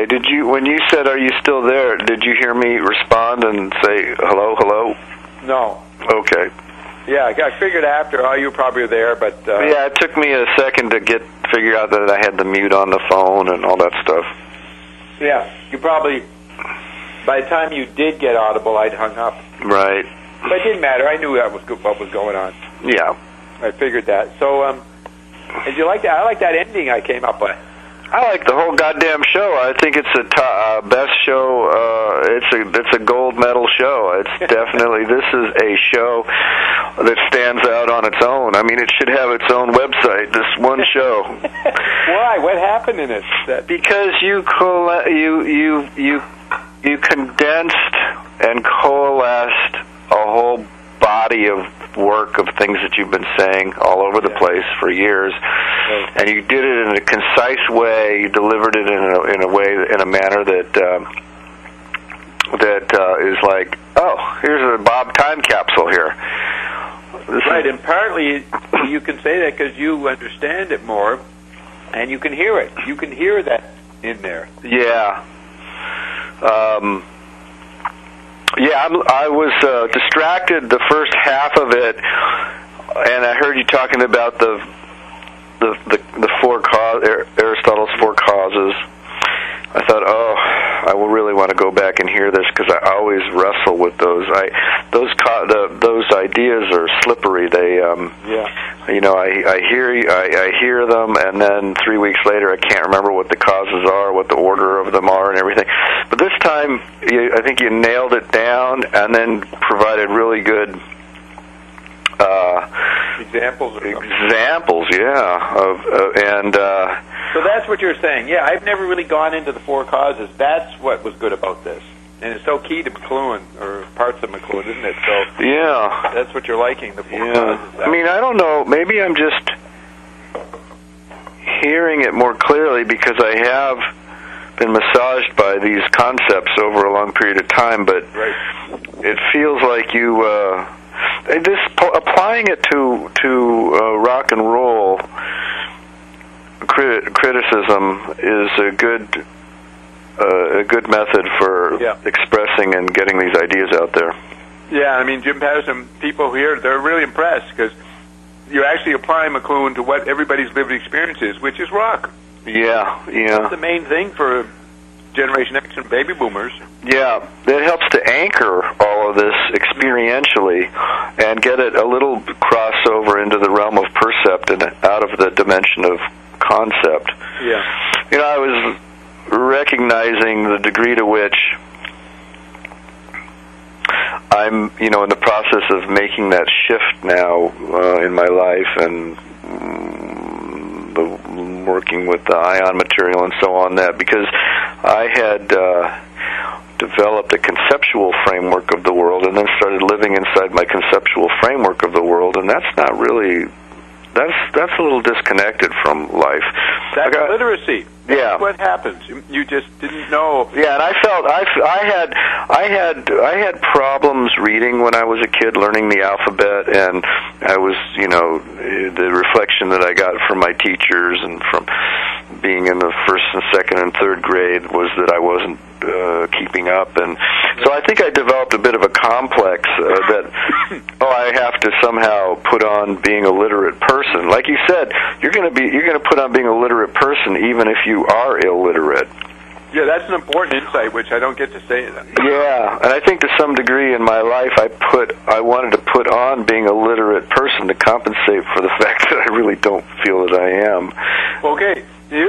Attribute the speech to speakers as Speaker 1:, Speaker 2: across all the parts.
Speaker 1: Okay. When you said, "Are you still there?" Did you hear me respond and say, "Hello, hello"?
Speaker 2: No.
Speaker 1: Okay.
Speaker 2: Yeah, I figured after. Oh, you probably were there, but
Speaker 1: yeah, it took me a second to figure out that I had the mute on the phone and all that stuff.
Speaker 2: Yeah, you probably. By the time you did get audible, I'd hung up.
Speaker 1: Right.
Speaker 2: But it didn't matter. I knew what was going on.
Speaker 1: Yeah.
Speaker 2: I figured that. So, did you like that? I like that ending I came up with.
Speaker 1: I like the whole goddamn show. I think it's the best show. It's a gold medal show. It's definitely, this is a show that stands out on its own. I mean, it should have its own website. This one show.
Speaker 2: Why? What happened in it?
Speaker 1: Because you condensed and coalesced a whole body of work of things that you've been saying all over the place for years, and you did it in a concise way. You delivered it in a manner that is like, oh, here's a Bob time capsule here.
Speaker 2: Right, and partly you can say that because you understand it more, and you can hear it. You can hear that in there.
Speaker 1: Yeah. Yeah, I was distracted the first half of it, and I heard you talking about the Aristotle's four causes. I thought, oh, I will really want to go back and hear this because I always wrestle with those. Those ideas are slippery. They, you know, I hear them, and then 3 weeks later, I can't remember what the causes are, what the order of them are, and everything. But this time, I think you nailed it down, and then provided really good
Speaker 2: examples,
Speaker 1: yeah,
Speaker 2: so that's what you're saying. Yeah, I've never really gone into the four causes. That's what was good about this, and it's so key to McLuhan, or parts of McLuhan, isn't it? So
Speaker 1: yeah,
Speaker 2: that's what you're liking, the four causes.
Speaker 1: I mean, I don't know. Maybe I'm just hearing it more clearly because I have been massaged by these concepts over a long period of time, but it feels like you. Applying it to rock and roll criticism is a good method for expressing and getting these ideas out there.
Speaker 2: Yeah, I mean, Jim Patterson, people here, they're really impressed because you're actually applying McLuhan to what everybody's lived experience is, which is rock.
Speaker 1: Yeah.
Speaker 2: That's the main thing for Generation X and baby boomers.
Speaker 1: Yeah, it helps to anchor all of this experientially and get it a little crossover into the realm of percept and out of the dimension of concept.
Speaker 2: Yeah.
Speaker 1: You know, I was recognizing the degree to which I'm, in the process of making that shift now in my life and working with the ion material and so on, that because I had developed a conceptual framework of the world and then started living inside my conceptual framework of the world, and that's not really, that's a little disconnected from life.
Speaker 2: That's literacy.
Speaker 1: Yeah.
Speaker 2: That's what happens. You just didn't know.
Speaker 1: Yeah, and I felt I had problems reading when I was a kid, learning the alphabet, and I was, the reflection that I got from my teachers and from being in the first and second and third grade was that I wasn't keeping up, and so I think I developed a bit of a complex that I have to somehow put on being a literate person. Like you said, you're going to put on being a literate person even if you are illiterate.
Speaker 2: Yeah, that's an important insight, which I don't get to say that. Yeah,
Speaker 1: and I think to some degree in my life I wanted to put on being a literate person to compensate for the fact that I really don't feel that I am.
Speaker 2: Okay,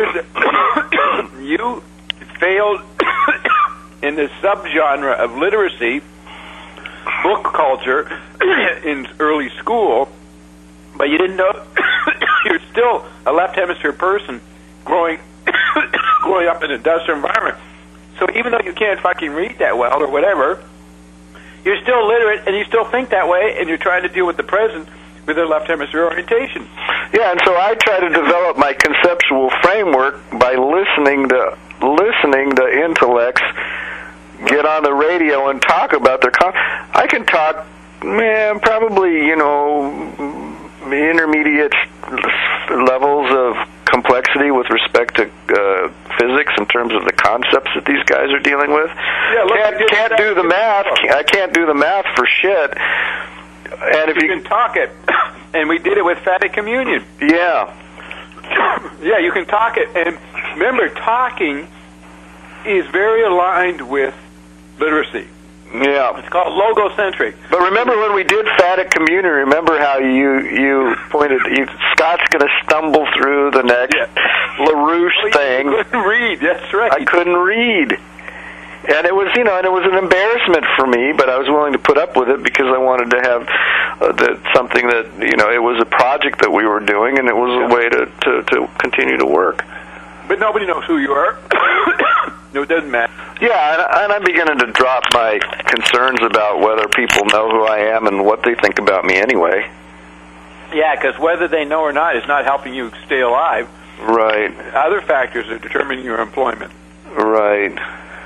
Speaker 2: you failed in the subgenre of literacy, book culture, in early school, but you didn't know you're still a left hemisphere person growing up in an industrial environment. So even though you can't fucking read that well or whatever, you're still literate and you still think that way, and you're trying to deal with the present with a left hemisphere orientation.
Speaker 1: Yeah, and so I try to develop my conceptual framework by listening to intellects get on the radio and talk about their I can talk, probably, intermediate levels of complexity with respect to physics in terms of the concepts that these guys are dealing with. Can't do the math. I can't do the math for shit. And if you
Speaker 2: can talk it, and we did it with phatic communion.
Speaker 1: Yeah.
Speaker 2: Yeah, you can talk it, and remember, talking is very aligned with literacy.
Speaker 1: Yeah.
Speaker 2: It's called logocentric.
Speaker 1: But remember when we did phatic communion, remember how you pointed, Scott's going to stumble through the next LaRouche thing.
Speaker 2: You couldn't read, that's right.
Speaker 1: I couldn't read. And it was, and it was an embarrassment for me, but I was willing to put up with it because I wanted to have something that, it was a project that we were doing, and it was a way to continue to work.
Speaker 2: But nobody knows who you are. No, it doesn't matter.
Speaker 1: Yeah, and I'm beginning to drop my concerns about whether people know who I am and what they think about me anyway.
Speaker 2: Yeah, because whether they know or not is not helping you stay alive.
Speaker 1: Right.
Speaker 2: Other factors are determining your employment.
Speaker 1: Right.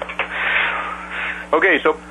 Speaker 2: Okay, so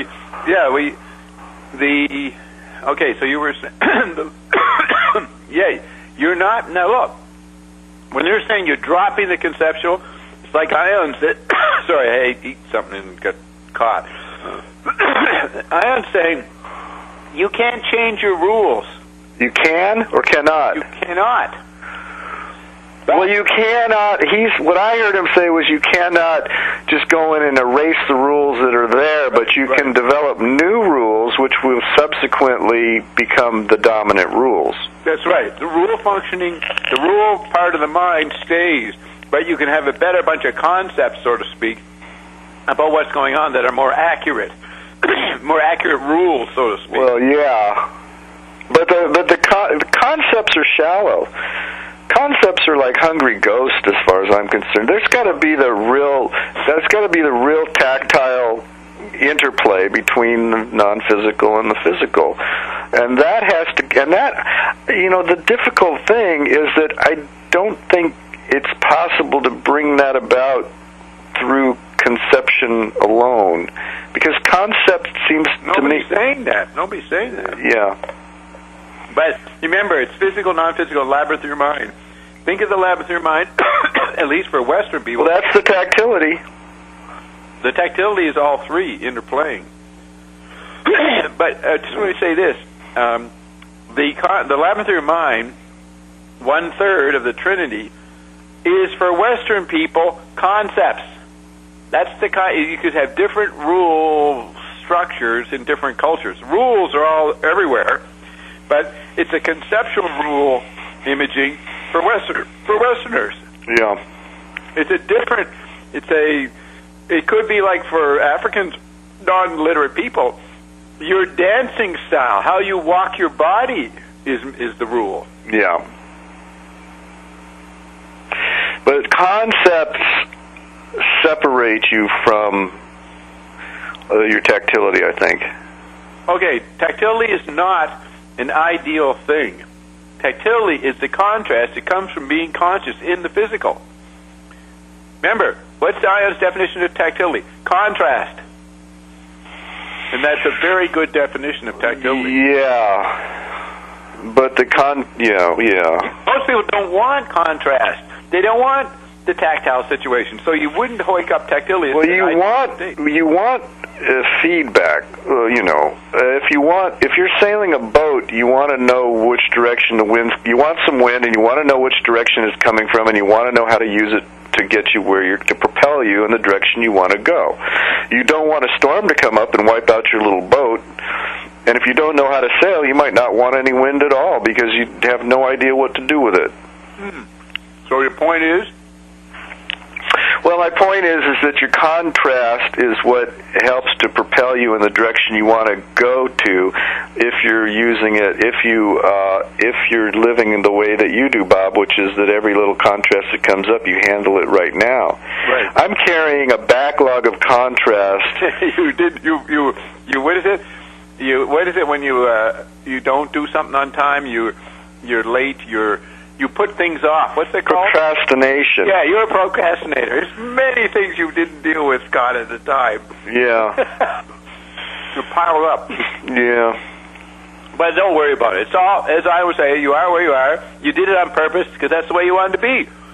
Speaker 2: you were saying, you're not, now look, when you're saying you're dropping the conceptual, it's like Ion said, sorry, I ate something and got caught. Ion's saying, you can't change your rules.
Speaker 1: You can or cannot?
Speaker 2: You cannot.
Speaker 1: Well, you cannot. What I heard him say was you cannot just go in and erase the rules that are there, but you can develop new rules which will subsequently become the dominant rules.
Speaker 2: That's right. The rule functioning, the rule part of the mind stays, but you can have a better bunch of concepts, so to speak, about what's going on that are more accurate, more accurate rules, so to speak.
Speaker 1: Well, yeah, but the concepts are shallow. Concepts are like hungry ghosts, as far as I'm concerned. There's got to be the real tactile interplay between the non-physical and the physical, and that has to. And that, the difficult thing is that I don't think it's possible to bring that about through conception alone, because concept seems to me.
Speaker 2: Nobody's saying that.
Speaker 1: Yeah.
Speaker 2: But remember, it's physical, non-physical, labyrinth of your mind. Think of the labyrinth of your mind, at least for Western people.
Speaker 1: Well, that's the tactility.
Speaker 2: The tactility is all three interplaying. But just let me say this. The labyrinth of your mind, 1/3 of the Trinity, is for Western people concepts. That's the kind. You could have different rule structures in different cultures. Rules are all everywhere. But it's a conceptual rule imaging for Westerners.
Speaker 1: Yeah.
Speaker 2: It could be like for Africans, non-literate people, your dancing style, how you walk your body is the rule.
Speaker 1: Yeah. But concepts separate you from your tactility, I think.
Speaker 2: Okay, tactility is not an ideal thing. Tactility is the contrast. It comes from being conscious in the physical. Remember, what's Ion's definition of tactility? Contrast. And that's a very good definition of tactility.
Speaker 1: Yeah. But the
Speaker 2: Most people don't want contrast. They don't want the tactile situation. So you wouldn't wake up tactility.
Speaker 1: Well, you want feedback. If you're sailing a boat, you want to know which direction the wind. You want some wind, and you want to know which direction it's coming from, and you want to know how to use it to get you to propel you in the direction you want to go. You don't want a storm to come up and wipe out your little boat. And if you don't know how to sail, you might not want any wind at all because you have no idea what to do with it.
Speaker 2: So your point is?
Speaker 1: Well, my point is that your contrast is what helps to propel you in the direction you want to go to. If you're using it, if you're living in the way that you do, Bob, which is that every little contrast that comes up, you handle it right now.
Speaker 2: Right.
Speaker 1: I'm carrying a backlog of contrast.
Speaker 2: What is it? What is it when you don't do something on time? You're late. You put things off. What's it called?
Speaker 1: Procrastination.
Speaker 2: Yeah, you're a procrastinator. There's many things you didn't deal with, Scott, at the time.
Speaker 1: Yeah.
Speaker 2: You're piled up.
Speaker 1: Yeah.
Speaker 2: But don't worry about it. It's all, as I would say, you are where you are. You did it on purpose because that's the way you wanted to be.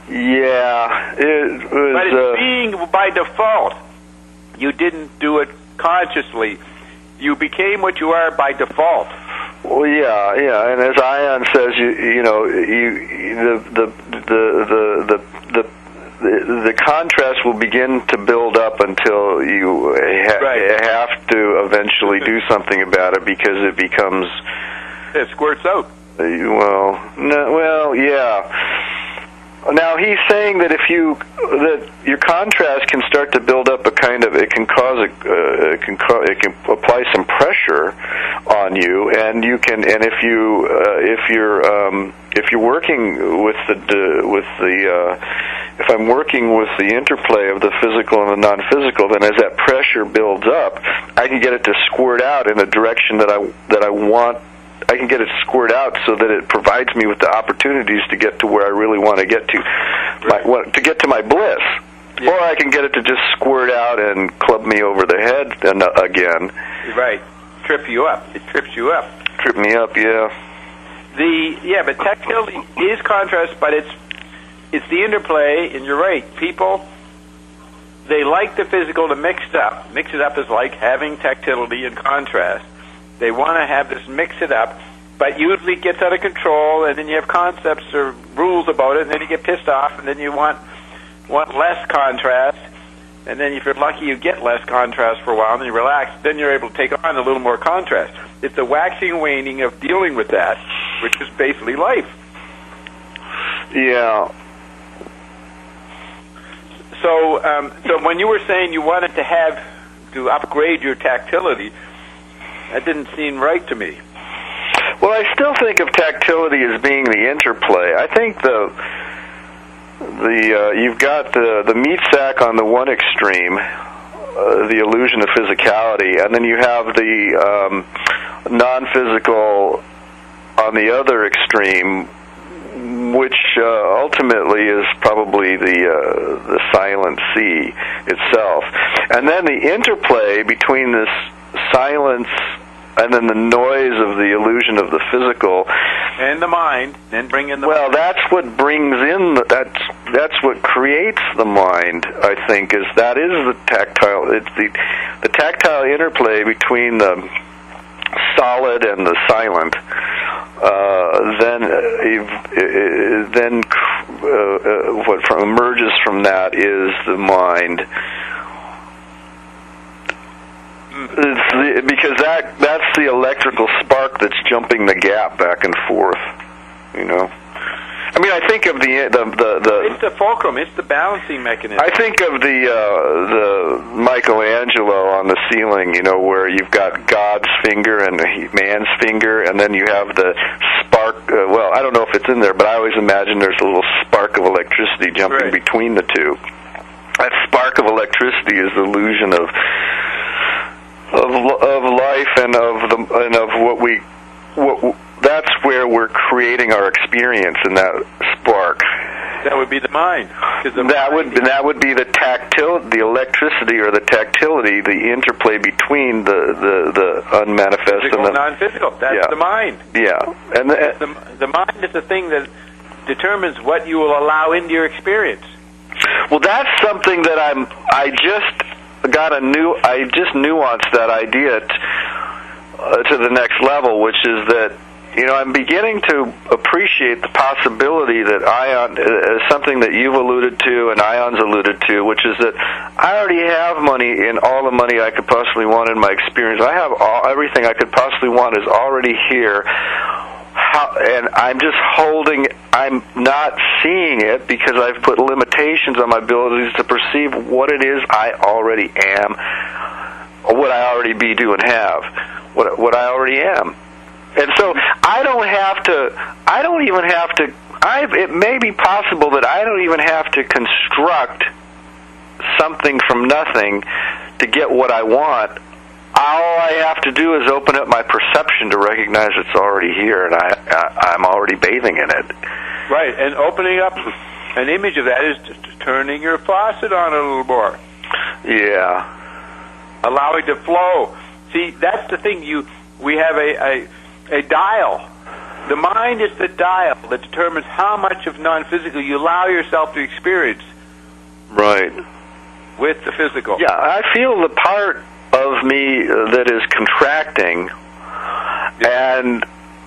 Speaker 1: Yeah, it was.
Speaker 2: But it's being by default. You didn't do it consciously. You became what you are by default.
Speaker 1: Well, yeah, and as Ion says, the contrast will begin to build up until you have to eventually do something about it, because it becomes.
Speaker 2: It squirts out.
Speaker 1: Yeah. Now he's saying that that your contrast can start to build up it can apply some pressure on you, and you can, and if you're working if I'm working with the interplay of the physical and the non-physical, then as that pressure builds up, I can get it to squirt out in a direction that I want. I can get it squared out so that it provides me with the opportunities to get to where I really want to get to, to get to my bliss. Yeah. Or I can get it to just squirt out and club me over the head again.
Speaker 2: Right. Trip you up. It trips you up.
Speaker 1: Trip me up, yeah.
Speaker 2: But tactility is contrast, but it's the interplay, and you're right. People, they like the physical to mix it up. Mix it up is like having tactility and contrast. They want to have this mix it up, but usually it gets out of control, and then you have concepts or rules about it, and then you get pissed off, and then you want less contrast, and then if you're lucky you get less contrast for a while, and then you relax, then you're able to take on a little more contrast. It's the waxing and waning of dealing with that, which is basically life.
Speaker 1: Yeah.
Speaker 2: So when you were saying you wanted to upgrade your tactility, that didn't seem right to me.
Speaker 1: Well, I still think of tactility as being the interplay. I think you've got the meat sack on the one extreme, the illusion of physicality, and then you have the non-physical on the other extreme, which ultimately is probably the silent sea itself. And then the interplay between this silence and then the noise of the illusion of the physical
Speaker 2: and the mind, then bring in the
Speaker 1: mind. That's what brings in that's what creates the mind, I think, is the tactile. It's the tactile interplay between the solid and the silent. What emerges from that is the mind. Because that's the electrical spark that's jumping the gap back and forth, I mean, I think of the
Speaker 2: it's the fulcrum, it's the balancing mechanism.
Speaker 1: I think of the Michelangelo on the ceiling, where you've got God's finger and man's finger, and then you have the spark. I don't know if it's in there, but I always imagine there's a little spark of electricity jumping between the two. That spark of electricity is the illusion of life and of what that's where we're creating our experience in that spark.
Speaker 2: That would be the mind.
Speaker 1: That would be the the electricity or the tactility, the interplay between the unmanifest
Speaker 2: physical and the non-physical. That's the mind.
Speaker 1: Yeah, and
Speaker 2: the mind is the thing that determines what you will allow into your experience.
Speaker 1: Well, that's something that I just nuanced that idea to the next level, which is that I'm beginning to appreciate the possibility that Ion, something that you've alluded to and Ion's alluded to, which is that I already have money, and all the money I could possibly want in my experience. I have everything I could possibly want is already here. And I'm just I'm not seeing it because I've put limitations on my abilities to perceive what it is I already am, or what I already be, do, and have, what I already am. And so it may be possible that I don't even have to construct something from nothing to get what I want. All I have to do is open up my perception to recognize it's already here, and I'm already bathing in it.
Speaker 2: Right, and opening up an image of that is turning your faucet on a little more.
Speaker 1: Yeah.
Speaker 2: Allowing to flow. See, that's the thing. We have a dial The mind is the dial that determines how much of non-physical you allow yourself to experience.
Speaker 1: Right.
Speaker 2: With the physical.
Speaker 1: Yeah, I feel the part of me that is contracting and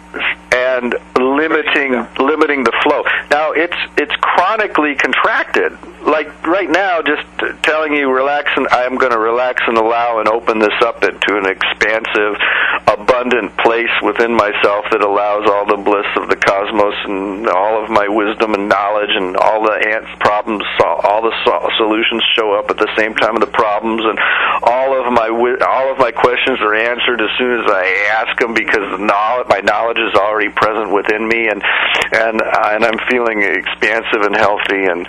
Speaker 1: limiting the flow. Now it's chronically contracted. Like right now, just telling you relax, and I'm going to relax and allow and open this up into an expansive, abundant place within myself that allows all the bliss of the cosmos and all of my wisdom and knowledge and all the problems, all the solutions show up at the same time of the problems, and all of my questions are answered as soon as I ask them because my knowledge is already present within me, and I'm feeling expansive and healthy, and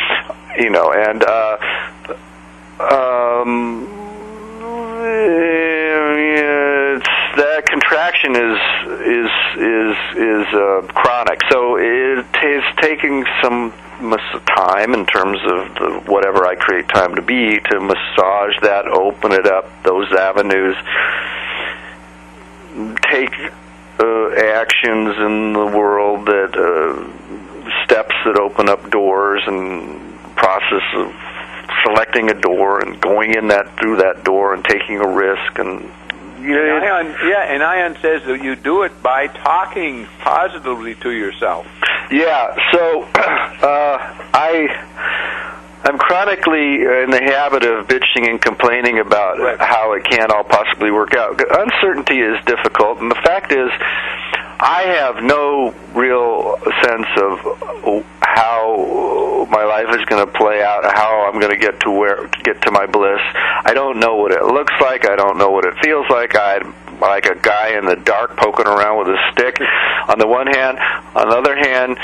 Speaker 1: that contraction is chronic. So it is taking some time in terms of whatever I create time to be to massage that, open it up, those avenues, take actions in the world steps that open up doors, and process of selecting a door and going in through that door and taking a risk. And
Speaker 2: and Ion says that you do it by talking positively to yourself.
Speaker 1: Yeah, so I'm chronically in the habit of bitching and complaining about how it can't all possibly work out. Uncertainty is difficult, and the fact is, I have no real sense of how my life is going to play out, how I'm going to get to my bliss. I don't know what it looks like. I don't know what it feels like. I'm like a guy in the dark poking around with a stick. On the one hand, on the other hand,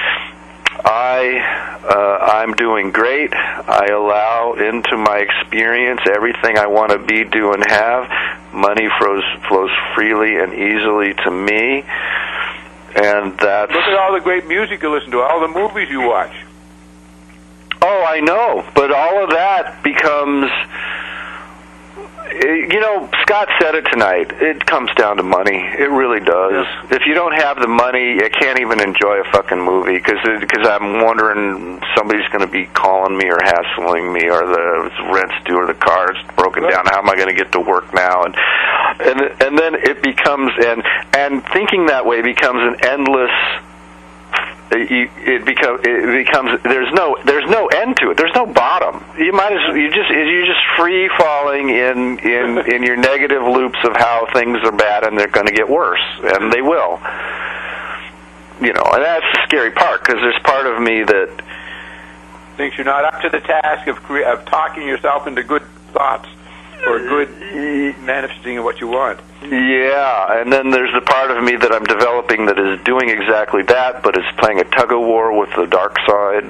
Speaker 1: I'm doing great. I allow into my experience everything I want to be, do, and have. Money flows freely and easily to me, and that's...
Speaker 2: Look at all the great music you listen to, all the movies you watch.
Speaker 1: Oh, I know, but all of that becomes... Scott said it tonight. It comes down to money. It really does.
Speaker 2: Yes.
Speaker 1: If you don't have the money, I can't even enjoy a fucking movie because I'm wondering somebody's going to be calling me or hassling me, or the rent's due, or the car's broken down. How am I going to get to work now? And then it becomes and thinking that way becomes an endless. It becomes there's no end to it. There's no bottom. You're just free falling in your negative loops of how things are bad and they're going to get worse, and they will. And that's the scary part, because there's part of me that
Speaker 2: thinks you're not up to the task of talking yourself into good thoughts or good manifesting of what you want.
Speaker 1: Yeah, and then there's the part of me that I'm developing that is doing exactly that, but is playing a tug-of-war with the dark side.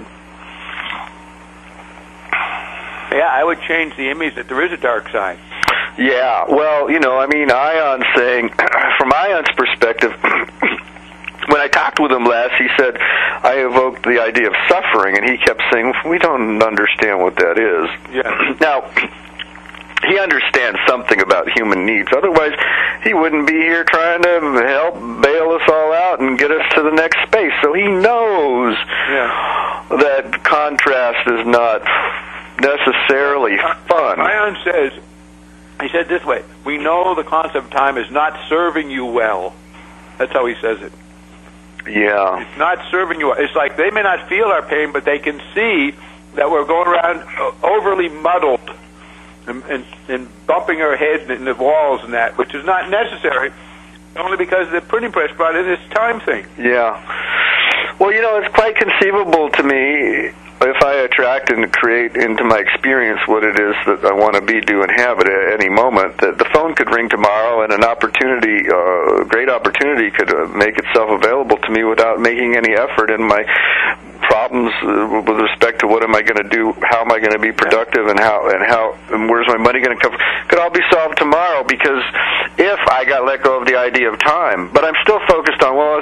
Speaker 2: Yeah, I would change the image that there is a dark side.
Speaker 1: Yeah, well, Ion's saying, from Ion's perspective, when I talked with him last, he said, I evoked the idea of suffering, and he kept saying, we don't understand what that is.
Speaker 2: Yeah.
Speaker 1: Now, he understands something about human needs. Otherwise, he wouldn't be here trying to help bail us all out and get us to the next space. So he knows that contrast is not necessarily fun.
Speaker 2: Ion says, he said this way, we know the concept of time is not serving you well. That's how he says it.
Speaker 1: Yeah.
Speaker 2: It's not serving you well. It's like they may not feel our pain, but they can see that we're going around overly muddled and bumping our heads in the walls and that, which is not necessary, only because the printing press brought in this time thing.
Speaker 1: Yeah. Well, it's quite conceivable to me, if I attract and create into my experience what it is that I want to be, do, and have at any moment, that the phone could ring tomorrow and an opportunity, a great opportunity could make itself available to me without making any effort, and my problems with respect to what am I going to do, how am I going to be productive, and where's my money going to come from, could all be solved tomorrow, because if I got let go of the idea of time. But I'm still focused on, by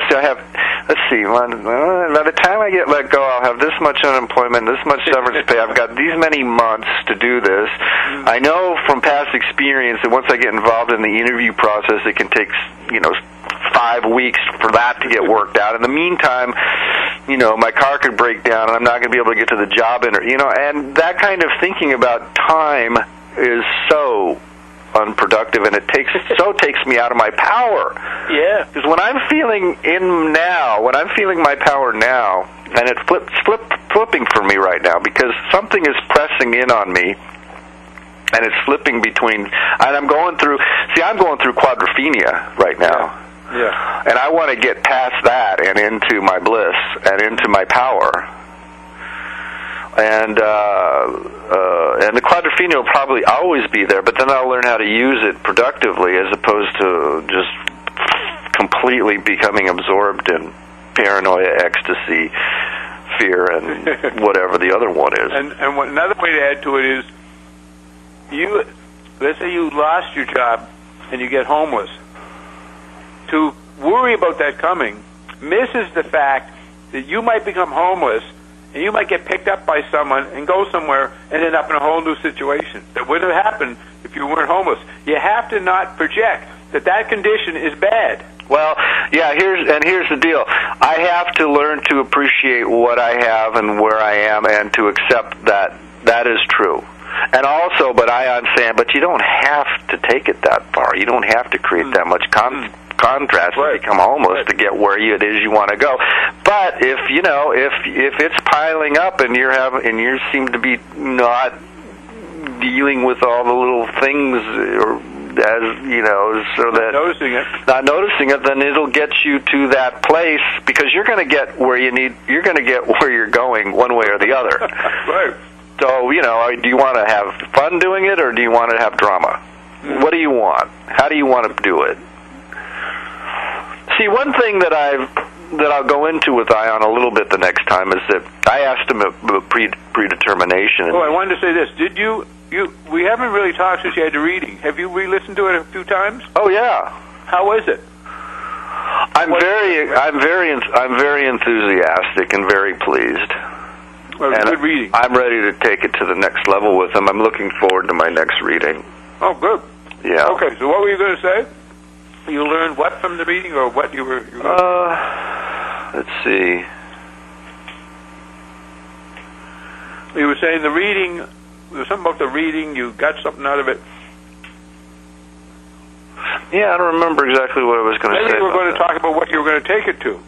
Speaker 1: the time I get let go, I'll have this much unemployment, this much severance pay, I've got these many months to do this. I know from past experience that once I get involved in the interview process, it can take, 5 5 weeks for that to get worked out. In the meantime, you know, my car could break down and I'm not going to be able to get to the job interview. You know, and that kind of thinking about time is so unproductive, and it takes me out of my power.
Speaker 2: Yeah.
Speaker 1: Because when I'm feeling my power now, and it's flipping for me right now, because something is pressing in on me, and it's flipping between, and I'm going through quadrophenia right now.
Speaker 2: Yeah.
Speaker 1: And I want to get past that and into my bliss and into my power. And the quadrophenia will probably always be there, but then I'll learn how to use it productively as opposed to just completely becoming absorbed in paranoia, ecstasy, fear, and whatever the other one is.
Speaker 2: And another way to add to it is, let's say you lost your job and you get homeless. To worry about that coming misses the fact that you might become homeless and you might get picked up by someone and go somewhere and end up in a whole new situation that wouldn't have happened if you weren't homeless. You have to not project that condition is bad.
Speaker 1: Well, yeah, here's the deal. I have to learn to appreciate what I have and where I am, and to accept that that is true. And also, but you don't have to take it that far. You don't have to create that much contrast to become homeless to get where it is you want to go. But if it's piling up and you seem to be not dealing with all the little things, or not noticing it, then it'll get you to that place, because you're going to get where you're going one way or the other.
Speaker 2: Right.
Speaker 1: So, do you want to have fun doing it, or do you want to have drama? What do you want? How do you want to do it? See, one thing that I'll go into with Ion a little bit the next time is that I asked him about predetermination.
Speaker 2: Oh, I wanted to say this. Did you? We haven't really talked since you had the reading. Have you re-listened to it a few times?
Speaker 1: Oh yeah.
Speaker 2: How is it?
Speaker 1: I'm very enthusiastic and very pleased.
Speaker 2: Well,
Speaker 1: and
Speaker 2: good reading.
Speaker 1: I'm ready to take it to the next level with him. I'm looking forward to my next reading.
Speaker 2: Oh, good.
Speaker 1: Yeah.
Speaker 2: Okay, so what were you going to say? You learned what from the reading, or what you were going to say?
Speaker 1: Let's see.
Speaker 2: You were saying the reading, there was something about the reading, you got something out of it.
Speaker 1: Yeah, I don't remember exactly what I was going to say.
Speaker 2: Maybe you were going to talk about what you were going to take it to.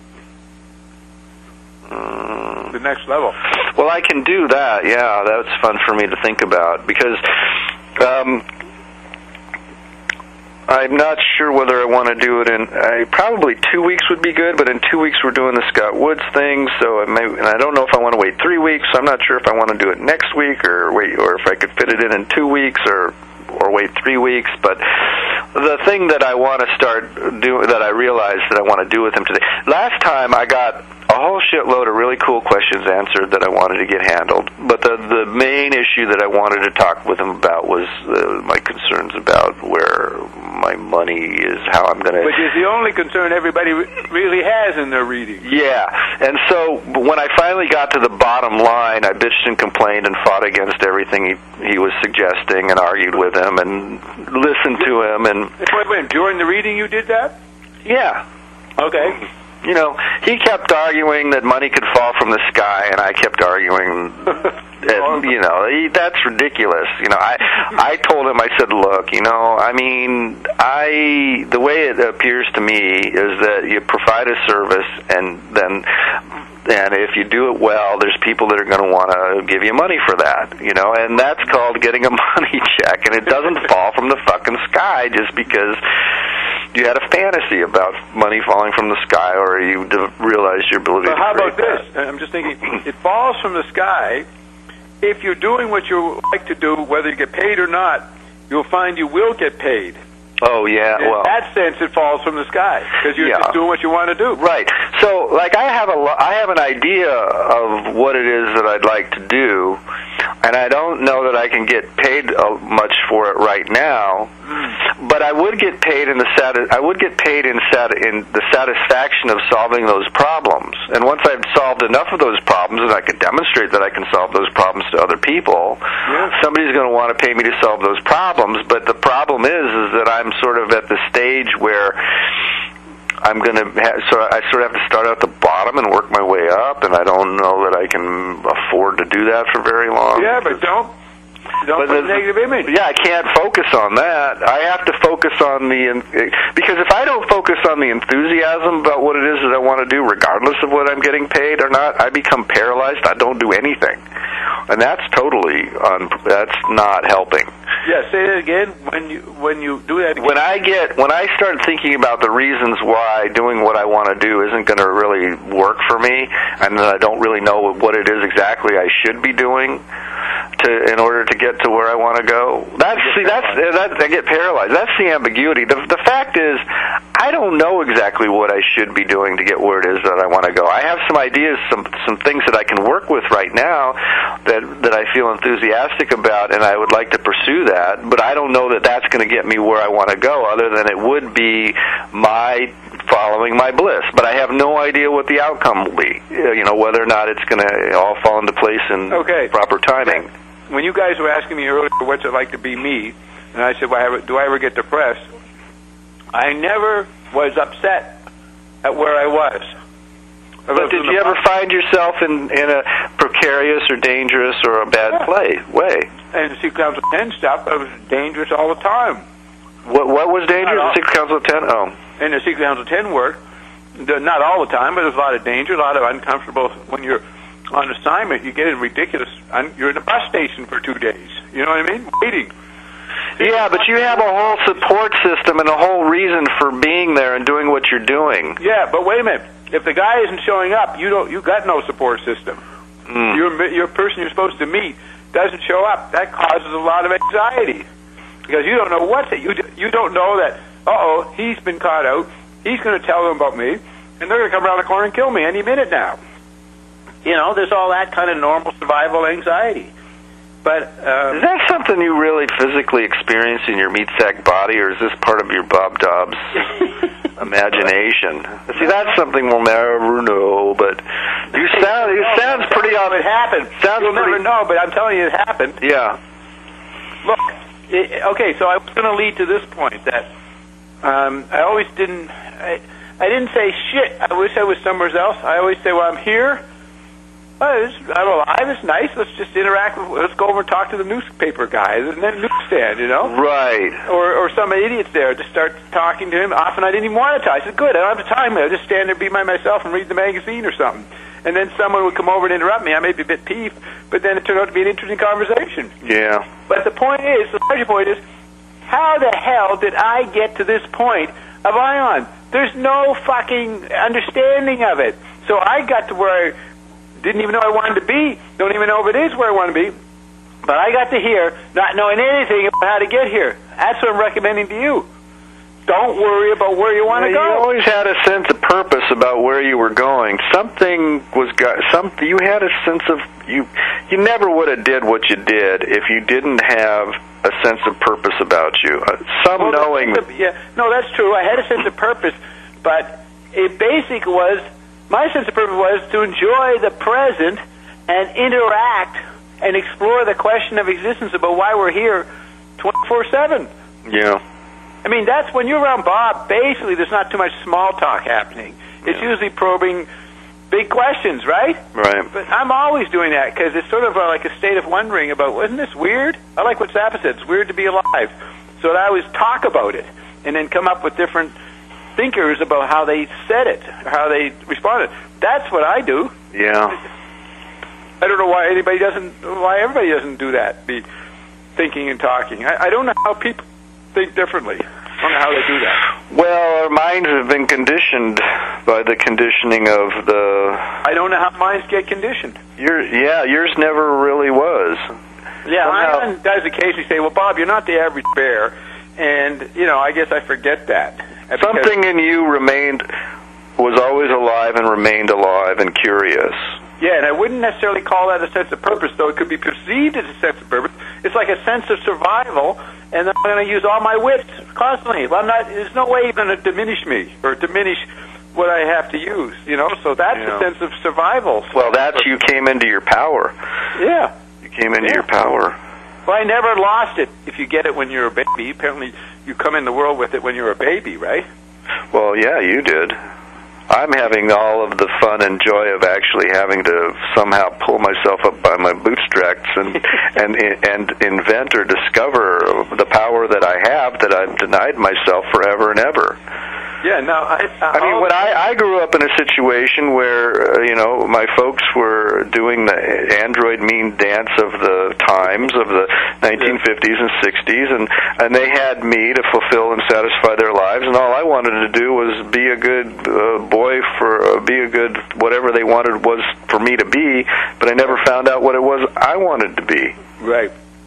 Speaker 2: The next level.
Speaker 1: Well, I can do that. Yeah, that's fun for me to think about, because I'm not sure whether I want to do it in probably 2 weeks would be good, but in 2 weeks we're doing the Scott Woods thing, so and I don't know if I want to wait 3 weeks. So I'm not sure if I want to do it next week or if I could fit it in 2 weeks or wait 3 weeks. But the thing that I want to start doing, that I realized that I want to do with him today. Last time I got a whole shitload of really cool questions answered that I wanted to get handled, but the main issue that I wanted to talk with him about was my concerns about where my money is, how I'm going to...
Speaker 2: Which is the only concern everybody really has in their reading.
Speaker 1: Yeah, and so when I finally got to the bottom line, I bitched and complained and fought against everything he was suggesting and argued with him and listened to him. And
Speaker 2: wait, during the reading you did that?
Speaker 1: Yeah.
Speaker 2: Okay.
Speaker 1: He kept arguing that money could fall from the sky, and I kept arguing that, that's ridiculous. I told him, I said, look, the way it appears to me is that you provide a service, and if you do it well, there's people that are going to want to give you money for that, and that's called getting a money check, and it doesn't fall from the fucking sky just because you had a fantasy about money falling from the sky, or you realized your ability to
Speaker 2: how about
Speaker 1: that.
Speaker 2: this? I'm just thinking, it falls from the sky. If you're doing what you like to do, whether you get paid or not, you'll find you will get paid.
Speaker 1: Oh, yeah,
Speaker 2: in that sense, it falls from the sky, because you're just doing what you want to do.
Speaker 1: Right. So, I have an idea of what it is that I'd like to do, and I don't know that I can get paid much for it right now. But I would get paid in the satisfaction of solving those problems. And once I've solved enough of those problems, and I could demonstrate that I can solve those problems to other people, somebody's going to want to pay me to solve those problems. But the problem is that I'm sort of at the stage where I'm going to so I sort of have to start at the bottom and work my way up, and I don't know that I can afford to do that for very long.
Speaker 2: Yeah, but don't put a negative image.
Speaker 1: Yeah, I can't focus on that. I have to focus on because if I don't focus on the enthusiasm about what it is that I want to do, regardless of what I'm getting paid or not, I become paralyzed. I don't do anything, and that's that's not helping.
Speaker 2: Yeah, say that again. When you do that again.
Speaker 1: When I start thinking about the reasons why doing what I want to do isn't going to really work for me, and then I don't really know what it is exactly I should be doing in order to get to where I want to go. I get paralyzed. That's the ambiguity. The fact is, I don't know exactly what I should be doing to get where it is that I want to go. I have some ideas, some things that I can work with right now that I feel enthusiastic about, and I would like to pursue that. But I don't know that that's going to get me where I want to go, other than it would be my following my bliss. But I have no idea what the outcome will be. Whether or not it's going to all fall into place in proper timing.
Speaker 2: When you guys were asking me earlier, what's it like to be me, and I said, do I ever get depressed? I never was upset at where I was.
Speaker 1: But did you ever find yourself in a precarious or dangerous or a bad way?
Speaker 2: And the Secret Council 10 stuff, I was dangerous all the time.
Speaker 1: What was dangerous? The Secret Council 10? Oh.
Speaker 2: And the Secret Council 10 work, not all the time, but there's a lot of danger, a lot of uncomfortable. When you're on assignment, you get in ridiculous. You're in a bus station for 2 days. You know what I mean? Waiting.
Speaker 1: Yeah, but you have a whole support system and a whole reason for being there and doing what you're doing.
Speaker 2: Yeah, but wait a minute. If the guy isn't showing up, you got no support system. Your person you're supposed to meet doesn't show up. That causes a lot of anxiety because you don't know you don't know that. He's been caught out. He's going to tell them about me, and they're going to come around the corner and kill me any minute now. There's all that kind of normal survival anxiety. But
Speaker 1: is that something you really physically experience in your meat sack body, or is this part of your Bob Dobbs imagination? See, that's something we'll never know. But it sounds pretty obvious.
Speaker 2: It happened. You'll never know, but I'm telling you, it happened.
Speaker 1: Yeah.
Speaker 2: Look, okay. So I was going to lead to this point that I always didn't. I didn't say shit. I wish I was somewhere else. I always say, well, I'm here. I'm alive. It's nice. Let's just interact with. Let's go over and talk to the newspaper guys and then newsstand,
Speaker 1: Right.
Speaker 2: Or some idiots there. Just start talking to him. Often I didn't even want to talk. I said, good. I don't have the time. I'll just stand there, be by myself, and read the magazine or something. And then someone would come over and interrupt me. I may be a bit peeved, but then it turned out to be an interesting conversation.
Speaker 1: Yeah.
Speaker 2: But the larger point is, how the hell did I get to this point of Ion? There's no fucking understanding of it. So I got to where I didn't even know I wanted to be. Don't even know if it is where I want to be. But I got to here not knowing anything about how to get here. That's what I'm recommending to you. Don't worry about where you want to go.
Speaker 1: You always had a sense of purpose about where you were going. You had a sense of you never would have did what you did if you didn't have a sense of purpose about you.
Speaker 2: No, that's true. I had a sense of purpose, but it basically was. My sense of purpose was to enjoy the present and interact and explore the question of existence about why we're here 24/7.
Speaker 1: Yeah.
Speaker 2: I mean, that's when you're around Bob, basically there's not too much small talk happening. It's usually probing big questions, right?
Speaker 1: Right.
Speaker 2: But I'm always doing that because it's sort of like a state of wondering about, isn't this weird? I like what Zappa said, it's weird to be alive. So I always talk about it and then come up with different thinkers about how they said it, how they responded. That's what I do.
Speaker 1: Yeah.
Speaker 2: I don't know why everybody doesn't do that, be thinking and talking. I don't know how people think differently. I don't know how they do that.
Speaker 1: Well, our minds have been conditioned by the conditioning of the...
Speaker 2: I don't know how minds get conditioned.
Speaker 1: Yours never really was.
Speaker 2: Yeah, Ion does occasionally say, well, Bob, you're not the average bear. And, I guess I forget that.
Speaker 1: Something in you was always alive and remained alive and curious.
Speaker 2: Yeah, and I wouldn't necessarily call that a sense of purpose, though it could be perceived as a sense of purpose. It's like a sense of survival, and I'm going to use all my wits constantly. Well, there's no way you're going to diminish me or diminish what I have to use, So that's a sense of survival.
Speaker 1: Well, you came into your power.
Speaker 2: Yeah.
Speaker 1: You came into your power.
Speaker 2: Well, I never lost it if you get it when you're a baby. Apparently, you come in the world with it when you're a baby, right?
Speaker 1: Well, yeah, you did. I'm having all of the fun and joy of actually having to somehow pull myself up by my bootstraps and invent or discover the power that I have that I've denied myself forever and ever.
Speaker 2: Yeah, no,
Speaker 1: I mean, when I grew up in a situation where, my folks were doing the android mean dance of the times of the 1950s and 60s, and they had me to fulfill and satisfy their lives, and all I wanted to do was be a good boy be a good whatever they wanted was for me to be, but I never found out what it was I wanted to be.
Speaker 2: Right.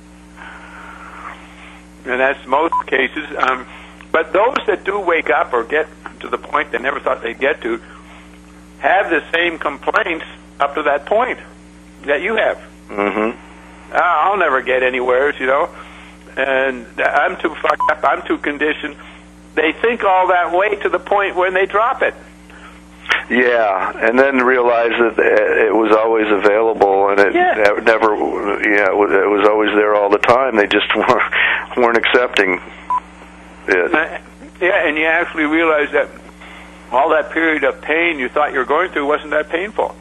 Speaker 2: And that's most cases. But those that do wake up or get to the point they never thought they'd get to have the same complaints up to that point that you have.
Speaker 1: Mm-hmm.
Speaker 2: I'll never get anywhere, and I'm too fucked up, I'm too conditioned. They think all that way to the point when they drop it.
Speaker 1: Yeah, and then realize that it was always available, and it was always there all the time. They just weren't accepting it.
Speaker 2: Yeah, and you actually realize that all that period of pain you thought you were going through wasn't that painful.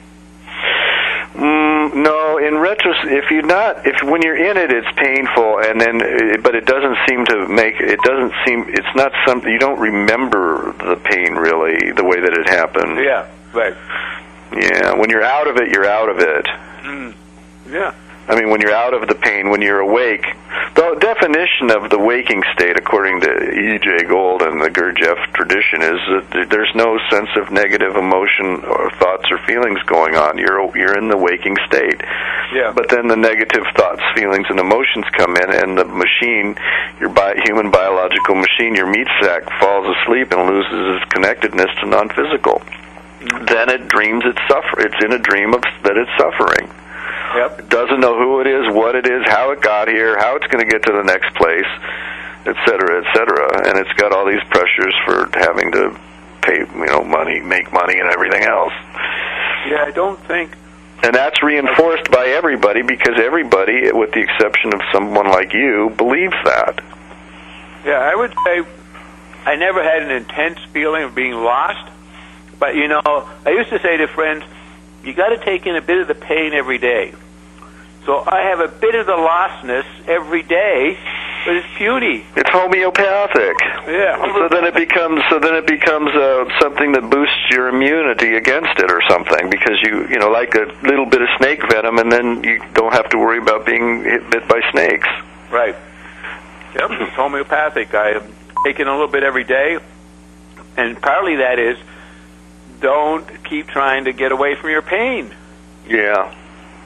Speaker 1: No, in retrospect, when you're in it, it's painful, but it doesn't seem to it's not something, you don't remember the pain really, the way that it happened.
Speaker 2: Yeah, right.
Speaker 1: Yeah, when you're out of it, you're out of it.
Speaker 2: Yeah.
Speaker 1: I mean, when you're out of the pain, when you're awake, the definition of the waking state, according to E.J. Gold and the Gurdjieff tradition, is that there's no sense of negative emotion or thoughts or feelings going on. You're in the waking state.
Speaker 2: Yeah.
Speaker 1: But then the negative thoughts, feelings, and emotions come in, and the machine, your human biological machine, your meat sack, falls asleep and loses its connectedness to non-physical. Then it dreams it's in a dream that it's suffering.
Speaker 2: Yep.
Speaker 1: It doesn't know who it is, what it is, how it got here, how it's going to get to the next place, et cetera, and it's got all these pressures for having to pay, money, make money, and everything else.
Speaker 2: Yeah, I don't think.
Speaker 1: And that's reinforced by everybody, because everybody, with the exception of someone like you, believes that.
Speaker 2: Yeah, I would say I never had an intense feeling of being lost, but I used to say to friends, you got to take in a bit of the pain every day. So I have a bit of the lostness every day, but it's puny.
Speaker 1: It's homeopathic.
Speaker 2: Yeah.
Speaker 1: So then it becomes something that boosts your immunity against it or something, because you like a little bit of snake venom, and then you don't have to worry about being bit by snakes.
Speaker 2: Right. Yep. It's homeopathic. I am taking a little bit every day, and partly that is don't keep trying to get away from your pain.
Speaker 1: Yeah.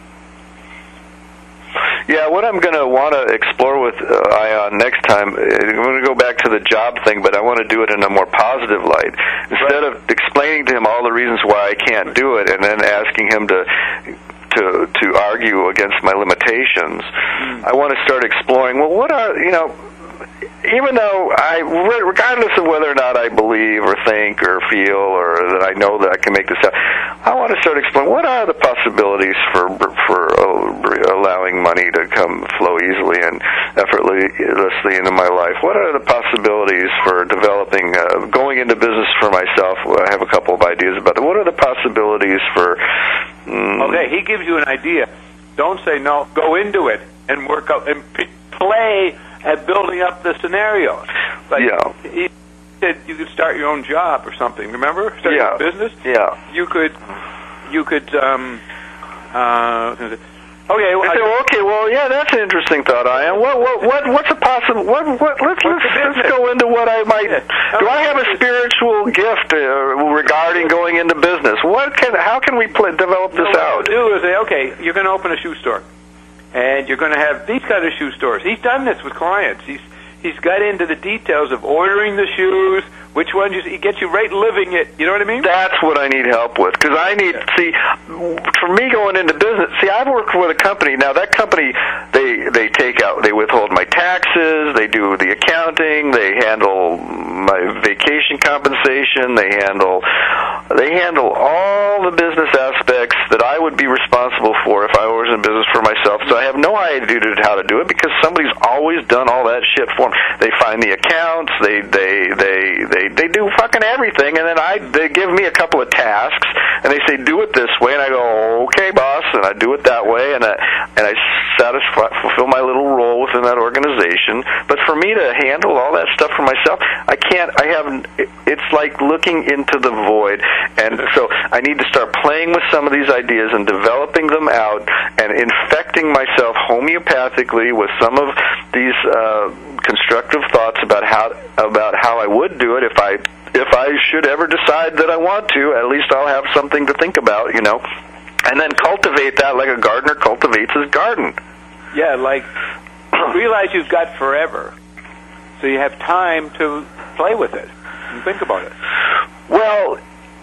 Speaker 1: Yeah, what I'm going to want to explore with Ion next time, I'm going to go back to the job thing, but I want to do it in a more positive light. Instead of explaining to him all the reasons why I can't do it and then asking him to argue against my limitations, I want to start exploring, well, what are, even though regardless of whether or not I believe or think or feel or that I know that I can make this happen, I want to start exploring what are the possibilities for allowing money to flow easily and effortlessly into my life. What are the possibilities for developing, going into business for myself? I have a couple of ideas about it. What are the possibilities for...
Speaker 2: Okay, he gives you an idea. Don't say no. Go into it and work out and play at building up the scenarios. Like, he said you could start your own job or something. Remember? Start your own business?
Speaker 1: Yeah.
Speaker 2: You could
Speaker 1: okay, well, yeah, that's an interesting thought, Ian. What's a possible? Let's go into what I might. Do I have a spiritual gift regarding going into business? How can we develop this out?
Speaker 2: What you do is say, okay, you're going to open a shoe store, and you're going to have these kind of shoe stores. He's done this with clients. He's got into the details of ordering the shoes, which ones he gets you right living it. You know what I mean?
Speaker 1: That's what I need help with, because I need, for me going into business, I've worked with a company. Now, that company, they withhold my taxes, they do the accounting, they handle my vacation compensation, they handle all the business aspects that I would be responsible for if I was in business for myself. So I have no how to do it because somebody's always done all that shit for them. They find the accounts, they do fucking everything, and then they give me a couple of tasks, and they say do it this way, and I go okay, boss, and I do it that way, and I fulfill my little role within that organization. But for me to handle all that stuff for myself, I can't. It's like looking into the void, and so I need to start playing with some of these ideas and developing them out and infecting myself homeopathically with some of these constructive thoughts about how I would do it if I should ever decide that I want to. At least I'll have something to think about, and then cultivate that like a gardener cultivates his garden.
Speaker 2: Yeah, like realize you've got forever, so you have time to play with it and think about it.
Speaker 1: Well,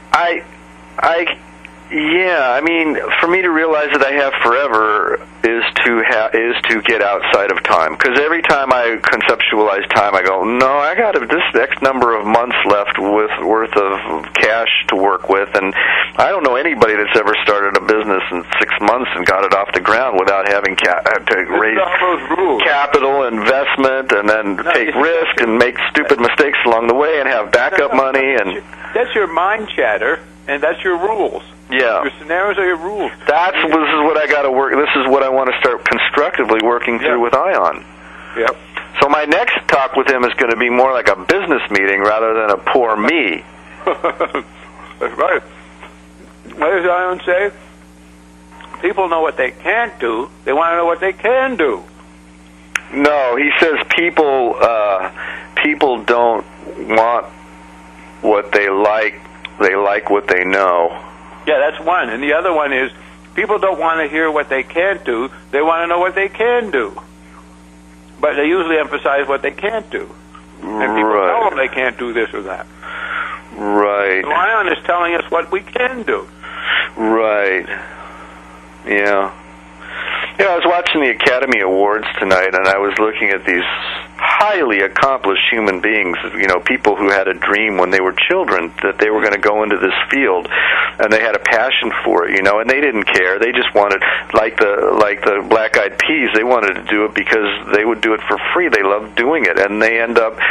Speaker 1: I mean, for me to realize that I have forever is to get outside of time. Because every time I conceptualize time, I go, no, I got this X number of months left worth of cash to work with, and I don't know anybody that's ever started a business in 6 months and got it off the ground without having to raise capital, investment, and then take risk and make stupid mistakes along the way and have backup money. And
Speaker 2: that's your mind chatter, and that's your rules.
Speaker 1: Yeah.
Speaker 2: Your scenarios are your rules.
Speaker 1: This is what I got to work. This is what I want to start constructively working through with Ion.
Speaker 2: Yep.
Speaker 1: So my next talk with him is going to be more like a business meeting rather than a poor me.
Speaker 2: That's right. What does Ion say? People know what they can't do. They want to know what they can do.
Speaker 1: No, he says people don't want what they like. They like what they know.
Speaker 2: Yeah, that's one. And the other one is people don't want to hear what they can't do. They want to know what they can do. But they usually emphasize what they can't do. And people tell them they can't do this or that.
Speaker 1: Right.
Speaker 2: So Ion is telling us what we can do.
Speaker 1: Right. Yeah. I was watching the Academy Awards tonight, and I was looking at these highly accomplished human beings, people who had a dream when they were children that they were going to go into this field, and they had a passion for it, and they didn't care. They just wanted, like the Black Eyed Peas, they wanted to do it because they would do it for free. They loved doing it, and they end up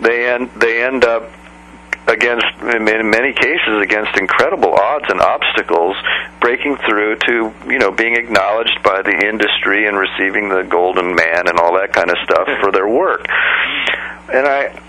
Speaker 1: against, in many cases, against incredible odds and obstacles, breaking through to, being acknowledged by the industry and receiving the golden man and all that kind of stuff for their work. And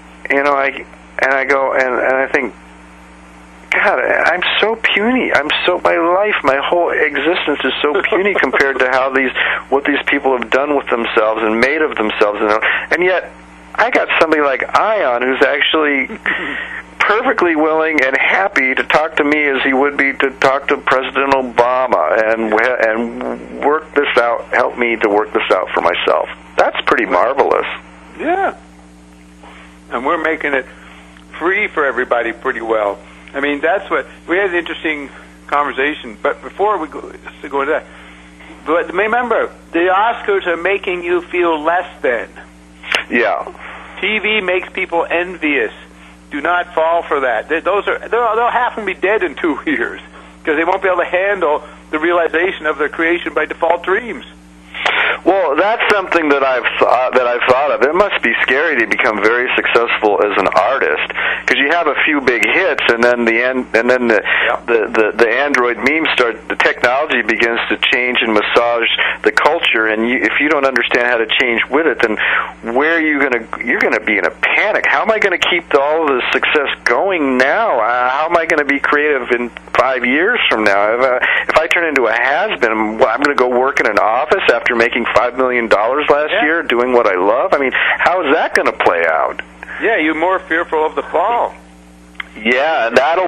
Speaker 1: I go and I think, God, I'm so puny. My whole existence is so puny compared to what these people have done with themselves and made of themselves, and yet I got somebody like Ion who's actually perfectly willing and happy to talk to me as he would be to talk to President Obama and work this out, help me to work this out for myself. That's pretty marvelous.
Speaker 2: Yeah. And we're making it free for everybody pretty well. I mean, that's what, we had an interesting conversation, but before we go into that, but remember, the Oscars are making you feel less than.
Speaker 1: Yeah.
Speaker 2: TV makes people envious. Do not fall for that. They'll half of them be dead in 2 years because they won't be able to handle the realization of their creation by default dreams.
Speaker 1: Well, that's something that I've thought of. It must be scary to become very successful as an artist because you have a few big hits, and then the Android memes start. The technology begins to change and massage the culture, and if you don't understand how to change with it, then where are you you're gonna be in a panic. How am I going to keep all of the success going now? How am I going to be creative in 5 years from now? If I turn into a has-been, I'm going to go work in an office after making $5 million last year, doing what I love. I mean, how is that going to play out?
Speaker 2: Yeah, you're more fearful of the fall.
Speaker 1: Yeah, and that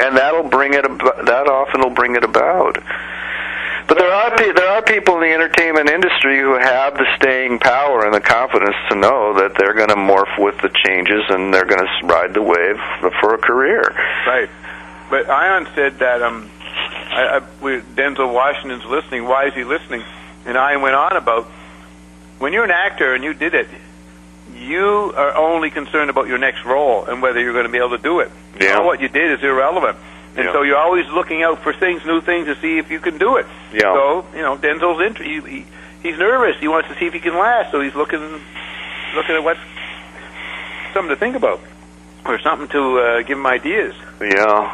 Speaker 1: often will bring it about. But there are people in the entertainment industry who have the staying power and the confidence to know that they're going to morph with the changes and they're going to ride the wave for a career.
Speaker 2: Right. But Ion said that Denzel Washington's listening. Why is he listening? And Ion went on about, when you're an actor and you did it, you are only concerned about your next role and whether you're going to be able to do it.
Speaker 1: Yeah.
Speaker 2: What you did is irrelevant. And so you're always looking out for new things to see if you can do it.
Speaker 1: Yeah.
Speaker 2: So, Denzel's he's nervous. He wants to see if he can last, so he's looking at what's something to think about or something to give him ideas.
Speaker 1: Yeah.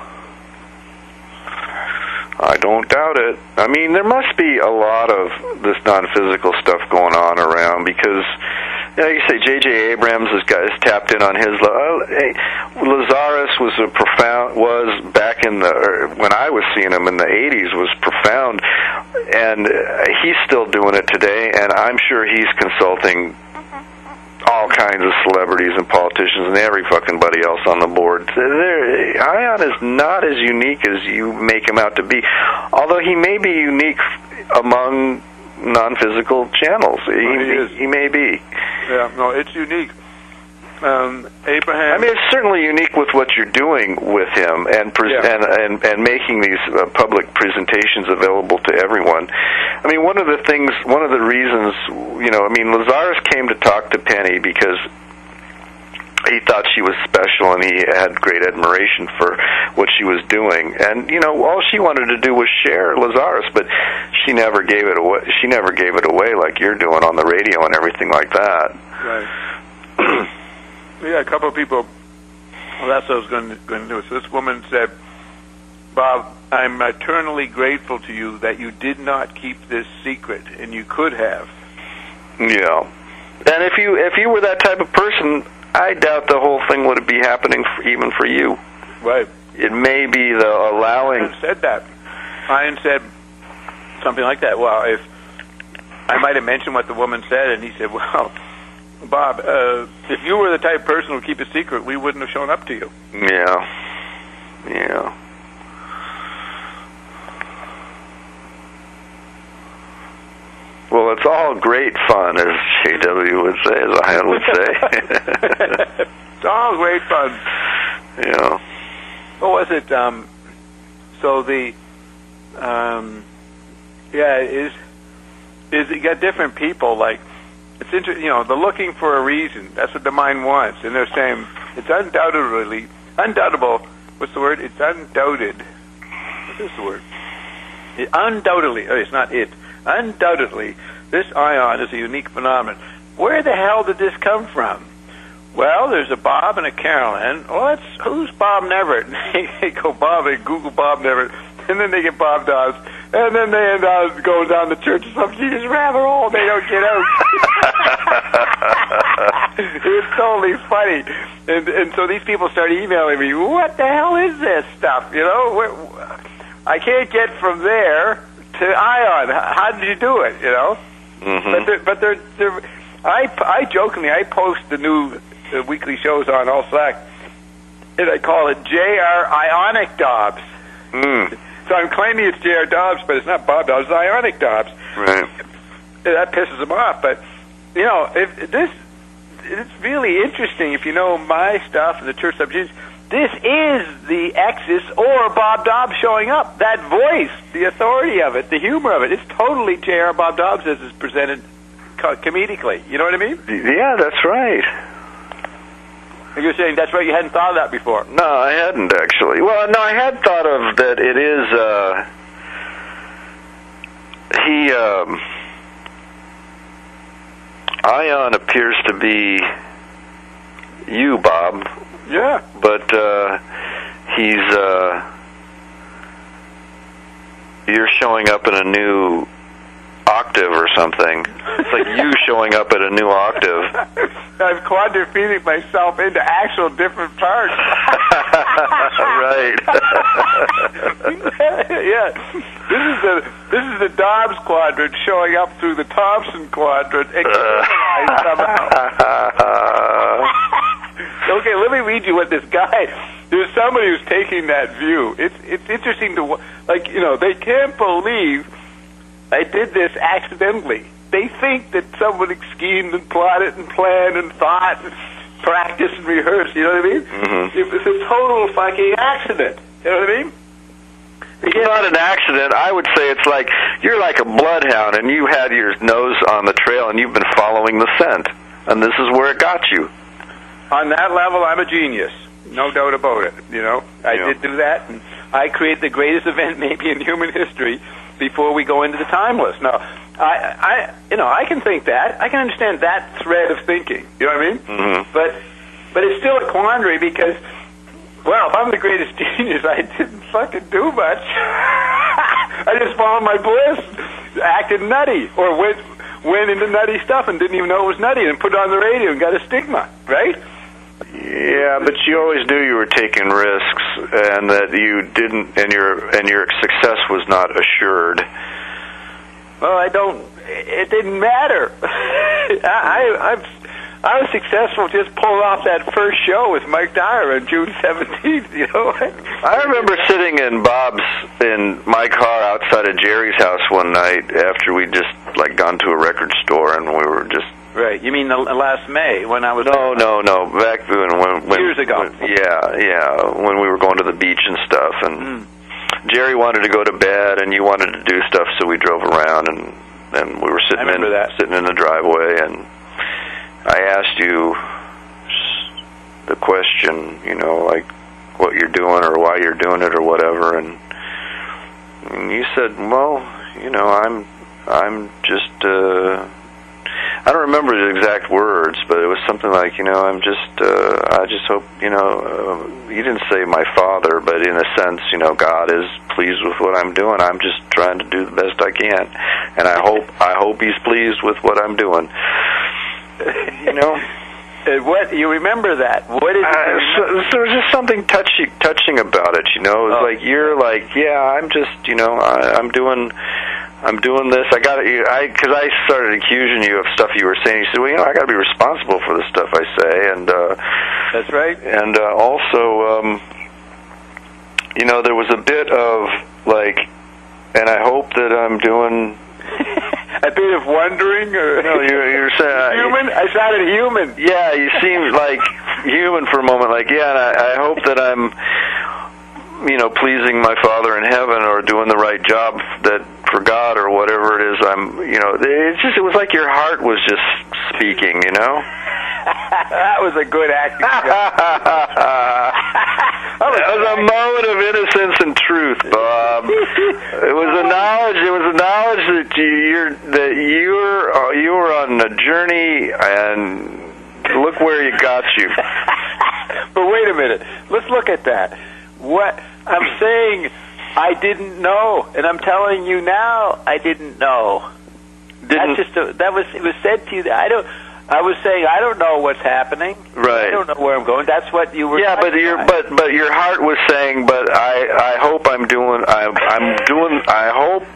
Speaker 1: I don't doubt it. I mean, there must be a lot of this non-physical stuff going on around because, you say J.J. Abrams has tapped in on his. Lazarus was back in when I was seeing him in the 80s, was profound, and he's still doing it today, and I'm sure he's consulting all kinds of celebrities and politicians and every fucking buddy else on the board. Ion is not as unique as you make him out to be, although he may be unique among non-physical channels. He may be.
Speaker 2: Yeah, no, it's unique. Abraham.
Speaker 1: I mean, it's certainly unique with what you're doing with him and making these public presentations available to everyone. I mean, one of the reasons, Lazarus came to talk to Penny because he thought she was special and he had great admiration for what she was doing. And, all she wanted to do was share Lazarus, but she never gave it away. She never gave it away like you're doing on the radio and everything like that.
Speaker 2: Right. Yeah, a couple of people. Well, that's what I was going to do. So this woman said, "Bob, I'm eternally grateful to you that you did not keep this secret, and you could have."
Speaker 1: Yeah, and if you were that type of person, I doubt the whole thing would be happening even for you.
Speaker 2: Right.
Speaker 1: It may be the allowing.
Speaker 2: Ian said that. Ian said something like that. Well, if I might have mentioned what the woman said, and he said, "Well, Bob, if you were the type of person who would keep a secret, we wouldn't have shown up to you."
Speaker 1: Yeah. Well, it's all great fun, as JW would say, as Ian would say.
Speaker 2: It's all great fun.
Speaker 1: Yeah.
Speaker 2: What was it? So the, is you got different people, like, it's interesting, they're looking for a reason. That's what the mind wants. And they're saying, it's undoubtable, what's the word? It's undoubted. What is the word? Undoubtedly, it's not it. Undoubtedly, this ion is a unique phenomenon. Where the hell did this come from? Well, there's a Bob and a Carolyn. Well, who's Bob Neverett? They go Bob, they Google Bob Neverett, and then they get Bob Dobbs, and then they end up going down to church or something. You just rabbit hole, they don't get out. It's totally funny. And so these people start emailing me, what the hell is this stuff? I can't get from there to Ion. How did you do it? Mm-hmm. But they're I jokingly post the new weekly shows on All Slack, and I call it J.R. Ionic Dobbs. So I'm claiming it's J.R. Dobbs, but it's not Bob Dobbs, it's Ionic Dobbs.
Speaker 1: Right.
Speaker 2: That pisses them off. But it's really interesting if you know my stuff and the church subjects. This is the Exus or Bob Dobbs showing up. That voice, the authority of it, the humor of it, it's totally J.R. Bob Dobbs as is presented comedically. You know what I mean?
Speaker 1: Yeah, that's right.
Speaker 2: You're saying that's right, you hadn't thought of that before?
Speaker 1: No, I hadn't actually. Well, no, I had thought of that it is, Ion appears to be you, Bob.
Speaker 2: Yeah.
Speaker 1: But you're showing up in a new octave or something. It's like you showing up at a new octave.
Speaker 2: I'm quadrupeding myself into actual different parts.
Speaker 1: Right.
Speaker 2: Yeah. This is the Dobbs quadrant showing up through the Thompson quadrant. Somehow. Okay, let me read you what this guy. There's somebody who's taking that view. It's interesting to they can't believe I did this accidentally. They think that somebody schemed and plotted and planned and thought and practiced and rehearsed. You know what I mean?
Speaker 1: Mm-hmm.
Speaker 2: It was a total fucking accident. You know what I mean?
Speaker 1: It's not an accident. I would say it's like you're like a bloodhound and you had your nose on the trail and you've been following the scent. And this is where it got you.
Speaker 2: On that level, I'm a genius. No doubt about it. I did do that. And I created the greatest event maybe in human history. before we go into the timeless. Now, I can think that. I can understand that thread of thinking. You know what I mean?
Speaker 1: Mm-hmm.
Speaker 2: But it's still a quandary because, well, if I'm the greatest genius, I didn't fucking do much. I just followed my bliss, acted nutty, or went into nutty stuff and didn't even know it was nutty, and put it on the radio and got a stigma, right?
Speaker 1: Yeah, but you always knew you were taking risks, and that you didn't, and your success was not assured.
Speaker 2: Well, it didn't matter. I was successful just pulling off that first show with Mike Dyer on June 17th, you know.
Speaker 1: I remember sitting in my car outside of Jerry's house one night after we'd just, gone to a record store, and we were just...
Speaker 2: Right. You mean the last May when I was...
Speaker 1: No. Back when
Speaker 2: years ago.
Speaker 1: When we were going to the beach and stuff, and Jerry wanted to go to bed, and you wanted to do stuff, so we drove around, and we were sitting in the driveway, and I asked you the question, what you're doing or why you're doing it or whatever, and you said, well, I'm just, I don't remember the exact words, but it was something like, I just hope, you didn't say my father, but in a sense, God is pleased with what I'm doing. I'm just trying to do the best I can, and I hope he's pleased with what I'm doing.
Speaker 2: What you remember that? What is it?
Speaker 1: So there was just something touching about it. It was like you're like, yeah, I'm just, I'm doing this. Because I started accusing you of stuff you were saying. You said, well, I got to be responsible for the stuff I say, and
Speaker 2: that's right.
Speaker 1: And also, there was a bit of and I hope that I'm doing.
Speaker 2: A bit of wondering, or
Speaker 1: no, you're saying
Speaker 2: human. I sounded human.
Speaker 1: Yeah, you seemed like human for a moment. And I hope that I'm, pleasing my Father in heaven, or doing the right job for God, or whatever it is. It was like your heart was just speaking.
Speaker 2: That was a good acting job.
Speaker 1: It was a moment of innocence and truth, Bob. It was a knowledge that you were on a journey, and look where it got you.
Speaker 2: But wait a minute. Let's look at that. What I'm saying, I didn't know, and I'm telling you now, I didn't know. It was said to you that I was saying I don't know what's happening.
Speaker 1: Right.
Speaker 2: I don't know where I'm going. That's what you were.
Speaker 1: Yeah, but your heart was saying, but I hope I'm doing. I hope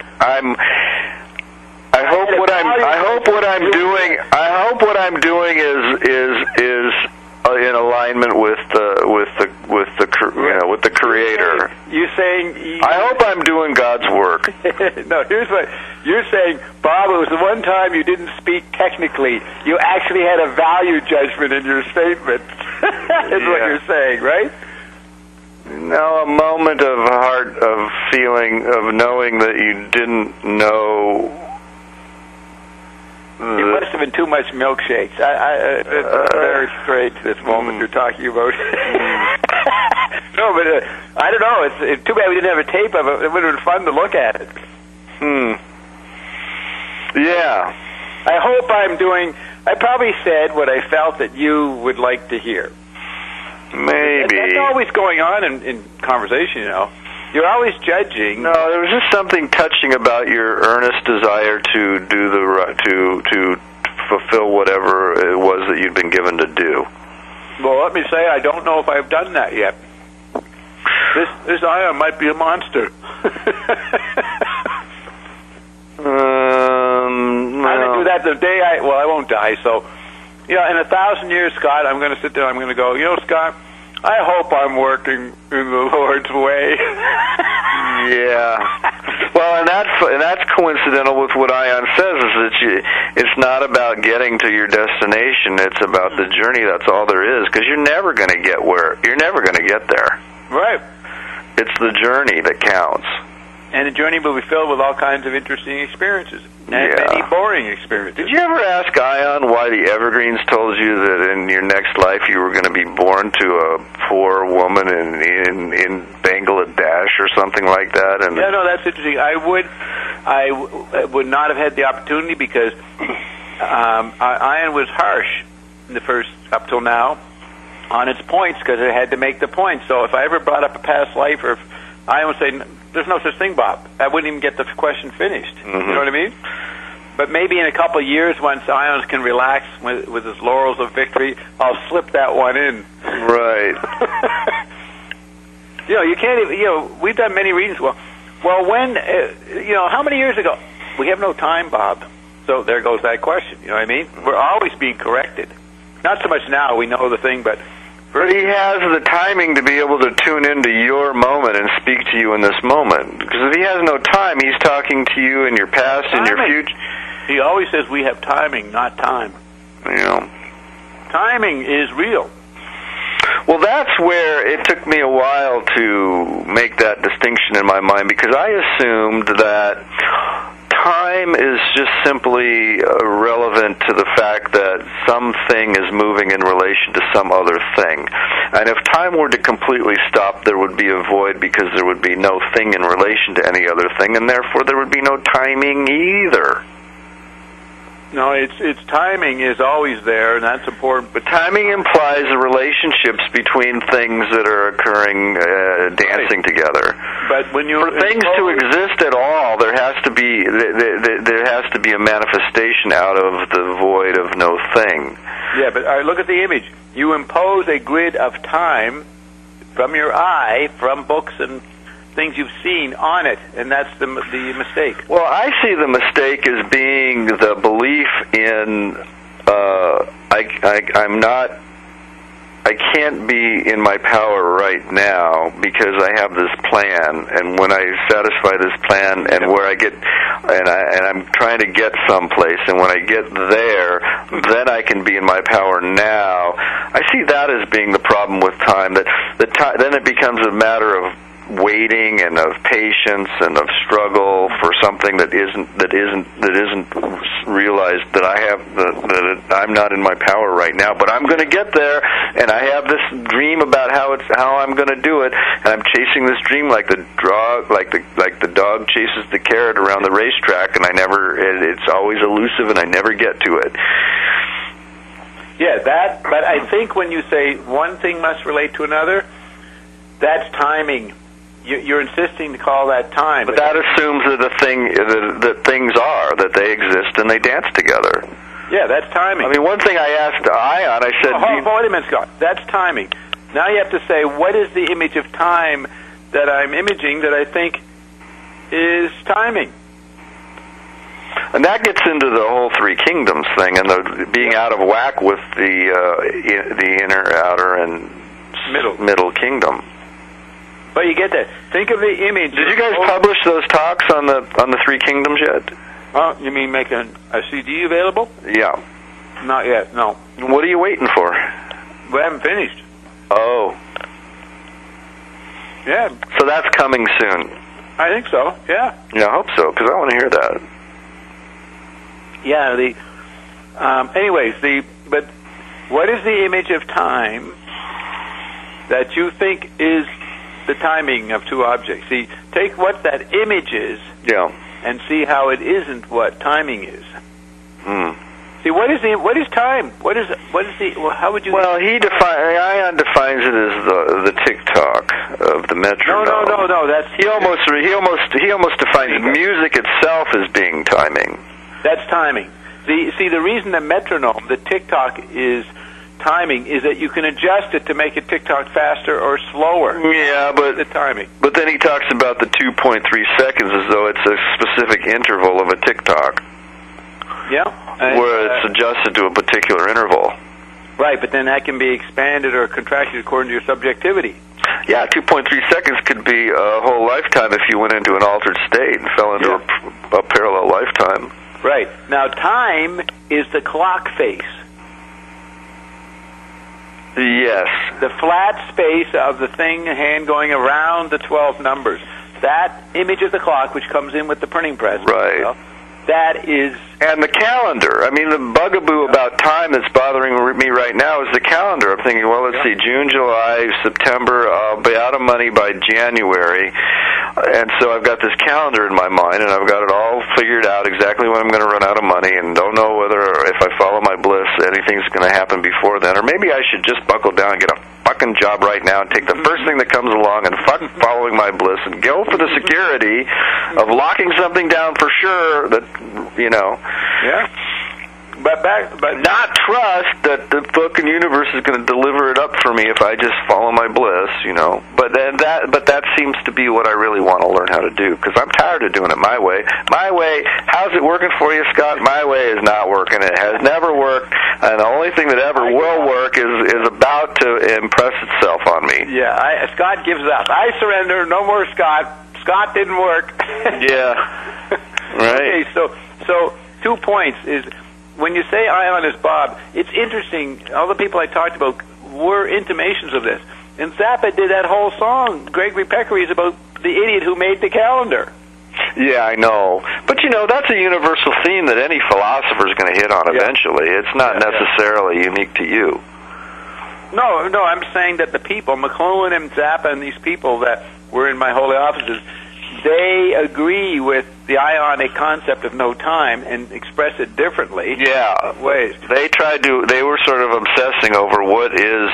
Speaker 1: what I'm doing is in alignment with the Creator.
Speaker 2: You're saying
Speaker 1: I hope I'm doing God's work.
Speaker 2: No, here's what you're saying, Bob. It was the one time you didn't speak technically. You actually had a value judgment in your statement. Is what you're saying, right?
Speaker 1: No, a moment of heart, of feeling, of knowing that you didn't know.
Speaker 2: It must have been too much milkshakes. It's very strange, this moment you're talking about. No, but I don't know. It's too bad we didn't have a tape of it. It would have been fun to look at it.
Speaker 1: Yeah.
Speaker 2: I hope I probably said what I felt that you would like to hear.
Speaker 1: Maybe.
Speaker 2: That's always going on in conversation, You're always judging.
Speaker 1: No, there was just something touching about your earnest desire to do to fulfill whatever it was that you'd been given to do.
Speaker 2: Well, let me say, I don't know if I've done that yet. This ion might be a monster. I'm going to do that the day I won't die, so, in 1,000 years, Scott, I'm going to sit there, I'm going to go, Scott, I hope I'm working in the Lord's way.
Speaker 1: Yeah. Well, and that's coincidental with what Ion says, is that it's not about getting to your destination, it's about the journey. That's all there is, because you're never going to get there.
Speaker 2: Right.
Speaker 1: It's the journey that counts.
Speaker 2: And the journey will be filled with all kinds of interesting experiences. And many boring experiences.
Speaker 1: Did you ever ask Ion why the Evergreens told you that in your next life you were going to be born to a poor woman in angle at dash or something like that. And
Speaker 2: yeah, no, that's interesting. I would not have had the opportunity because iron was harsh in the first up till now on its points because it had to make the points. So if I ever brought up a past life, or if iron would say, "There's no such thing, Bob," I wouldn't even get the question finished. You know what I mean? But maybe in a couple of years, once Ions can relax with his laurels of victory, I'll slip that one in.
Speaker 1: Right.
Speaker 2: You can't even, we've done many readings. Well, when, how many years ago? We have no time, Bob. So there goes that question. You know what I mean? We're always being corrected. Not so much now, we know the thing, but
Speaker 1: he has the timing to be able to tune into your moment and speak to you in this moment. Because if he has no time, he's talking to you in your past and your future.
Speaker 2: He always says we have timing, not time.
Speaker 1: Yeah.
Speaker 2: Timing is real.
Speaker 1: Well, that's where it took me a while to make that distinction in my mind, because I assumed that time is just simply relevant to the fact that something is moving in relation to some other thing. And if time were to completely stop, there would be a void because there would be no thing in relation to any other thing, and therefore there would be no timing either.
Speaker 2: No, it's timing is always there, and that's important.
Speaker 1: But timing implies the relationships between things that are occurring, dancing together.
Speaker 2: But when
Speaker 1: for things to exist at all, there has to be a manifestation out of the void of no thing.
Speaker 2: Yeah, but look at the image. You impose a grid of time from your eye, from books and things you've seen on it, and that's the mistake.
Speaker 1: Well, I see the mistake as being the belief in I can't be in my power right now because I have this plan, and when I satisfy this plan and where I get, and I'm trying to get someplace, and when I get there, then I can be in my power now. I see that as being the problem with time. Then it becomes a matter of waiting and of patience and of struggle for something that isn't realized that that I'm not in my power right now, but I'm going to get there, and I have this dream about how I'm going to do it, and I'm chasing this dream like the dog chases the carrot around the racetrack, and it's always elusive, and I never get to it.
Speaker 2: Yeah, but I think when you say one thing must relate to another, that's timing. You're insisting to call that time.
Speaker 1: But that assumes that things are, that they exist and they dance together.
Speaker 2: Yeah, that's timing.
Speaker 1: I mean, one thing I asked Ion, I said...
Speaker 2: Wait a minute, Scott. That's timing. Now you have to say, what is the image of time that I'm imaging that I think is timing?
Speaker 1: And that gets into the whole three kingdoms thing and the being out of whack with the inner, outer, and middle kingdom.
Speaker 2: But you get that. Think of the image.
Speaker 1: Did you guys publish those talks on the three kingdoms yet?
Speaker 2: Oh, you mean make a CD available?
Speaker 1: Yeah.
Speaker 2: Not yet, no.
Speaker 1: What are you waiting for?
Speaker 2: We haven't finished.
Speaker 1: Oh.
Speaker 2: Yeah.
Speaker 1: So that's coming soon.
Speaker 2: I think so, yeah.
Speaker 1: Yeah, I hope so, because I want to hear that.
Speaker 2: Yeah, but what is the image of time that you think is the timing of two objects? See, take what that image is, and see how it isn't what timing is. See, what is time? How would you?
Speaker 1: Well, Ion defines it as the tick-tock of the metronome.
Speaker 2: No. That's
Speaker 1: he almost defines music itself as being timing.
Speaker 2: That's timing. The reason the metronome, the tick-tock, is timing is that you can adjust it to make it tick-tock faster or slower.
Speaker 1: Yeah, but
Speaker 2: the timing.
Speaker 1: But then he talks about the 2.3 seconds as though it's a specific interval of a tick-tock.
Speaker 2: Yeah.
Speaker 1: Where it's adjusted to a particular interval.
Speaker 2: Right, but then that can be expanded or contracted according to your subjectivity.
Speaker 1: Yeah, 2.3 seconds could be a whole lifetime if you went into an altered state and fell into a parallel lifetime.
Speaker 2: Right. Now, time is the clock face.
Speaker 1: Yes.
Speaker 2: The flat space of the hand going around the 12 numbers. That image of the clock, which comes in with the printing press.
Speaker 1: Right.
Speaker 2: that is...
Speaker 1: And the calendar. I mean, the bugaboo about time that's bothering me right now is the calendar. I'm thinking, well, let's see, June, July, September, I'll be out of money by January. And so I've got this calendar in my mind, and I've got it all figured out exactly when I'm going to run out of money, and don't know whether, if I follow my bliss, anything's going to happen before then. Or maybe I should just buckle down and get a fucking job right now and take the first thing that comes along and fuck following my bliss and go for the security of locking something down for sure that, you know...
Speaker 2: Yeah. But
Speaker 1: not trust that the fucking universe is going to deliver it up for me if I just follow my bliss, you know. But that seems to be what I really want to learn how to do, because I'm tired of doing it my way. My way, how's it working for you, Scott? My way is not working. It has never worked, and the only thing that ever will work is about to impress itself on me.
Speaker 2: Yeah, Scott gives up. I surrender. No more Scott. Scott didn't work.
Speaker 1: Yeah. Right.
Speaker 2: Okay, so 2 points is... When you say Ion is Bob, it's interesting. All the people I talked about were intimations of this. And Zappa did that whole song, Gregory Peccary, is about the idiot who made the calendar.
Speaker 1: Yeah, I know. But, you know, that's a universal theme that any philosopher is going to hit on eventually. It's not necessarily unique to you.
Speaker 2: No, I'm saying that the people, McLuhan and Zappa and these people that were in my holy offices, they agree with the ionic concept of no time and express it differently.
Speaker 1: Yeah,
Speaker 2: ways.
Speaker 1: They were sort of obsessing over what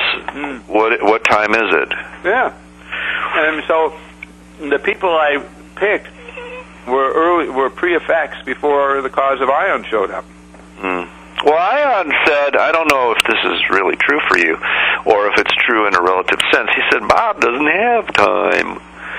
Speaker 1: time is it?
Speaker 2: Yeah, and so the people I picked were pre-effects before the cause of Ion showed up.
Speaker 1: Well, Ion said, I don't know if this is really true for you, or if it's true in a relative sense. He said, Bob doesn't have time.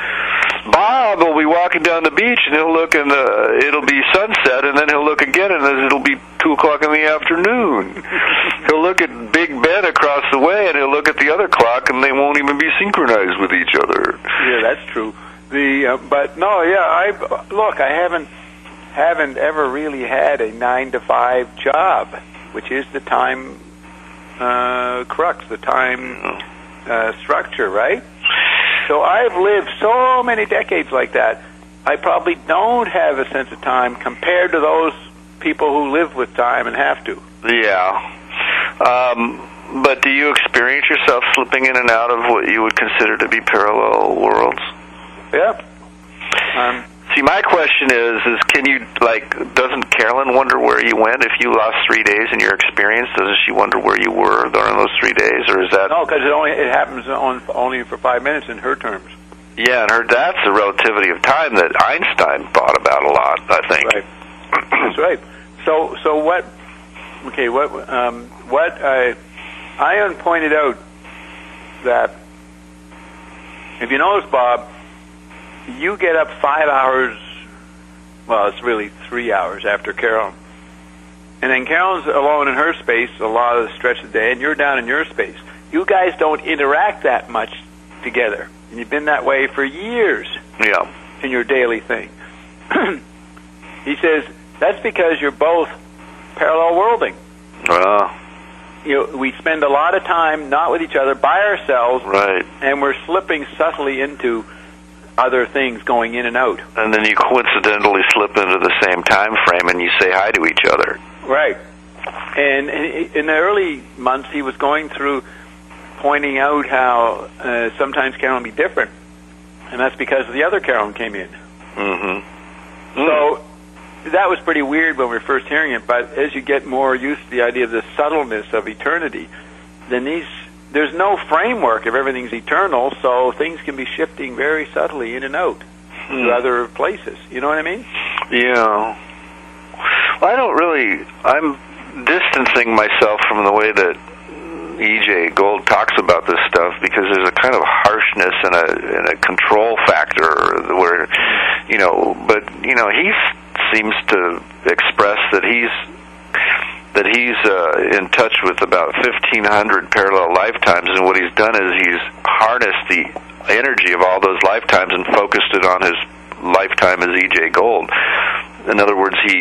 Speaker 1: Bob will be walking down the beach, and he'll look, and it'll be sunset, and then he'll look again, and it'll be 2 o'clock in the afternoon. He'll look at Big Ben across the way, and he'll look at the other clock, and they won't even be synchronized with each other.
Speaker 2: Yeah, that's true. But no, yeah, I haven't ever really had a 9-to-5 job, which is the time crux, the time structure, right? So I've lived so many decades like that. I probably don't have a sense of time compared to those people who live with time and have to.
Speaker 1: Yeah. But do you experience yourself slipping in and out of what you would consider to be parallel worlds?
Speaker 2: Yeah.
Speaker 1: See, my question is can you, doesn't Carolyn wonder where you went if you lost 3 days in your experience? Doesn't she wonder where you were during those 3 days, or is that...
Speaker 2: No, because it happens only for 5 minutes in her terms.
Speaker 1: Yeah, and that's the relativity of time that Einstein thought about a lot, I think.
Speaker 2: Right. That's right. So what... Okay, Ion pointed out that if you notice, Bob, you get up 5 hours, well, it's really 3 hours after Carolyn. And then Carolyn's alone in her space a lot of the stretch of the day, and you're down in your space. You guys don't interact that much together. And you've been that way for years.
Speaker 1: Yeah.
Speaker 2: In your daily thing. He says, that's because you're both parallel worlding. We spend a lot of time not with each other, by ourselves.
Speaker 1: Right.
Speaker 2: And we're slipping subtly into other things going in and out.
Speaker 1: And then you coincidentally slip into the same time frame and you say hi to each other.
Speaker 2: Right. And in the early months, he was going through pointing out how sometimes Carolyn will be different. And that's because the other Carolyn came in. Mm-hmm. So that was pretty weird when we were first hearing it, but as you get more used to the idea of the subtleness of eternity, then there's no framework if everything's eternal, so things can be shifting very subtly in and out to other places. You know what I mean?
Speaker 1: Yeah. Well, I'm distancing myself from the way that E.J. Gold talks about this stuff, because there's a kind of harshness and a control factor where, but he seems to express that he's in touch with about 1,500 parallel lifetimes, and what he's done is he's harnessed the energy of all those lifetimes and focused it on his lifetime as E.J. Gold. In other words, he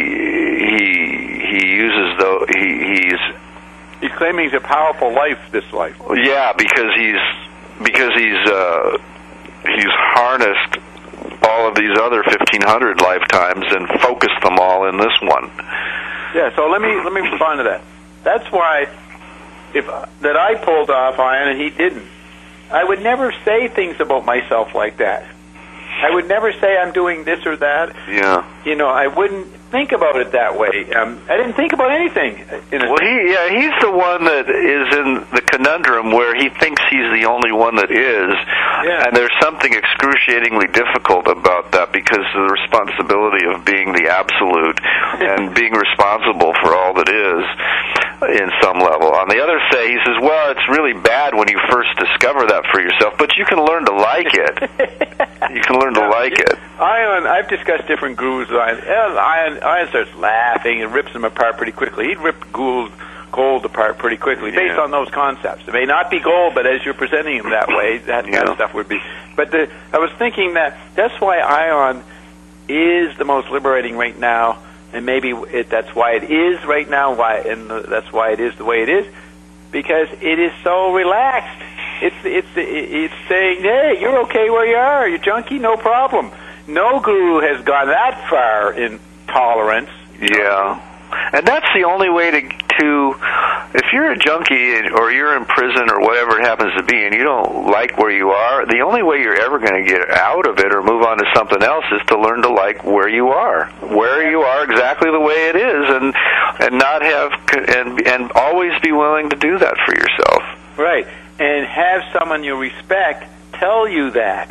Speaker 1: uses
Speaker 2: he's claiming he's a powerful life, this life.
Speaker 1: Yeah, because he's harnessed all all of these other 1,500 lifetimes and focused them all in this one.
Speaker 2: Yeah, so let me respond to that. That's why that I pulled off Ion and he didn't. I would never say things about myself like that. I would never say I'm doing this or that.
Speaker 1: Yeah.
Speaker 2: You know, I wouldn't think about it that way. I didn't think about anything.
Speaker 1: Well, he's the one that is in the conundrum where he thinks he's the only one that is, and there's something excruciatingly difficult about that because of the responsibility of being the absolute and being responsible for all that is in some level. On the other say, he says, well, it's really bad when you first discover that for yourself, but you can learn to like it. You can learn to like it.
Speaker 2: I've discussed different gurus with Ion starts laughing and rips them apart pretty quickly. He'd rip gold apart pretty quickly based on those concepts. It may not be gold, but as you're presenting him that way, that kind of stuff would be. But I was thinking that's why Ion is the most liberating right now, and maybe that's why it is right now, that's why it is the way it is, because it is so relaxed. It's saying, hey, you're okay where you are. You're junkie, no problem. No guru has gone that far in tolerance.
Speaker 1: Yeah. And that's the only way to if you're a junkie or you're in prison or whatever it happens to be and you don't like where you are, the only way you're ever going to get out of it or move on to something else is to learn to like where you are exactly the way it is, and not have and always be willing to do that for yourself.
Speaker 2: Right. And have someone you respect tell you that.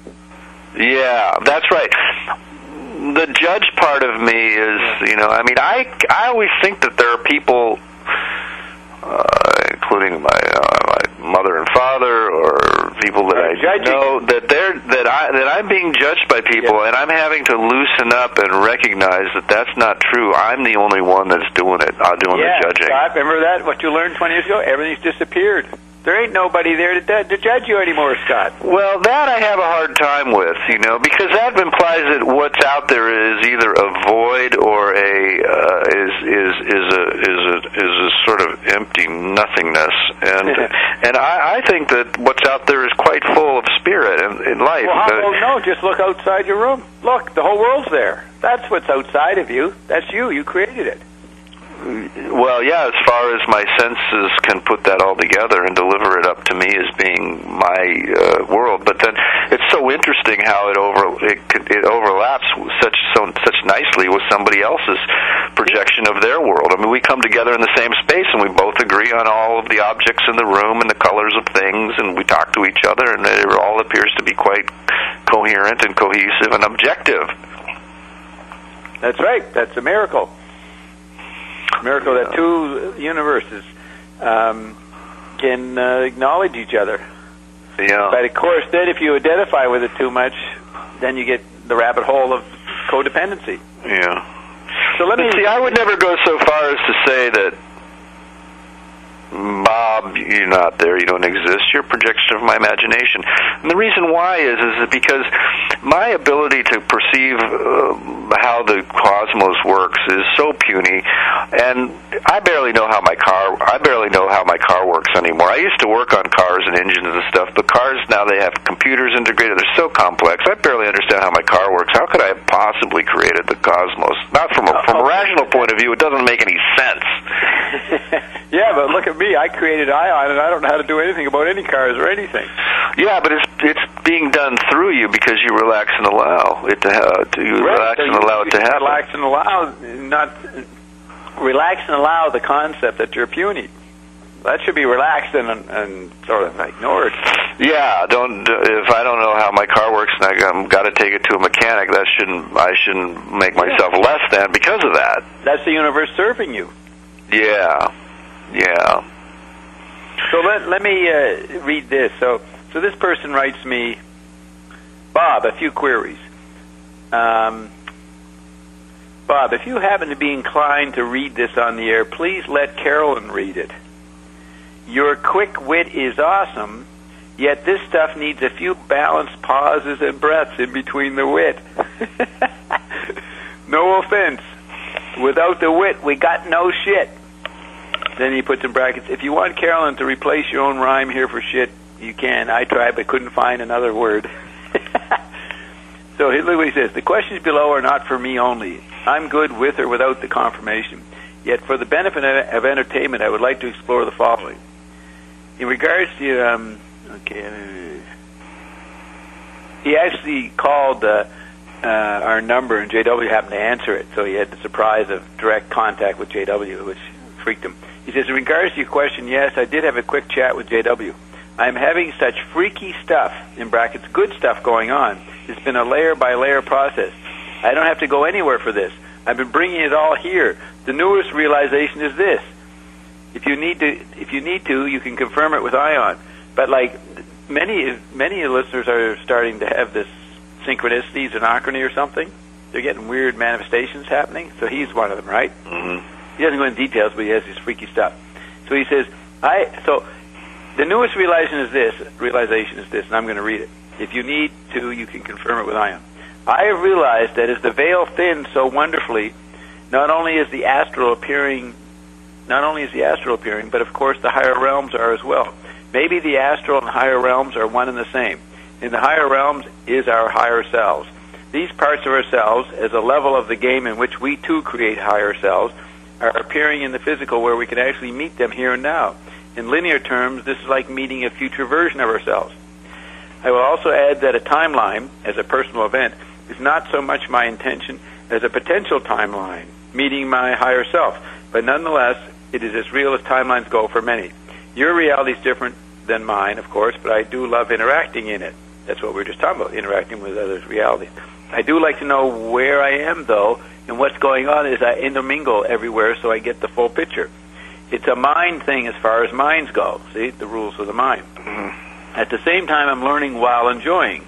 Speaker 1: Yeah, that's right. The judge part of me is, I always think that there are people, including my mother and father, or people that I know, that I'm being judged by people, and I'm having to loosen up and recognize that that's not true. I'm the only one that's doing it, doing the judging.
Speaker 2: Scott, remember that? What you learned 20 years ago? Everything's disappeared. There ain't nobody there to judge you anymore, Scott.
Speaker 1: Well, that I have a hard time with, because that implies that what's out there is either a void or is a sort of empty nothingness, and I think that what's out there is quite full of spirit in life.
Speaker 2: Well, no, just look outside your room. Look, the whole world's there. That's what's outside of you. That's you. You created it.
Speaker 1: Well, yeah, as far as my senses can put that all together and deliver it up to me as being my world, but then it's so interesting how it overlaps such nicely with somebody else's projection of their world. I mean, we come together in the same space and we both agree on all of the objects in the room and the colors of things, and we talk to each other, and it all appears to be quite coherent and cohesive and objective.
Speaker 2: That's right. That's a miracle. Miracle that two universes can acknowledge each other.
Speaker 1: Yeah.
Speaker 2: But of course, then if you identify with it too much, then you get the rabbit hole of codependency.
Speaker 1: Yeah.
Speaker 2: So
Speaker 1: I would never go so far as to say that, Bob, you're not there, you don't exist, you're a projection of my imagination. And the reason why is because my ability to perceive how the cosmos works is so puny, and I barely know how my car works anymore. I used to work on cars and engines and stuff, but cars now, they have computers integrated, they're so complex, I barely understand how my car works. How could I have possibly created the cosmos? Not from a rational point of view, it doesn't make any sense.
Speaker 2: Yeah, but look at me. I created Ion, and I don't know how to do anything about any cars or anything.
Speaker 1: Yeah, but it's being done through you because you relax and allow it to relax and allow it to happen.
Speaker 2: Relax and allow the concept that you're puny. That should be relaxed and sort of ignored.
Speaker 1: Yeah, if I don't know how my car works and I've got to take it to a mechanic, I shouldn't make myself less than because of that.
Speaker 2: That's the universe serving you.
Speaker 1: Yeah.
Speaker 2: So let me read this. So this person writes me, Bob, a few queries. Bob, if you happen to be inclined to read this on the air, please let Carolyn read it. Your quick wit is awesome, yet this stuff needs a few balanced pauses and breaths in between the wit. No offense. Without the wit, we got no shit. Then he puts in brackets, if you want Carolyn to replace your own rhyme here for shit, you can. I tried but couldn't find another word. So look what he says. The questions below are not for me only. I'm good with or without the confirmation. Yet for the benefit of entertainment, I would like to explore the following. In regards to, he actually called our number, and JW happened to answer it, so he had the surprise of direct contact with JW, which freaked him. He says, in regards to your question, yes, I did have a quick chat with JW. I'm having such freaky stuff, in brackets, good stuff going on. It's been a layer-by-layer process. I don't have to go anywhere for this. I've been bringing it all here. The newest realization is this. If you need to, you can confirm it with Ion. But like many listeners are starting to have this synchronicities, anachrony or something. They're getting weird manifestations happening. So he's one of them, right?
Speaker 1: Mm-hmm.
Speaker 2: He doesn't go into details, but he has this freaky stuff. So he says, so the newest realization is this, and I'm going to read it. If you need to, you can confirm it with Ion. I have realized that as the veil thins so wonderfully, not only is the astral appearing, but of course the higher realms are as well. Maybe the astral and higher realms are one and the same. In the higher realms is our higher selves. These parts of ourselves, as a level of the game in which we too create higher selves, are appearing in the physical where we can actually meet them here and now. In linear terms, this is like meeting a future version of ourselves. I will also add that a timeline, as a personal event, is not so much my intention as a potential timeline, meeting my higher self. But nonetheless, it is as real as timelines go for many. Your reality is different than mine, of course, but I do love interacting in it. That's what we were just talking about, interacting with others' realities. I do like to know where I am, though, and what's going on as I intermingle everywhere so I get the full picture. It's a mind thing as far as minds go. See, the rules of the mind.
Speaker 1: Mm-hmm.
Speaker 2: At the same time, I'm learning while enjoying.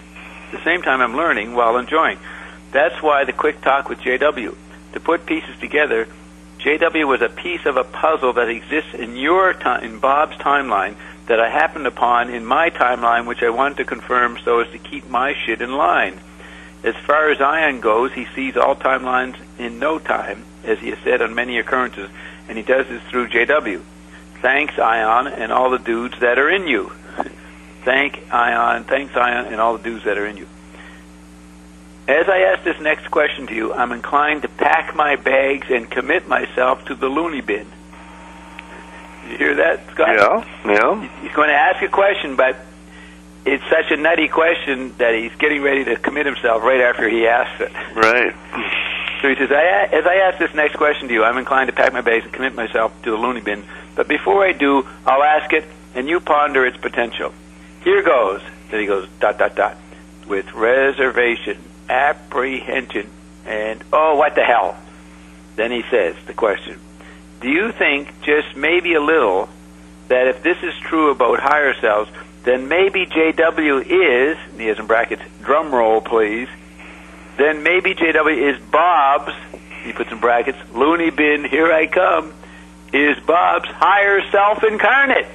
Speaker 2: That's why the quick talk with JW. To put pieces together, JW was a piece of a puzzle that exists in in Bob's timeline that I happened upon in my timeline, which I wanted to confirm so as to keep my shit in line. As far as Ion goes, he sees all timelines in no time, as he has said on many occurrences, and he does this through JW. Thanks, Ion, and all the dudes that are in you. Thanks, Ion, and all the dudes that are in you. As I ask this next question to you, I'm inclined to pack my bags and commit myself to the loony bin. You hear that, Scott?
Speaker 1: Yeah.
Speaker 2: He's going to ask a question, but it's such a nutty question that he's getting ready to commit himself right after he asks it.
Speaker 1: Right.
Speaker 2: So he says, as I ask this next question to you, I'm inclined to pack my bags and commit myself to the loony bin. But before I do, I'll ask it, and you ponder its potential. Here goes. Then he goes, ... with reservation, apprehension, and, oh, what the hell? Then he says, the question, do you think, just maybe a little, that if this is true about higher selves, then maybe JW is, and he has in brackets, drum roll please, then maybe JW is Bob's, he puts in brackets, loony bin, here I come, is Bob's higher self incarnate.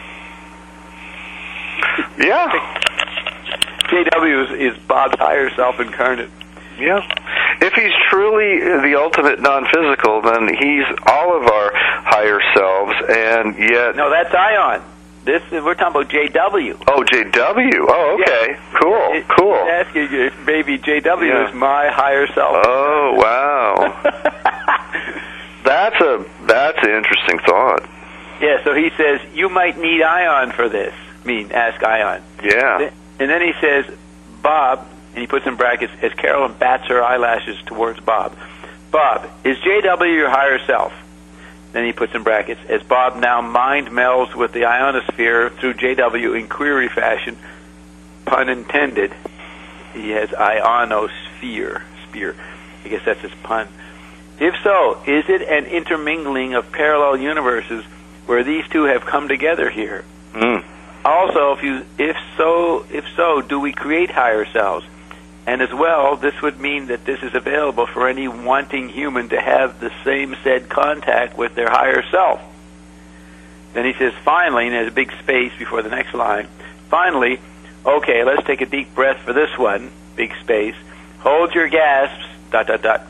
Speaker 1: Yeah.
Speaker 2: JW is Bob's higher self incarnate.
Speaker 1: Yeah. If he's truly the ultimate non-physical, then he's all of our higher selves, and yet...
Speaker 2: No, that's Ion. We're talking about JW.
Speaker 1: Oh, JW. Oh, okay. Yeah. Cool.
Speaker 2: He's asking if maybe JW is my higher self.
Speaker 1: Oh, wow. That's an interesting thought.
Speaker 2: Yeah, so he says, you might need Ion for this. Ask Ion.
Speaker 1: Yeah.
Speaker 2: And then he says, Bob, and he puts in brackets, as Carolyn bats her eyelashes towards Bob, Bob, is JW your higher self? Then he puts in brackets, as Bob now mind melds with the ionosphere through JW in query fashion, pun intended. He has ionosphere, spear. I guess that's his pun. If so, is it an intermingling of parallel universes where these two have come together here?
Speaker 1: Mm.
Speaker 2: Also, if so, do we create higher selves? And as well, this would mean that this is available for any wanting human to have the same said contact with their higher self. Then he says, finally, and there's a big space before the next line, finally, okay, let's take a deep breath for this one, big space, hold your gasps, ... ready, ...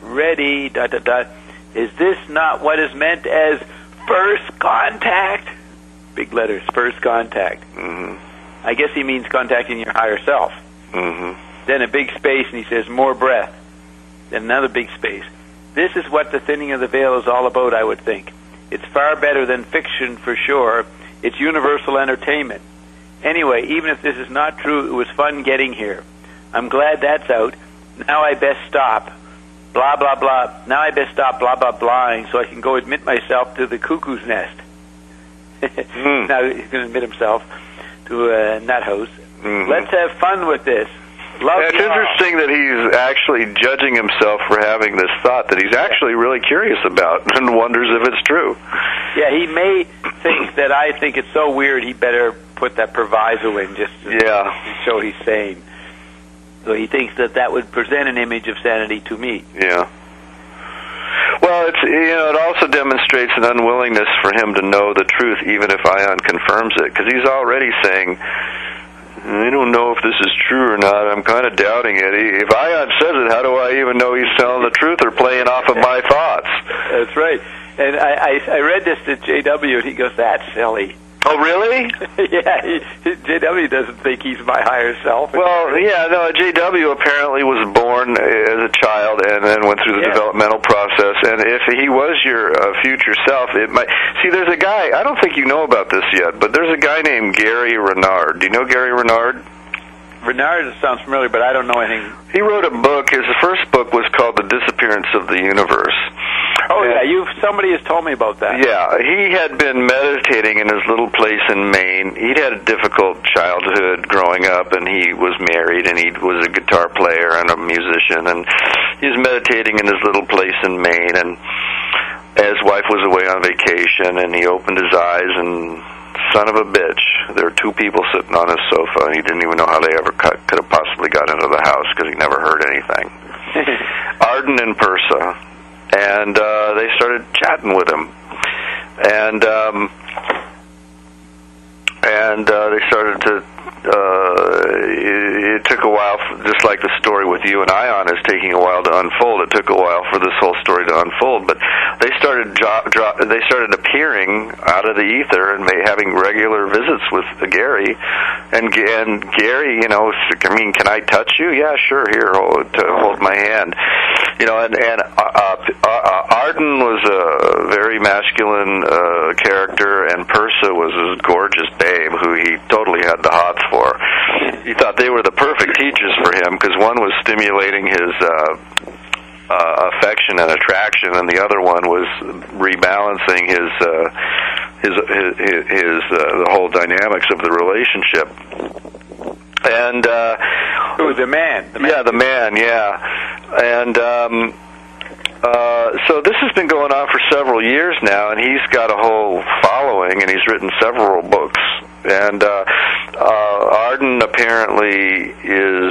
Speaker 2: is this not what is meant as first contact? Big letters, first contact.
Speaker 1: Mm-hmm.
Speaker 2: I guess he means contacting your higher self.
Speaker 1: Mm-hmm.
Speaker 2: then a big space, and he says, more breath. Then another big space. This is what the thinning of the veil is all about, I would think. It's far better than fiction for sure. It's universal entertainment. Anyway, even if this is not true, it was fun getting here. I'm glad that's out. Now I best stop. Blah, blah, blah. Now I best stop blah, blah, blahing so I can go admit myself to the cuckoo's nest. Now he's going to admit himself to a nut house. Let's have fun with this.
Speaker 1: It's interesting that he's actually judging himself for having this thought that he's actually really curious about and wonders if it's true.
Speaker 2: Yeah, he may think that I think it's so weird he better put that proviso in just to show he's sane. So he thinks that would present an image of sanity to me.
Speaker 1: Yeah. Well, it also demonstrates an unwillingness for him to know the truth, even if Ion confirms it, because he's already saying, I don't know if this is true or not. I'm kind of doubting it. If Ion says it, how do I even know he's telling the truth or playing off of my thoughts?
Speaker 2: That's right. And I read this to JW, and he goes, that's silly.
Speaker 1: Oh, really?
Speaker 2: Yeah, JW doesn't think he's my higher self.
Speaker 1: Well, yeah, no, JW apparently was born as a child and then went through the developmental process, and if he was your future self, it might... See, there's a guy, I don't think you know about this yet, but there's a guy named Gary Renard. Do you know Gary Renard?
Speaker 2: Renard sounds familiar, but I don't know anything.
Speaker 1: He wrote a book. His first book was called The Disappearance of the Universe.
Speaker 2: Oh, yeah, somebody has told me about that.
Speaker 1: Yeah, he had been meditating in his little place in Maine. He'd had a difficult childhood growing up, and he was married, and he was a guitar player and a musician, and he was meditating in his little place in Maine, and his wife was away on vacation, and he opened his eyes, and son of a bitch, there were two people sitting on his sofa, and he didn't even know how they ever could have possibly got into the house, because he never heard anything. Arden and Persa. And they started chatting with him, and they started to. It took a while, just like the story with you and Ion is taking a while to unfold. It took a while for this whole story to unfold, but they started appearing out of the ether and having regular visits with Gary. And Gary, can I touch you? Yeah, sure. Here, hold my hand. And Arden was a very masculine character, and Persa was this gorgeous babe who he totally had the hots for. He thought they were the perfect teachers for him because one was stimulating his affection and attraction, and the other one was rebalancing the whole dynamics of the relationship. And
Speaker 2: who was the man?
Speaker 1: The man. And so this has been going on for several years now, and he's got a whole following, and he's written several books. And Arden apparently is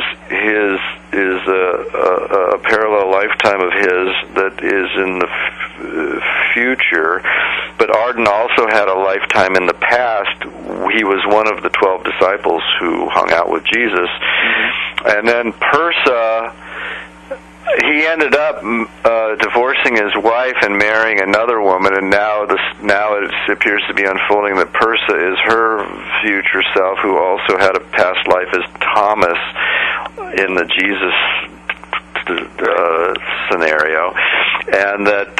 Speaker 1: a parallel lifetime of his that is in the future. But Arden also had a lifetime in the past. He was one of the 12 disciples who hung out with Jesus. And then Persa, he ended up divorcing his wife and marrying another woman, and now it appears to be unfolding that Persa is her future self, who also had a past life as Thomas in the Jesus scenario, and that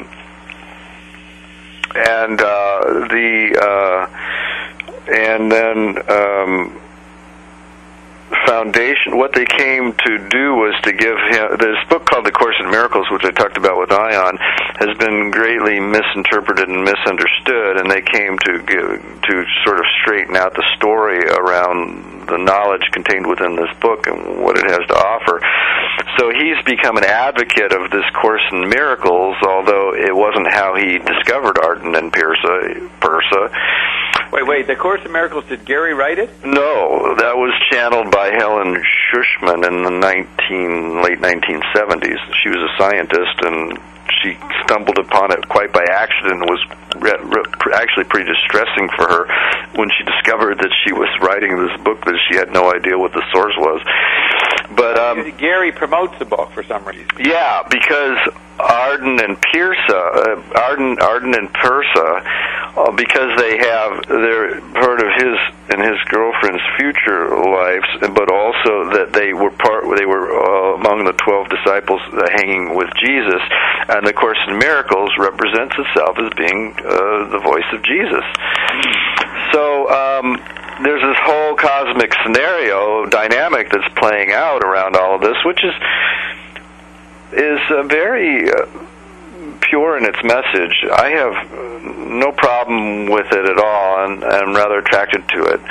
Speaker 1: foundation, what they came to do was to give him this book called The Course in Miracles, which I talked about with Ion, has been greatly misinterpreted and misunderstood, and they came to sort of straighten out the story around the knowledge contained within this book and what it has to offer. So he's become an advocate of this Course in Miracles, although it wasn't how he discovered Arden and Persa.
Speaker 2: Wait, The Course in Miracles, did Gary write it?
Speaker 1: No, that was channeled by Helen Schussman in the late 1970s. She was a scientist, and she stumbled upon it quite by accident. It was actually pretty distressing for her when she discovered that she was writing this book that she had no idea what the source was. But
Speaker 2: Gary promotes the book for some reason.
Speaker 1: Yeah, because Arden and Persa, because they're part of his and his girlfriend's future lives, but also that they were among the 12 disciples hanging with Jesus. And the Course in Miracles represents itself as being the voice of Jesus. So there's this whole cosmic scenario dynamic that's playing out around all of this, which is very pure in its message. I have no problem with it at all, and I'm rather attracted to it.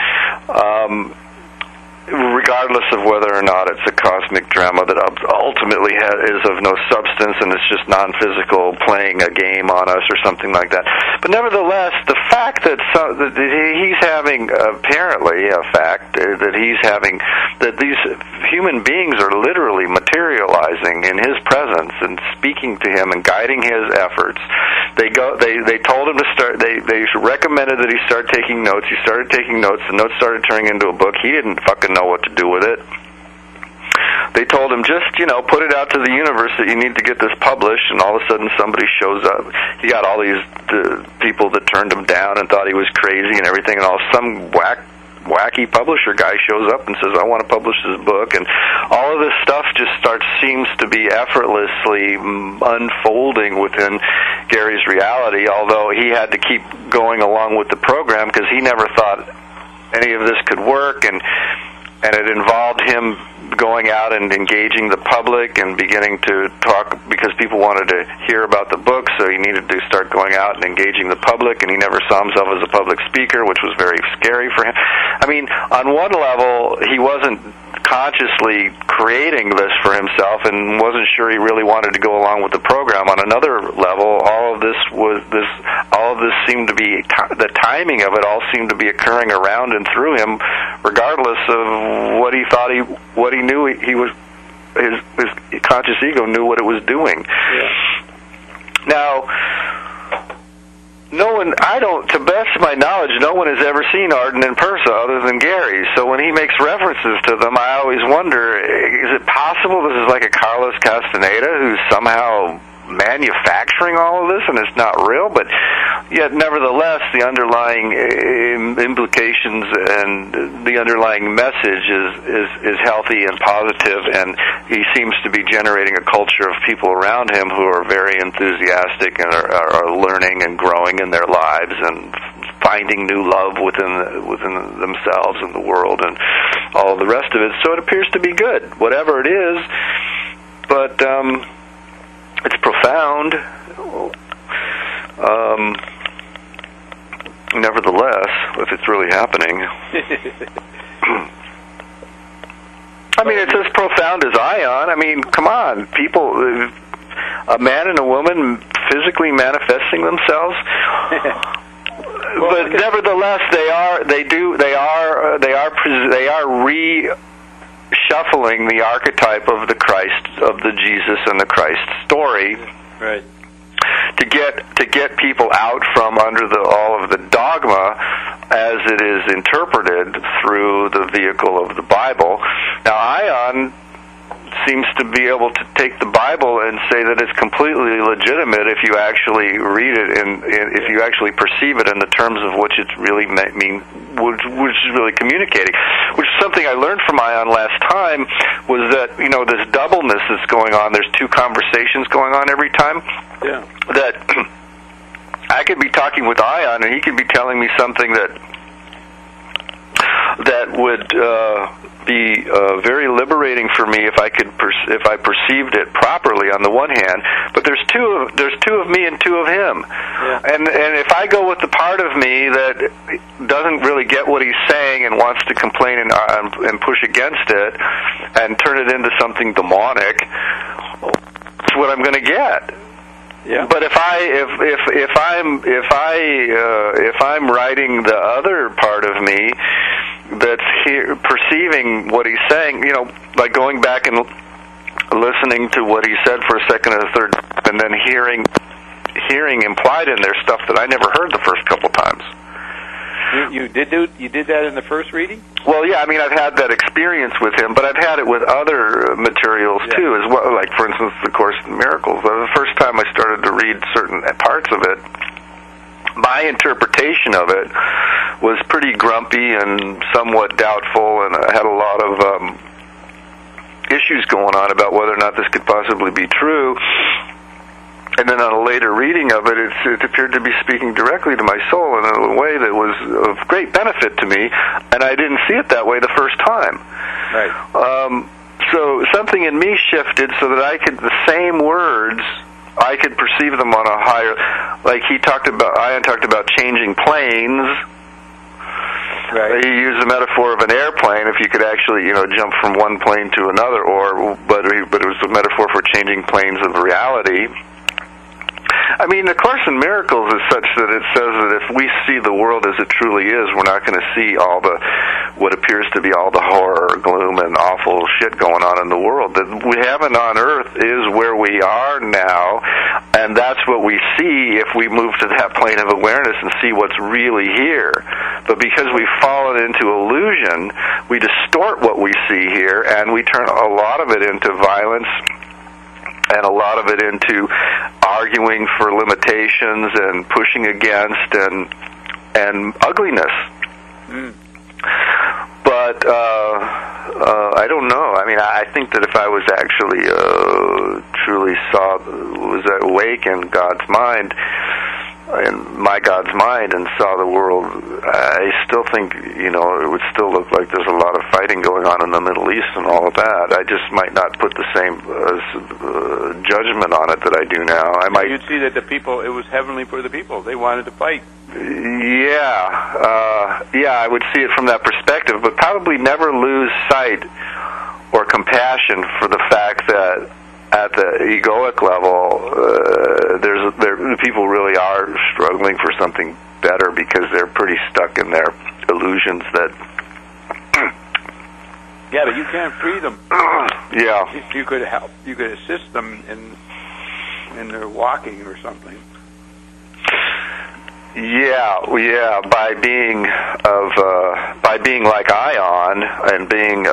Speaker 1: Regardless of whether or not it's a cosmic drama that ultimately is of no substance and it's just non-physical, playing a game on us or something like that. But nevertheless, the fact that he's having, apparently a fact that he's having, that these human beings are literally materializing in his presence and speaking to him and guiding his efforts. They told him to start, they recommended that he start taking notes. He started taking notes. The notes started turning into a book. He didn't fucking know what to do with it. They told him, just, put it out to the universe that you need to get this published, and all of a sudden somebody shows up. He got all these people that turned him down and thought he was crazy and everything, and some wacky publisher guy shows up and says, I want to publish this book, and all of this stuff just seems to be effortlessly unfolding within Gary's reality, although he had to keep going along with the program because he never thought any of this could work, and it involved him going out and engaging the public and beginning to talk, because people wanted to hear about the book, so he needed to start going out and engaging the public, and he never saw himself as a public speaker, which was very scary for him. I mean, on one level, he wasn't consciously creating this for himself and wasn't sure he really wanted to go along with the program. On another level, all of this seemed to be, the timing of it all seemed to be occurring around and through him, regardless of what he thought what he knew he was. His conscious ego knew what it was doing.
Speaker 2: Yeah.
Speaker 1: Now, to best of my knowledge, no one has ever seen Arden in person other than Gary. So when he makes references to them, I always wonder, is it possible this is like a Carlos Castaneda who's somehow manufacturing all of this and it's not real? But yet, nevertheless, the underlying implications and the underlying message is healthy and positive, and he seems to be generating a culture of people around him who are very enthusiastic and are learning and growing in their lives and finding new love within themselves and the world and all of the rest of it. So it appears to be good, whatever it is. But it's profound. Nevertheless, if it's really happening. I mean, it's as profound as Ion. I mean, come on, people, a man and a woman physically manifesting themselves. But nevertheless, they are reshuffling the archetype of the Christ, of the Jesus and the Christ story,
Speaker 2: right?
Speaker 1: To get people out from under all of the dogma as it is interpreted through the vehicle of the Bible. Now, Ion seems to be able to take the Bible and say that it's completely legitimate if you actually read it and if you actually perceive it in the terms of which it's really which is really communicating. Which is something I learned from Ion last time, was that, this doubleness that's going on. There's two conversations going on every time.
Speaker 2: Yeah.
Speaker 1: That I could be talking with Ion and he could be telling me something that would be very liberating for me if I perceived it properly on the one hand, but there's two of me and two of him.
Speaker 2: Yeah.
Speaker 1: And if I go with the part of me that doesn't really get what he's saying and wants to complain and push against it and turn it into something demonic, that's what I'm going to get.
Speaker 2: Yeah.
Speaker 1: But if I'm writing the other part of me that's here, perceiving what he's saying, like going back and listening to what he said for a second or a third, and then hearing implied in there stuff that I never heard the first couple times.
Speaker 2: You did that in the first reading?
Speaker 1: Well, yeah, I mean, I've had that experience with him, but I've had it with other materials too, as well. Like, for instance, the Course in Miracles. The first time I started to read certain parts of it, my interpretation of it was pretty grumpy and somewhat doubtful, and had a lot of issues going on about whether or not this could possibly be true. And then on a later reading of it, it appeared to be speaking directly to my soul in a way that was of great benefit to me, and I didn't see it that way the first time.
Speaker 2: Right.
Speaker 1: So something in me shifted so that the same words, I could perceive them on a higher, like Ian talked about changing planes.
Speaker 2: Right.
Speaker 1: He used the metaphor of an airplane. If you could actually, jump from one plane to another, but it was a metaphor for changing planes of reality. I mean, the Course in Miracles is such that it says that if we see the world as it truly is, we're not going to see what appears to be all the horror, gloom, and awful shit going on in the world. That we heaven on earth is where we are now, and that's what we see if we move to that plane of awareness and see what's really here. But because we've fallen into illusion, we distort what we see here, and we turn a lot of it into violence, and a lot of it into arguing for limitations and pushing against and ugliness.
Speaker 2: Mm.
Speaker 1: But I don't know. I mean, I think that if I was actually truly was awake in God's mind, in my God's mind, and saw the world, I still think, it would still look like there's a lot of fighting going on in the Middle East and all of that. I just might not put the same judgment on it that I do now.
Speaker 2: You'd see that it was heavenly for the people. They wanted to fight.
Speaker 1: Yeah, I would see it from that perspective, but probably never lose sight or compassion for the fact that at the egoic level, people really are struggling for something better because they're pretty stuck in their illusions that.
Speaker 2: Yeah, but you can't free them.
Speaker 1: Yeah.
Speaker 2: You could help. You could assist them in their walking or something.
Speaker 1: Yeah, by being like Ion and being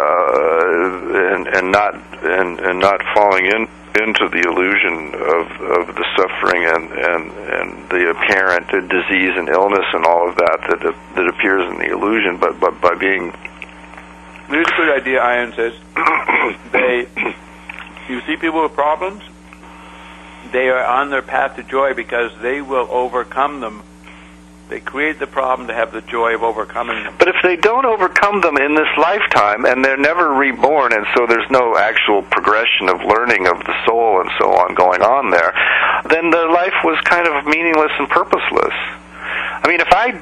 Speaker 1: and not falling into the illusion of the suffering and the apparent disease and illness and all of that appears in the illusion, but by being.
Speaker 2: Here's a good idea. Ion says, you see people with problems, they are on their path to joy because they will overcome them. They create the problem to have the joy of overcoming them.
Speaker 1: But if they don't overcome them in this lifetime, and they're never reborn, and so there's no actual progression of learning of the soul and so on going on there, then their life was kind of meaningless and purposeless. I mean, if I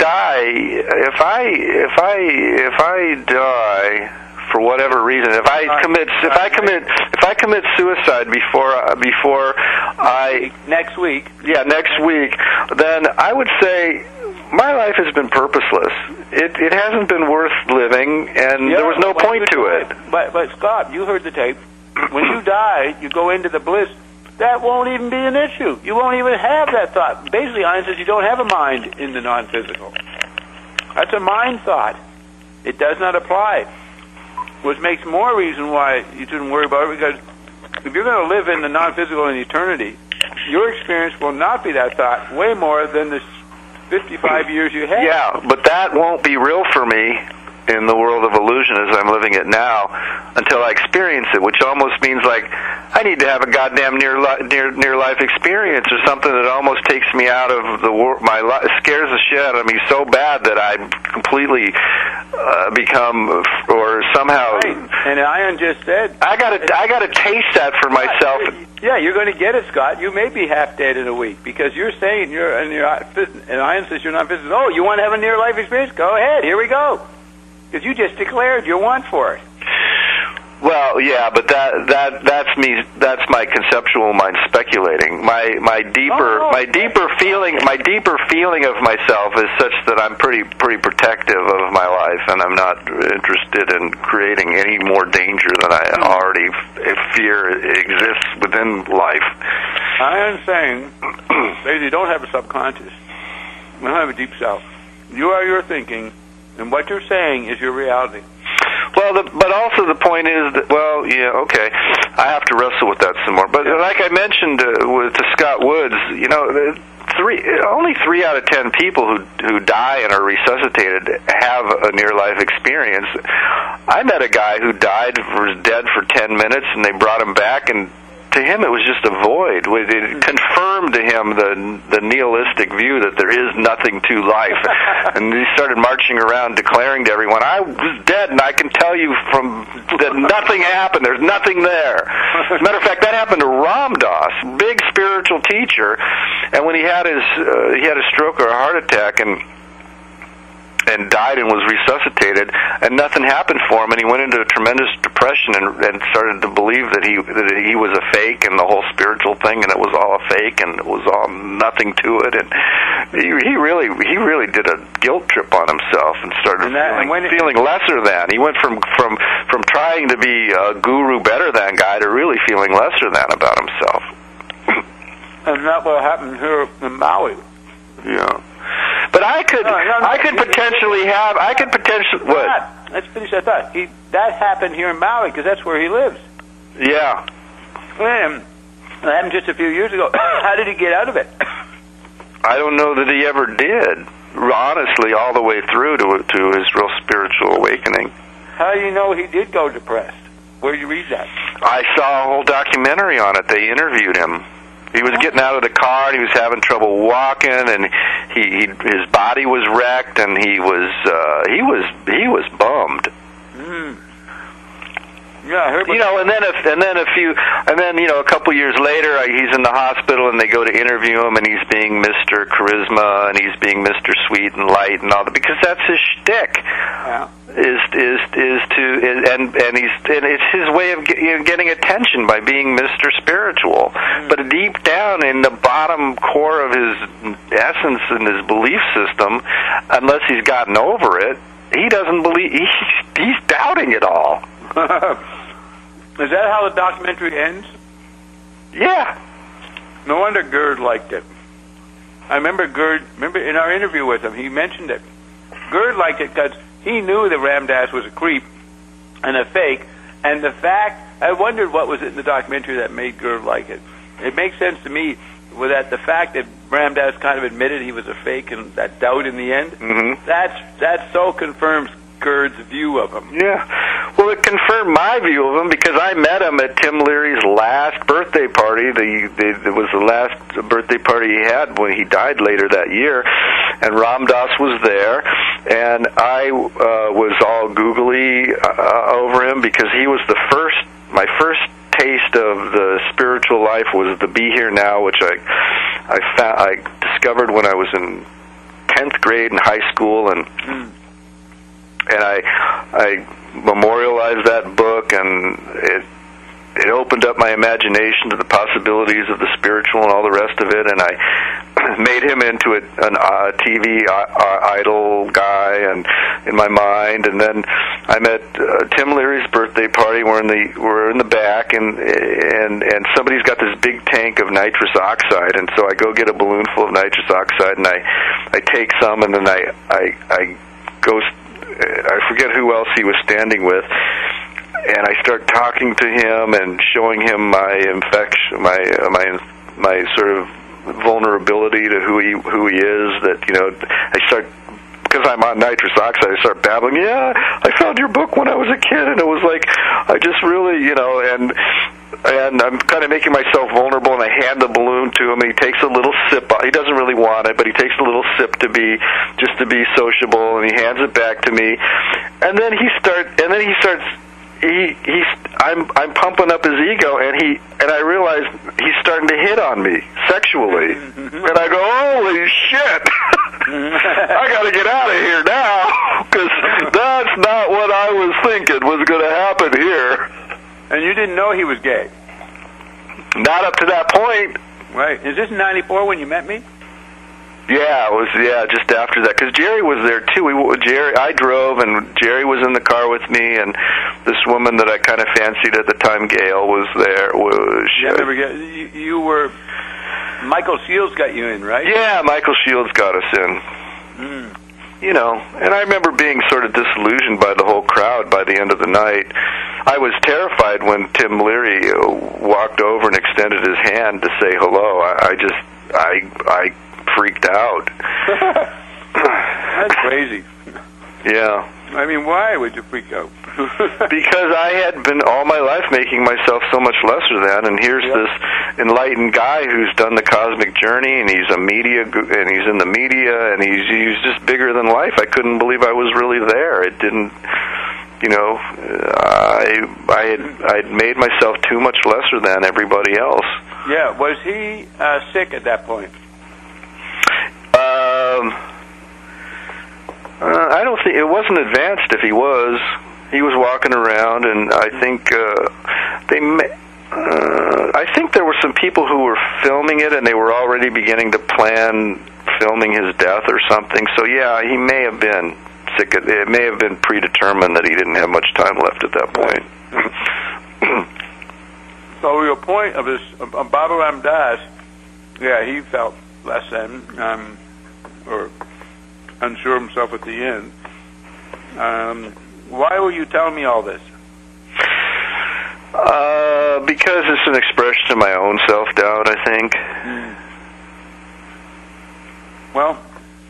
Speaker 1: die for whatever reason, if I commit suicide before I
Speaker 2: next week,
Speaker 1: then I would say my life has been purposeless. It hasn't been worth living, and there was no point to it.
Speaker 2: But Scott, you heard the tape. When you die, you go into the bliss. That won't even be an issue. You won't even have that thought. Basically, Ion says you don't have a mind in the non-physical. That's a mind thought. It does not apply. Which makes more reason why you shouldn't worry about it, because if you're going to live in the non-physical in eternity, your experience will not be that thought way more than the 55 years you have.
Speaker 1: Yeah, but that won't be real for me in the world of illusion as I'm living it now until I experience it, which almost means like I need to have a goddamn near life experience or something that almost takes me out of the world. Scares the shit out of me so bad that I completely become or somehow.
Speaker 2: Right. And Ion just said
Speaker 1: I got to taste that for myself.
Speaker 2: Yeah, you're going to get it, Scott. You may be half dead in a week because you're saying and Ion says you're not physical. Oh, you want to have a near life experience? Go ahead. Here we go. Because you just declared your want for it.
Speaker 1: Well, yeah, but that's me. That's my conceptual mind speculating. My deeper feeling of myself is such that I'm pretty protective of my life, and I'm not interested in creating any more danger than I already fear exists within life.
Speaker 2: I am saying that you don't have a subconscious. You don't have a deep self. You are your thinking. And what you're saying is your reality.
Speaker 1: Well, but also the point is that, okay, I have to wrestle with that some more. But like I mentioned to Scott Woods, only 3 out of 10 people who die and are resuscitated have a near-life experience. I met a guy who was dead for 10 minutes, and they brought him back, and to him it was just a void. It confirmed to him the nihilistic view that there is nothing to life. And he started marching around declaring to everyone, I was dead, and I can tell you that nothing happened. There's nothing there. As a matter of fact, that happened to Ram Dass, big spiritual teacher, and when he had a stroke or a heart attack and died and was resuscitated, and nothing happened for him, and he went into a tremendous depression and started to believe that he was a fake and the whole spiritual thing, and it was all a fake and it was all nothing to it, and he really did a guilt trip on himself and started feeling lesser than. He went from trying to be a guru better than guy to really feeling lesser than about himself.
Speaker 2: And that will happen here in Maui.
Speaker 1: Yeah. But I could potentially. What?
Speaker 2: Let's finish that thought. That happened here in Maui because that's where he lives.
Speaker 1: Yeah.
Speaker 2: And that happened just a few years ago. How did he get out of it?
Speaker 1: I don't know that he ever did. Honestly, all the way through to his real spiritual awakening.
Speaker 2: How do you know he did go depressed? Where did you read that?
Speaker 1: I saw a whole documentary on it. They interviewed him. He was getting out of the car, and he was having trouble walking, and his body was wrecked, and he was bummed.
Speaker 2: Yeah, I heard.
Speaker 1: And then a couple years later, he's in the hospital, and they go to interview him, and he's being Mr. Charisma, and he's being Mr. Sweet and Light, and all that, because that's his shtick.
Speaker 2: Yeah.
Speaker 1: It's his way of getting attention by being Mr. Spiritual. But deep down in the bottom core of his essence and his belief system, unless he's gotten over it, he doesn't believe. He's doubting it all.
Speaker 2: Is that how the documentary ends?
Speaker 1: Yeah.
Speaker 2: No wonder Gerd liked it. I remember in our interview with him, he mentioned it. Gerd liked it because he knew that Ram Dass was a creep and a fake, and I wondered what was it in the documentary that made Gerd like it. It makes sense to me that the fact that Ram Dass kind of admitted he was a fake and that doubt in the end, that so confirms Gerd's view of him.
Speaker 1: Yeah. Well, it confirmed my view of him because I met him at Tim Leary's last birthday party. It was the last birthday party he had when he died later that year, and Ram Dass was there, and I was all googly over him because he was my first taste of the spiritual life was the Be Here Now, which I discovered when I was in 10th grade in high school, and I memorialized that book, and it opened up my imagination to the possibilities of the spiritual and all the rest of it, and I made him into a TV idol guy and in my mind. And then I met Tim Leary's birthday party. We're in the back, and somebody's got this big tank of nitrous oxide, and so I go get a balloon full of nitrous oxide, and I take some, and then I go. I forget who else he was standing with, and I start talking to him and showing him my infection, my sort of vulnerability to who he is. That I start, because I'm on nitrous oxide, I start babbling. Yeah, I found your book when I was a kid, and it was like I just really, and I'm kind of making myself vulnerable, and I hand the balloon to him, and he takes a little sip. He doesn't really want it, but he takes a little sip to be sociable, and he hands it back to me, and then he starts. I'm pumping up his ego, and I realize he's starting to hit on me sexually, and I go, holy shit! I got to get out of here now, because that's not what I was thinking was going to happen here.
Speaker 2: And you didn't know he was gay?
Speaker 1: Not up to that point.
Speaker 2: Right. Is this in '94 when you met me?
Speaker 1: Yeah, it was. Yeah, just after that, because Jerry was there too. I drove, and Jerry was in the car with me, and this woman that I kind of fancied at the time, Gail, was there.
Speaker 2: You were. Michael Shields got you in, right?
Speaker 1: Yeah, Michael Shields got us in. And I remember being sort of disillusioned by the whole crowd by the end of the night. I was terrified when Tim Leary walked over and extended his hand to say hello. freaked out.
Speaker 2: That's crazy.
Speaker 1: Yeah.
Speaker 2: I mean, why would you freak out?
Speaker 1: Because I had been all my life making myself so much lesser than, and here's this enlightened guy who's done the cosmic journey, and he's and he's in the media, and he's just bigger than life. I couldn't believe I was really there. It didn't, you know, I'd made myself too much lesser than everybody else.
Speaker 2: Yeah. Was he sick at that point?
Speaker 1: I don't think it wasn't advanced. If he was walking around, and I think I think there were some people who were filming it, and they were already beginning to plan filming his death or something. So yeah, he may have been sick. It may have been predetermined that he didn't have much time left at that point.
Speaker 2: So your point of this, Baba Ram Das, yeah, he felt less than, or unsure of himself at the end. Why will you tell me all this?
Speaker 1: Because it's an expression of my own self-doubt, I think.
Speaker 2: Well,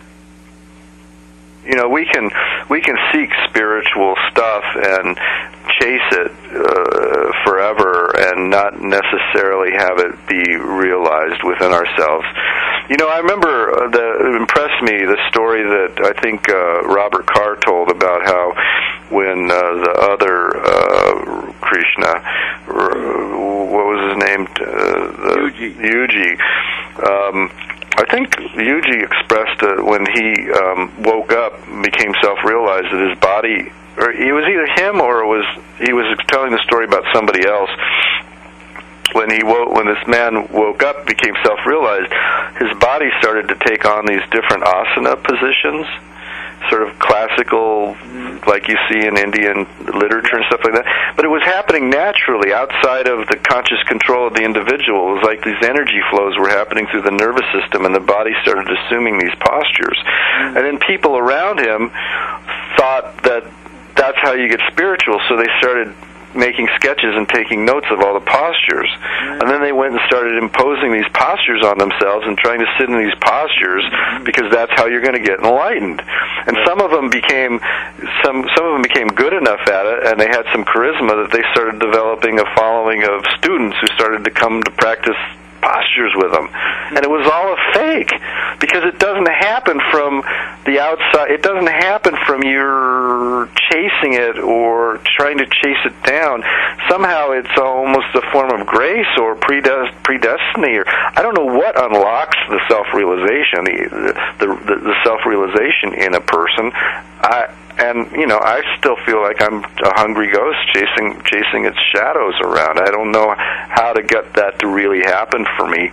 Speaker 1: you know, we can seek spiritual stuff and chase it forever and not necessarily have it be realized within ourselves. You know, I remember it impressed me the story that I think Robert Carr told about how when the other Krishna, what was his name? Yuji. I think Yuji expressed when he woke up, became self-realized that his body, or it was either him or he was telling the story about somebody else. When this man woke up, became self-realized, his body started to take on these different asana positions, sort of classical, like you see in Indian literature and stuff like that. But it was happening naturally, outside of the conscious control of the individual. It was like these energy flows were happening through the nervous system, and the body started assuming these postures. And then people around him thought that that's how you get spiritual, so they started making sketches and taking notes of all the postures. And then they went and started imposing these postures on themselves and trying to sit in these postures because that's how you're going to get enlightened. And some of them became good enough at it, and they had some charisma that they started developing a following of students who started to come to practice postures with them. And it was all a fake, because it doesn't happen from the outside. It doesn't happen from your chasing it or trying to chase it down. Somehow it's almost a form of grace or predestiny, or I don't know what unlocks the self-realization, the self-realization in a person. And you know, I still feel like I'm a hungry ghost chasing its shadows around. I don't know how to get that to really happen for me.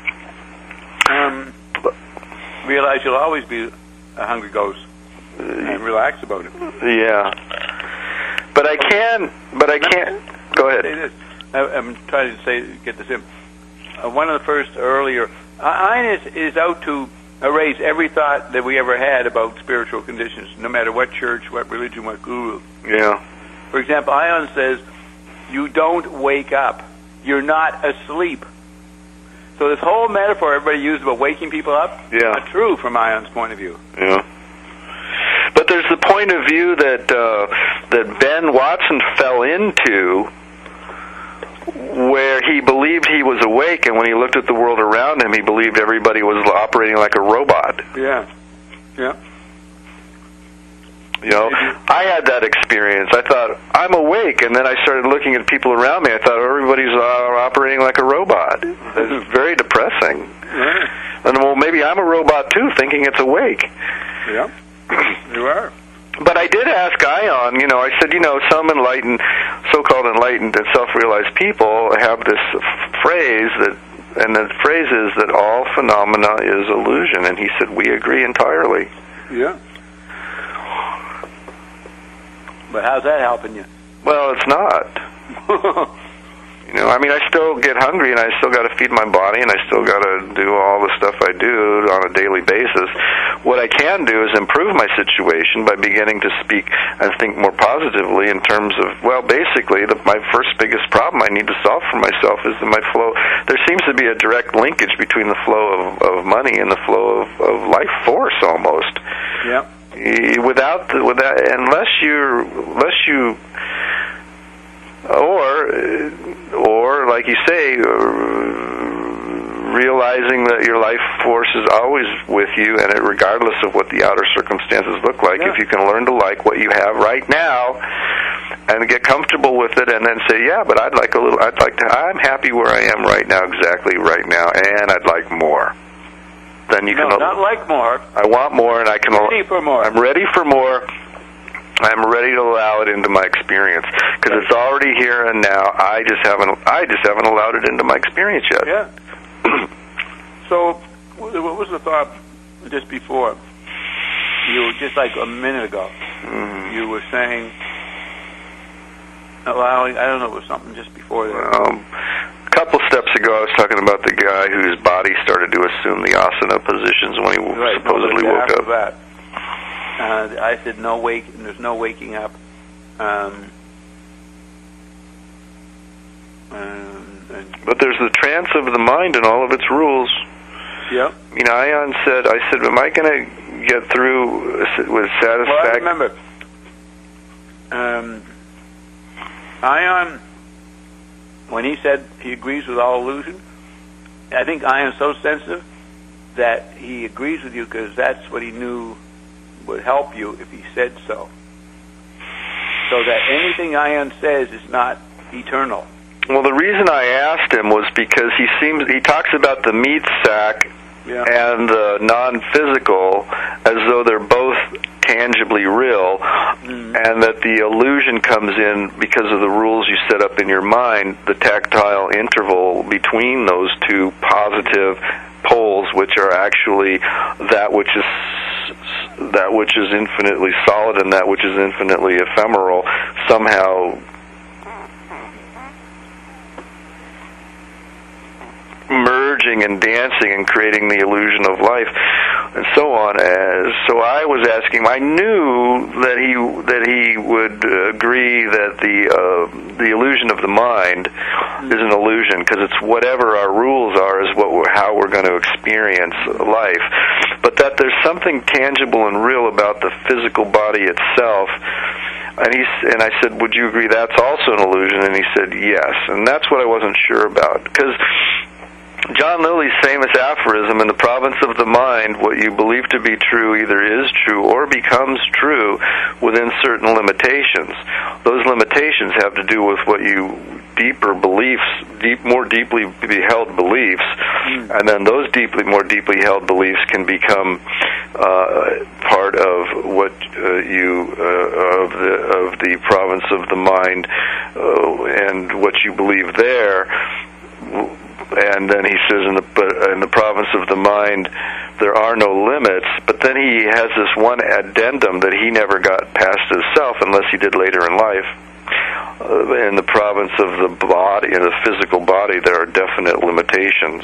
Speaker 2: Realize you'll always be a hungry ghost, and relax about it.
Speaker 1: Yeah, but I can't. Go ahead.
Speaker 2: Say this. I'm trying to get this in. One of the first earlier, Ayn is out to erase every thought that we ever had about spiritual conditions, no matter what church, what religion, what guru.
Speaker 1: Yeah.
Speaker 2: For example, Ayn says, you don't wake up. You're not asleep. So this whole metaphor everybody used about waking people up, not true from Ayan's point of view.
Speaker 1: Yeah. But there's the point of view that Ben Watson fell into, where he believed he was awake, and when he looked at the world around him, he believed everybody was operating like a robot.
Speaker 2: Yeah. Yeah.
Speaker 1: You know, I had that experience. I thought, I'm awake, and then I started looking at people around me. I thought, everybody's operating like a robot. It's very depressing.
Speaker 2: Yeah.
Speaker 1: And, well, maybe I'm a robot, too, thinking it's awake.
Speaker 2: Yeah, you are.
Speaker 1: But I did ask Ayan, you know, I said, you know, some so-called enlightened and self-realized people have this phrase and the phrase is that all phenomena is illusion, and he said, we agree entirely.
Speaker 2: Yeah. But how's that helping you?
Speaker 1: Well, it's not. You You know, I mean, I still get hungry, and I still got to feed my body, and I still got to do all the stuff I do on a daily basis. What I can do is improve my situation by beginning to speak and think more positively in terms of, well, basically, my first biggest problem I need to solve for myself is that my flow. There seems to be a direct linkage between the flow of money and the flow of life force, almost.
Speaker 2: Yeah.
Speaker 1: Without unless you or like you say, realizing that your life force is always with you, and regardless of what the outer circumstances look like, if you can learn to like what you have right now and get comfortable with it, and then say, yeah, but I'm happy where I am right now, exactly right now, and I'd like more. Then you can
Speaker 2: not like more.
Speaker 1: I want more, and I can.
Speaker 2: Ready for more.
Speaker 1: I'm ready for more. I'm ready to allow it into my experience because it's already here and now. I just haven't allowed it into my experience yet.
Speaker 2: Yeah. So, what was the thought just before? You were just like a minute ago. Mm-hmm. You were saying allowing. I don't know. It was something just before that.
Speaker 1: A couple steps ago, I was talking about the guy whose body started to assume the asana positions when he supposedly woke up.
Speaker 2: That. I said there's no waking up.
Speaker 1: But there's the trance of the mind and all of its rules.
Speaker 2: Yeah.
Speaker 1: You know, I said, am I going to get through with satisfaction?
Speaker 2: Well, I remember. Ion, when he said he agrees with all illusion, I think Ion's so sensitive that he agrees with you because that's what he knew would help you if he said so. So that anything Ion says is not eternal.
Speaker 1: Well, the reason I asked him was because he talks about the meat sack and the non-physical as though they're both tangibly real, and that the illusion comes in because of the rules you set up in your mind, the tactile interval between those two positive poles, which are actually that which is infinitely solid and that which is infinitely ephemeral, somehow merging and dancing and creating the illusion of life, and so on. So I was asking him. I knew that he would agree that the illusion of the mind is an illusion because it's whatever our rules are is how we're going to experience life. But that there's something tangible and real about the physical body itself. And I said, would you agree that's also an illusion? And he said, yes. And that's what I wasn't sure about. Because John Lilly's famous aphorism, in the province of the mind, what you believe to be true either is true or becomes true within certain limitations. Those limitations have to do with what you more deeply held beliefs, and then those more deeply held beliefs can become part of what of the province of the mind, and what you believe there. And then he says, in the province of the mind, there are no limits. But then he has this one addendum that he never got past himself, unless he did later in life. In the province of the body, in the physical body, there are definite limitations.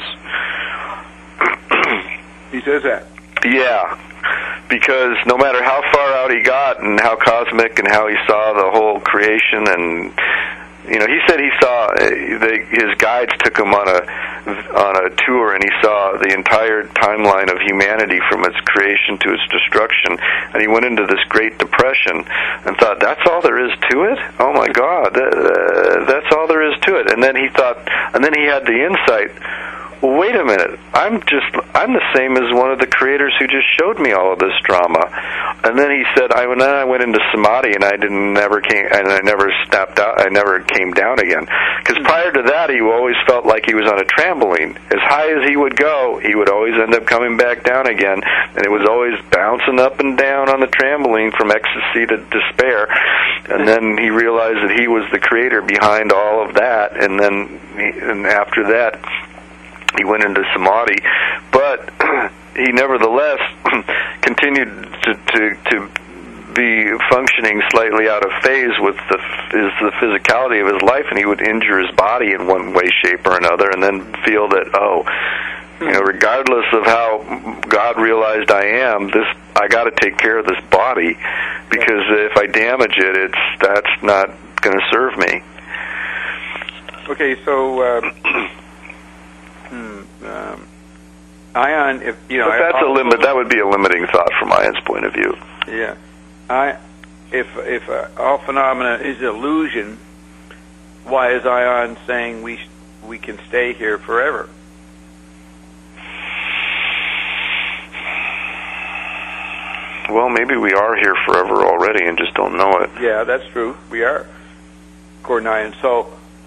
Speaker 2: He says that?
Speaker 1: Yeah. Because no matter how far out he got and how cosmic and how he saw the whole creation, and he said he saw his guides took him on a tour, and he saw the entire timeline of humanity from its creation to its destruction, and he went into this Great Depression and thought, that's all there is to it? Oh my God, that's all there is to it. And then he had the insight, well, wait a minute, I'm the same as one of the creators who just showed me all of this drama. And then he said, I went into samadhi, and I never snapped out, I never came down again. Because prior to that, he always felt like he was on a trampoline. As high as he would go, he would always end up coming back down again, and it was always bouncing up and down on the trampoline from ecstasy to despair. And then he realized that he was the creator behind all of that, and after that, he went into samadhi, but he nevertheless continued to be functioning slightly out of phase with the physicality of his life, and he would injure his body in one way, shape, or another, and then feel that, regardless of how God realized I am, I got to take care of this body, because if I damage it, that's not going to serve me.
Speaker 2: Okay, so Ion, if you know,
Speaker 1: but that's that would be a limiting thought from Ion's point of view.
Speaker 2: Yeah, if all phenomena is illusion, why is Ion saying we can stay here forever?
Speaker 1: Well, maybe we are here forever already and just don't know it.
Speaker 2: Yeah, that's true. We are, according to Ion. So,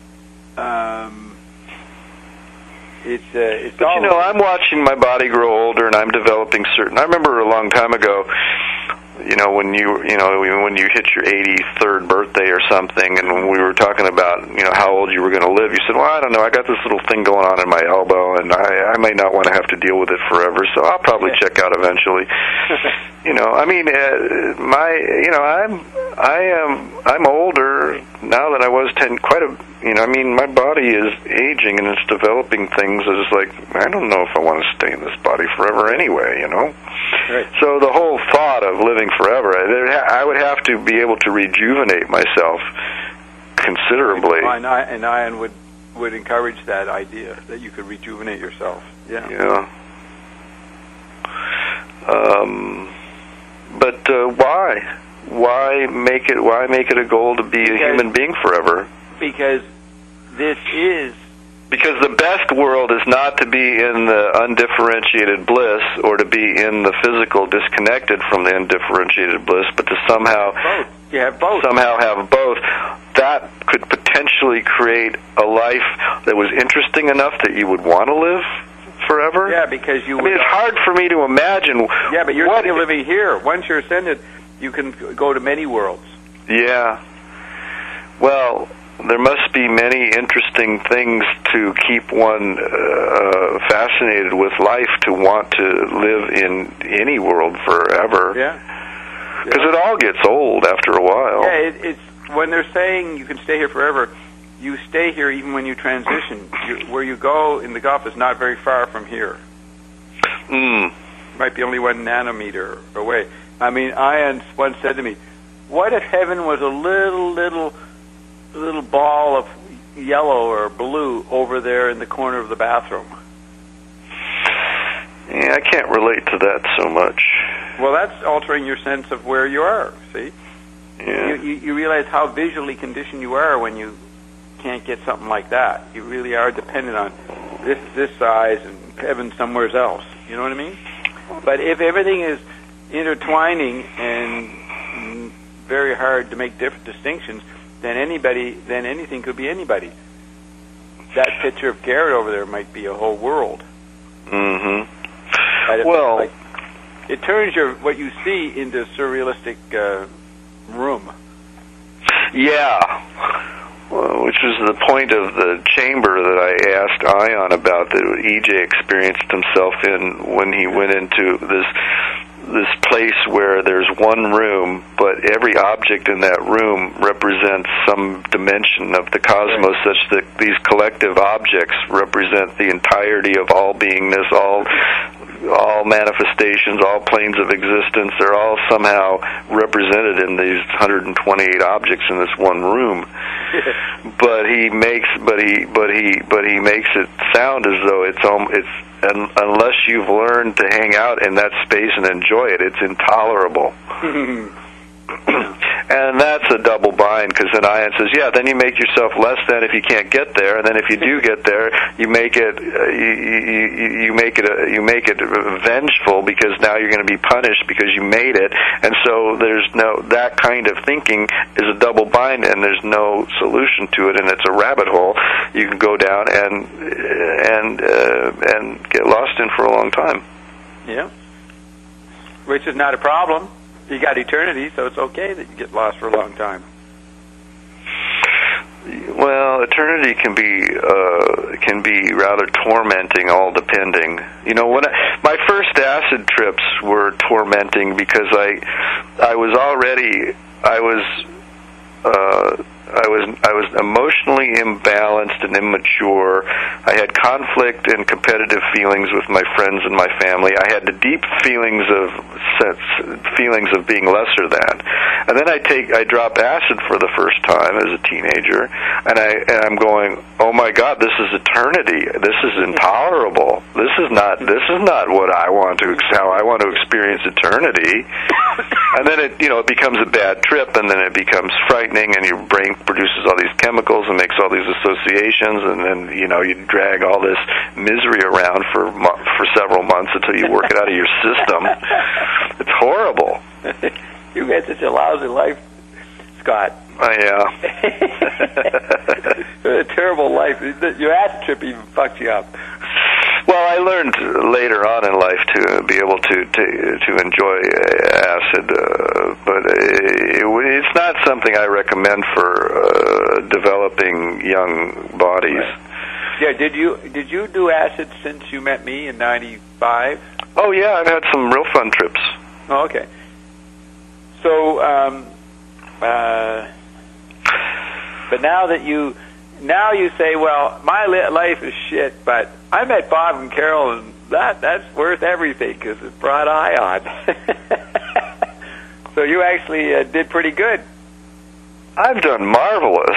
Speaker 2: it's.
Speaker 1: But I'm watching my body grow older, and I'm developing certain. I remember a long time ago, when you hit your 83rd birthday or something, and when we were talking about how old you were going to live, you said, "Well, I don't know. I got this little thing going on in my elbow, and I may not want to have to deal with it forever, so I'll probably check out eventually." I'm older now than I was 10. My body is aging and it's developing things that is like, I don't know if I want to stay in this body forever anyway,
Speaker 2: Right.
Speaker 1: So the whole thought of living forever, I would have to be able to rejuvenate myself considerably.
Speaker 2: And Ion would encourage that idea that you could rejuvenate yourself. Yeah.
Speaker 1: Yeah. But why? Why make it a goal to be a human being forever?
Speaker 2: Because
Speaker 1: Because the best world is not to be in the undifferentiated bliss or to be in the physical disconnected from the undifferentiated bliss, but to somehow
Speaker 2: both. You have both.
Speaker 1: Somehow have both. That could potentially create a life that was interesting enough that you would want to live forever.
Speaker 2: Yeah, because
Speaker 1: it's hard for me to imagine.
Speaker 2: Yeah, but you're living here. Once you're ascended, you can go to many worlds.
Speaker 1: Yeah. Well, there must be many interesting things to keep one fascinated with life, to want to live in any world forever.
Speaker 2: Yeah.
Speaker 1: Because it all gets old after a while.
Speaker 2: Yeah, it's when they're saying you can stay here forever, you stay here even when you transition. Where you go in the Gulf is not very far from here. Might be only 1 nanometer away. Ion once said to me, "What if heaven was a little ball of yellow or blue over there in the corner of the bathroom?"
Speaker 1: Yeah, I can't relate to that so much.
Speaker 2: Well, that's altering your sense of where you are, see?
Speaker 1: Yeah.
Speaker 2: You realize how visually conditioned you are when you can't get something like that. You really are dependent on this size and heaven somewhere else. You know what I mean? But if everything is intertwining and very hard to make different distinctions, then anything could be anybody. That picture of Garrett over there might be a whole world.
Speaker 1: Mm-hmm.
Speaker 2: Well, it turns what you see into a surrealistic room.
Speaker 1: Yeah. Well, which was the point of the chamber that I asked Ion about, that EJ experienced himself in when he went into this place where there's one room, but every object in that room represents some dimension of the cosmos, such that these collective objects represent the entirety of all beingness, all manifestations, all planes of existence. They're all somehow represented in these 128 objects in this one room. But he makes it sound as though it's unless you've learned to hang out in that space and enjoy it, it's intolerable. And that's a double bind, because then Ion says, yeah, then you make yourself less than if you can't get there, and then if you do get there, you make it vengeful, because now you're going to be punished because you made it. And so that kind of thinking is a double bind, and there's no solution to it, and it's a rabbit hole you can go down and get lost in for a long time.
Speaker 2: Yeah, which is not a problem. You got eternity, so it's okay that you get lost for a long time.
Speaker 1: Well, eternity can be rather tormenting, all depending. You know, my first acid trips were tormenting because I was emotionally imbalanced and immature. I had conflict and competitive feelings with my friends and my family. I had the deep feelings of being lesser than. And then I drop acid for the first time as a teenager, and I'm going, oh my God, this is eternity. This is intolerable. This is not what how I want to experience eternity. And then it becomes a bad trip, and then it becomes frightening, and your brain produces all these chemicals and makes all these associations, and then you drag all this misery around for several months until you work it out of your system. It's horrible.
Speaker 2: You had such a lousy life, Scott.
Speaker 1: Yeah.
Speaker 2: A terrible life. Your acid trip even fucked you up.
Speaker 1: Well, I learned later on in life to be able to enjoy acid, but it's not something I recommend for developing young bodies.
Speaker 2: Right. Yeah, did you do acid since you met me in '95?
Speaker 1: Oh yeah, I've had some real fun trips.
Speaker 2: Oh, okay. So, but now you say, well, my life is shit, but I met Bob and Carol, and that's worth everything because it brought ion. So you actually did pretty good.
Speaker 1: I've done marvelous,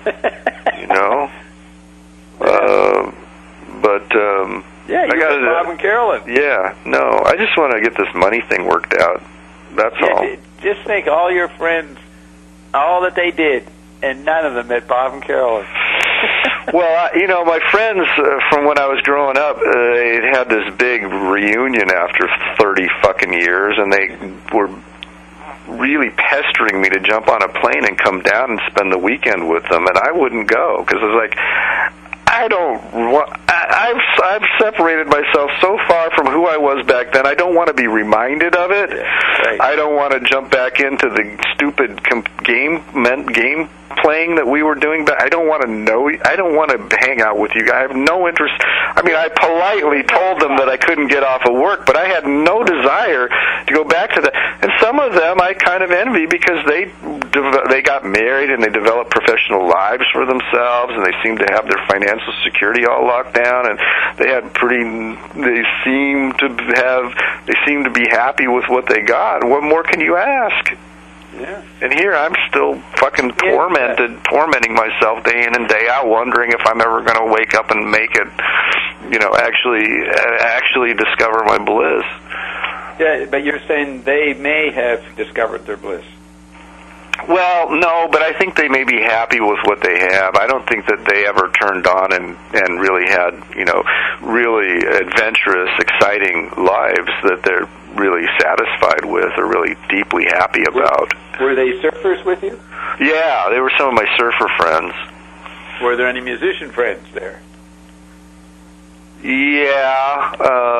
Speaker 1: but
Speaker 2: yeah, you met Bob and Carolyn.
Speaker 1: Yeah, no, I just want to get this money thing worked out. That's all.
Speaker 2: Just think, all your friends, all that they did, and none of them met Bob and Carolyn.
Speaker 1: Well, my friends from when I was growing up, they had this big reunion after 30 fucking years, and they were really pestering me to jump on a plane and come down and spend the weekend with them, and I wouldn't go because I was like, I've separated myself so far from who I was back then. I don't want to be reminded of it.
Speaker 2: Yeah, right.
Speaker 1: I don't want to jump back into the stupid game playing that we were doing, but I don't want to hang out with you. I have no interest. I mean, I politely told them that I couldn't get off of work, but I had no desire to go back to that. And some of them I kind of envy because they got married and they developed professional lives for themselves, and they seem to have their financial security all locked down, and they seem to be happy with what they got. What more can you ask?
Speaker 2: Yeah.
Speaker 1: And here I'm still fucking tormenting myself day in and day out, wondering if I'm ever going to wake up and make it, actually discover my bliss.
Speaker 2: Yeah, but you're saying they may have discovered their bliss.
Speaker 1: Well, no, but I think they may be happy with what they have. I don't think that they ever turned on and really had, really adventurous, exciting lives that they're really satisfied with or really deeply happy about.
Speaker 2: Were they surfers with you?
Speaker 1: Yeah, they were some of my surfer friends.
Speaker 2: Were there any musician friends there?
Speaker 1: Yeah,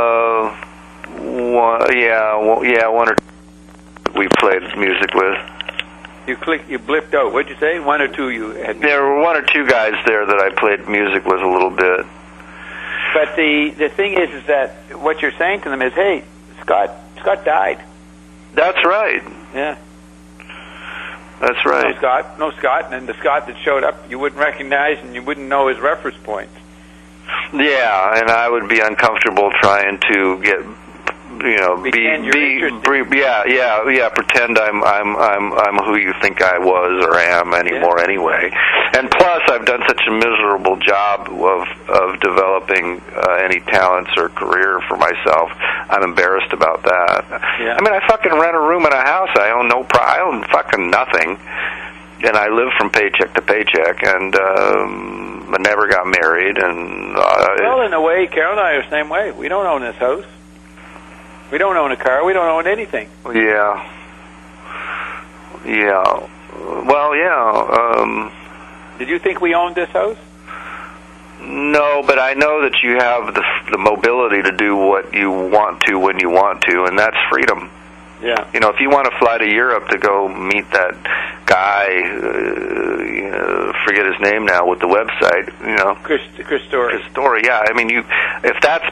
Speaker 1: one or two we played music with.
Speaker 2: You blipped out. What'd you say? One or two you had?
Speaker 1: There were one or two guys there that I played music with a little bit.
Speaker 2: But the thing is that what you're saying to them is, hey, Scott died.
Speaker 1: That's right.
Speaker 2: Yeah.
Speaker 1: That's right.
Speaker 2: No Scott, and the Scott that showed up you wouldn't recognize and you wouldn't know his reference points.
Speaker 1: Yeah, and I would be uncomfortable trying to get, pretend I'm who you think I was or am anymore anyway. And plus, I've done such a miserable job of developing any talents or career for myself. I'm embarrassed about that.
Speaker 2: Yeah.
Speaker 1: I mean, I fucking rent a room in a house. I own I own fucking nothing. And I live from paycheck to paycheck, and I never got married. And
Speaker 2: well, in a way, Carol and I are the same way. We don't own this house. We don't own a car. We don't own anything.
Speaker 1: Yeah. Well, yeah.
Speaker 2: Did you think we owned this house?
Speaker 1: No, but I know that you have the mobility to do what you want to when you want to, and that's freedom.
Speaker 2: Yeah.
Speaker 1: If you want to fly to Europe to go meet that guy forget his name now with the website.
Speaker 2: Chris Story.
Speaker 1: Chris Story. Yeah, I mean, if that's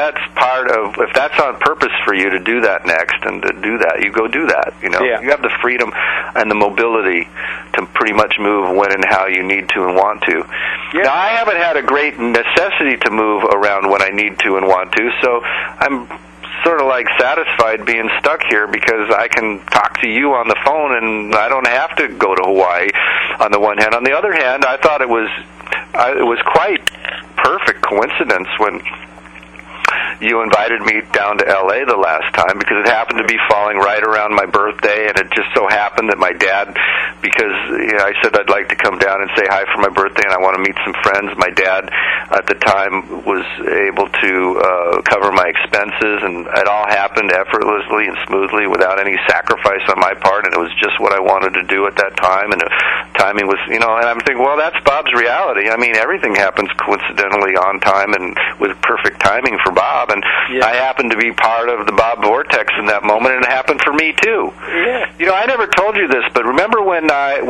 Speaker 1: on purpose for you to do that next and to do that, you go do that. You have the freedom and the mobility to pretty much move when and how you need to and want to. Yeah. Now, I haven't had a great necessity to move around when I need to and want to, so I'm sort of like satisfied being stuck here because I can talk to you on the phone and I don't have to go to Hawaii on the one hand. On the other hand, I thought it was quite perfect coincidence when you invited me down to L.A. the last time because it happened to be falling right around my birthday, and it just so happened that my dad, because I said I'd like to come down and say hi for my birthday and I want to meet some friends. My dad at the time was able to cover my expenses, and it all happened effortlessly and smoothly without any sacrifice on my part, and it was just what I wanted to do at that time, and the timing was, and I'm thinking, well, that's Bob's reality. I mean, everything happens coincidentally on time and with perfect timing for Bob, and I happened to be part of the Bob Vortex in that moment, and it happened for me too.
Speaker 2: Yeah.
Speaker 1: I never told you this, but remember when I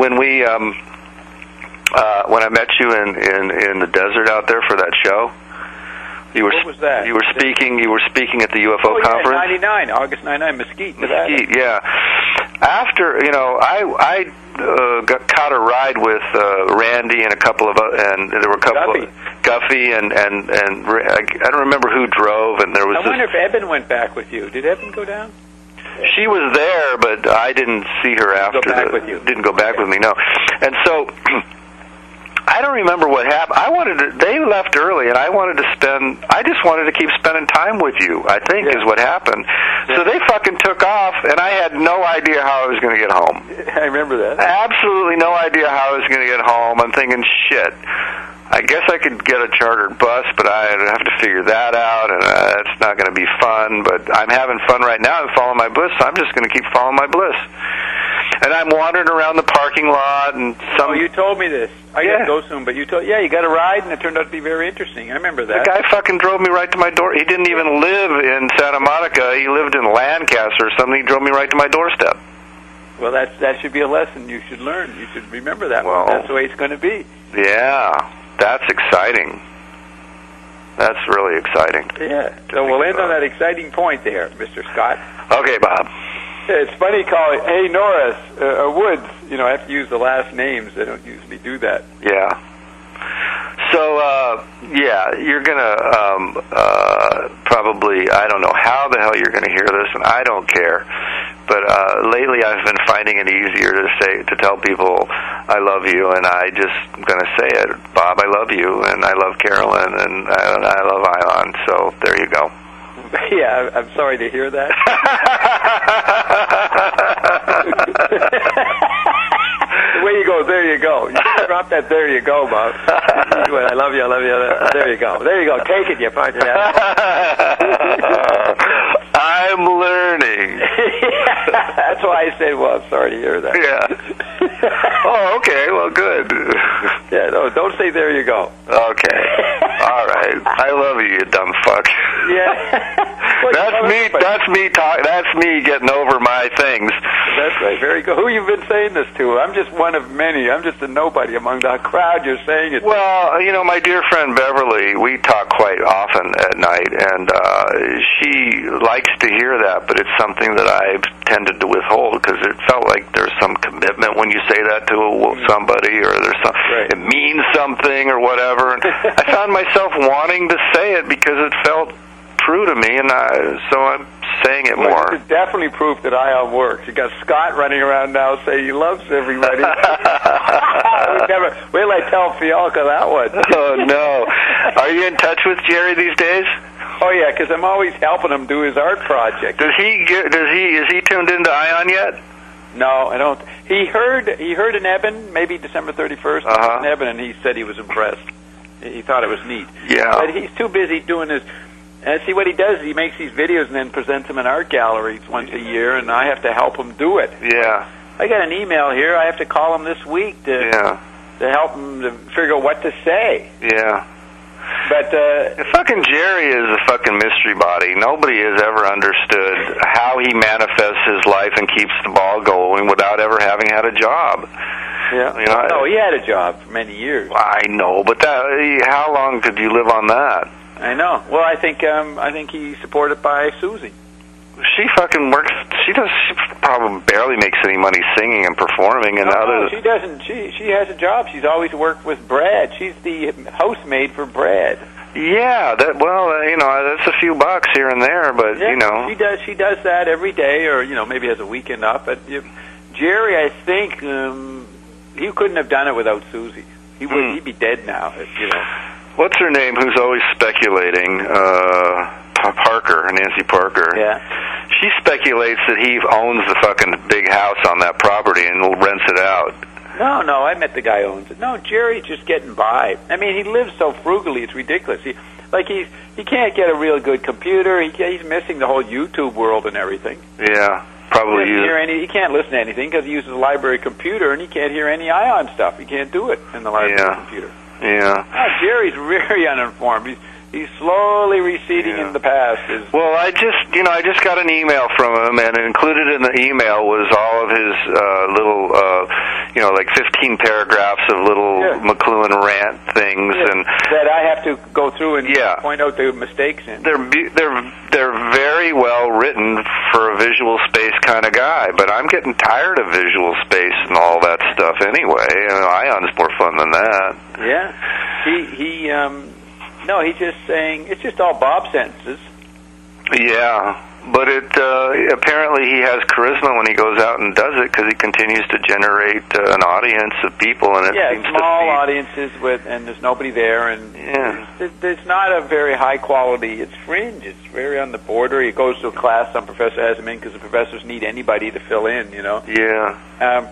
Speaker 1: met you in the desert out there for that show?
Speaker 2: What was that?
Speaker 1: You were speaking at the UFO conference.
Speaker 2: 99, August 99, Mesquite.
Speaker 1: Yeah. After I caught a ride with Randy and a couple of and there were a couple
Speaker 2: Guffey.
Speaker 1: of Guffey and I don't remember who drove, and there was.
Speaker 2: I wonder if Eben went back with you. Did Eben go down?
Speaker 1: She was there, but I didn't see her after. Didn't go back with me, no. And so I don't remember what happened. They left early, and I just wanted to keep spending time with you, I think, is what happened. Yeah. So they fucking took off, and I had no idea how I was going to get home.
Speaker 2: I remember that.
Speaker 1: Absolutely no idea how I was going to get home. I'm thinking, shit, I guess I could get a chartered bus, but I'd have to figure that out, and it's not going to be fun. But I'm having fun right now. I'm following my bliss, so I'm just going to keep following my bliss. And I'm wandering around the parking lot, and
Speaker 2: you told me this. I got to go soon, but you got a ride, and it turned out to be very interesting. I remember that.
Speaker 1: The guy fucking drove me right to my door. He didn't even live in Santa Monica. He lived in Lancaster or something. He drove me right to my doorstep.
Speaker 2: Well, that should be a lesson you should learn. You should remember that. Well, that's the way it's going to be.
Speaker 1: Yeah, that's exciting. That's really exciting.
Speaker 2: Yeah. So we'll end on that exciting point there, Mr. Scott.
Speaker 1: Okay, Bob.
Speaker 2: It's funny calling, hey, Norris, Woods. I have to use the last names. They don't usually do that.
Speaker 1: Yeah. So, you're going to probably, I don't know how the hell you're going to hear this, and I don't care. But lately I've been finding it easier to tell people I love you, and I just going to say it. Bob, I love you, and I love Carolyn, and I love Ion. So there you go.
Speaker 2: Yeah, I'm sorry to hear that. The way you go, there you go. You drop that, there you go, Bob. I love you, I love you. There you go. There you go. Take it, you punch it out.
Speaker 1: I'm learning.
Speaker 2: That's why I said, well, I'm sorry to hear that.
Speaker 1: Yeah. Oh, okay. Well, good.
Speaker 2: Yeah, no, don't say there you go.
Speaker 1: Okay. All right. I love you dumb fuck.
Speaker 2: Yeah. Well,
Speaker 1: That's me getting over my things.
Speaker 2: That's right. Very good. Who you been saying this to? I'm just one of many. I'm just a nobody among the crowd you're saying it to.
Speaker 1: Well, my dear friend Beverly, we talk quite often at night, and she likes to hear that, but it's something that I've tended to withhold because it felt like there's some commitment when you say that to somebody, or there's some, it means something or whatever. And I found myself wanting to say it because it felt true to me, and so I'm saying it more.
Speaker 2: It's definitely proof that Ion works. You got Scott running around now saying he loves everybody. Wait till I tell Fialka that one.
Speaker 1: Oh no! Are you in touch with Jerry these days?
Speaker 2: Oh yeah, because I'm always helping him do his art project.
Speaker 1: Is he tuned into Ion yet?
Speaker 2: No, I don't. He heard an Eben, maybe December 31st, an Eben, and he said he was impressed. He thought it was neat.
Speaker 1: Yeah.
Speaker 2: But he's too busy doing his. And see what he does is he makes these videos and then presents them in art galleries once a year, and I have to help him do it.
Speaker 1: Yeah.
Speaker 2: I got an email here. I have to call him this week to help him to figure out what to say.
Speaker 1: Yeah.
Speaker 2: But
Speaker 1: fucking Jerry is a fucking mystery body. Nobody has ever understood how he manifests his life and keeps the ball going without ever having had a job.
Speaker 2: Yeah.
Speaker 1: You know,
Speaker 2: no, he had a job for many years.
Speaker 1: I know, but how long could you live on that?
Speaker 2: I know. Well, I think he's supported by Susie.
Speaker 1: She fucking works. She probably barely makes any money singing and performing. And
Speaker 2: no, she doesn't. She has a job. She's always worked with Brad. She's the housemaid for Brad.
Speaker 1: Yeah, that's a few bucks here and there, but
Speaker 2: she does that every day, or maybe has a weekend off. But Jerry, I think he couldn't have done it without Susie. He would. He'd be dead now.
Speaker 1: What's her name? Who's always speculating? Nancy Parker.
Speaker 2: Yeah.
Speaker 1: She speculates that he owns the fucking big house on that property and rents it out.
Speaker 2: No, I met the guy who owns it. No, Jerry's just getting by. I mean, he lives so frugally, it's ridiculous. He can't get a real good computer. He's missing the whole YouTube world and everything.
Speaker 1: Yeah, probably.
Speaker 2: He can't listen to anything because he uses a library computer, and he can't hear any Ion stuff. He can't do it in the library computer.
Speaker 1: Yeah.
Speaker 2: Jerry's very uninformed. He's slowly receding in the past.
Speaker 1: Well, I just got an email from him, and included in the email was all of his little, like 15 paragraphs of little McLuhan rant things, and
Speaker 2: that I have to go through and point out the mistakes in.
Speaker 1: They're very well written for a visual space kind of guy, but I'm getting tired of visual space and all that stuff anyway. Ion's more fun than that.
Speaker 2: Yeah, No, he's just saying it's just all Bob sentences.
Speaker 1: Yeah, but apparently he has charisma when he goes out and does it because he continues to generate an audience of people, and it seems
Speaker 2: small audiences and there's nobody there, and it's not a very high quality. It's fringe. It's very on the border. He goes to a class, some professor has him in because the professors need anybody to fill in.
Speaker 1: Yeah.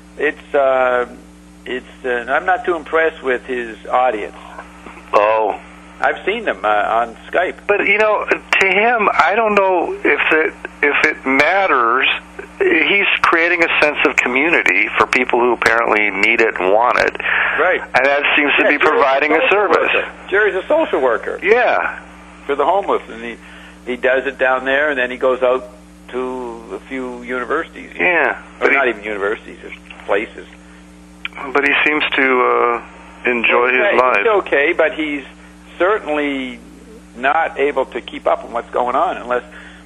Speaker 2: I'm not too impressed with his audience.
Speaker 1: Oh.
Speaker 2: I've seen them on Skype.
Speaker 1: But to him, I don't know if it matters. He's creating a sense of community for people who apparently need it and want it.
Speaker 2: Right.
Speaker 1: And that seems to be providing a service.
Speaker 2: Jerry's a social worker.
Speaker 1: Yeah.
Speaker 2: For the homeless, and he does it down there, and then he goes out to a few universities.
Speaker 1: Yeah.
Speaker 2: Or not even universities, just places.
Speaker 1: But he seems to enjoy his life.
Speaker 2: He's okay, but he's certainly not able to keep up with what's going on unless,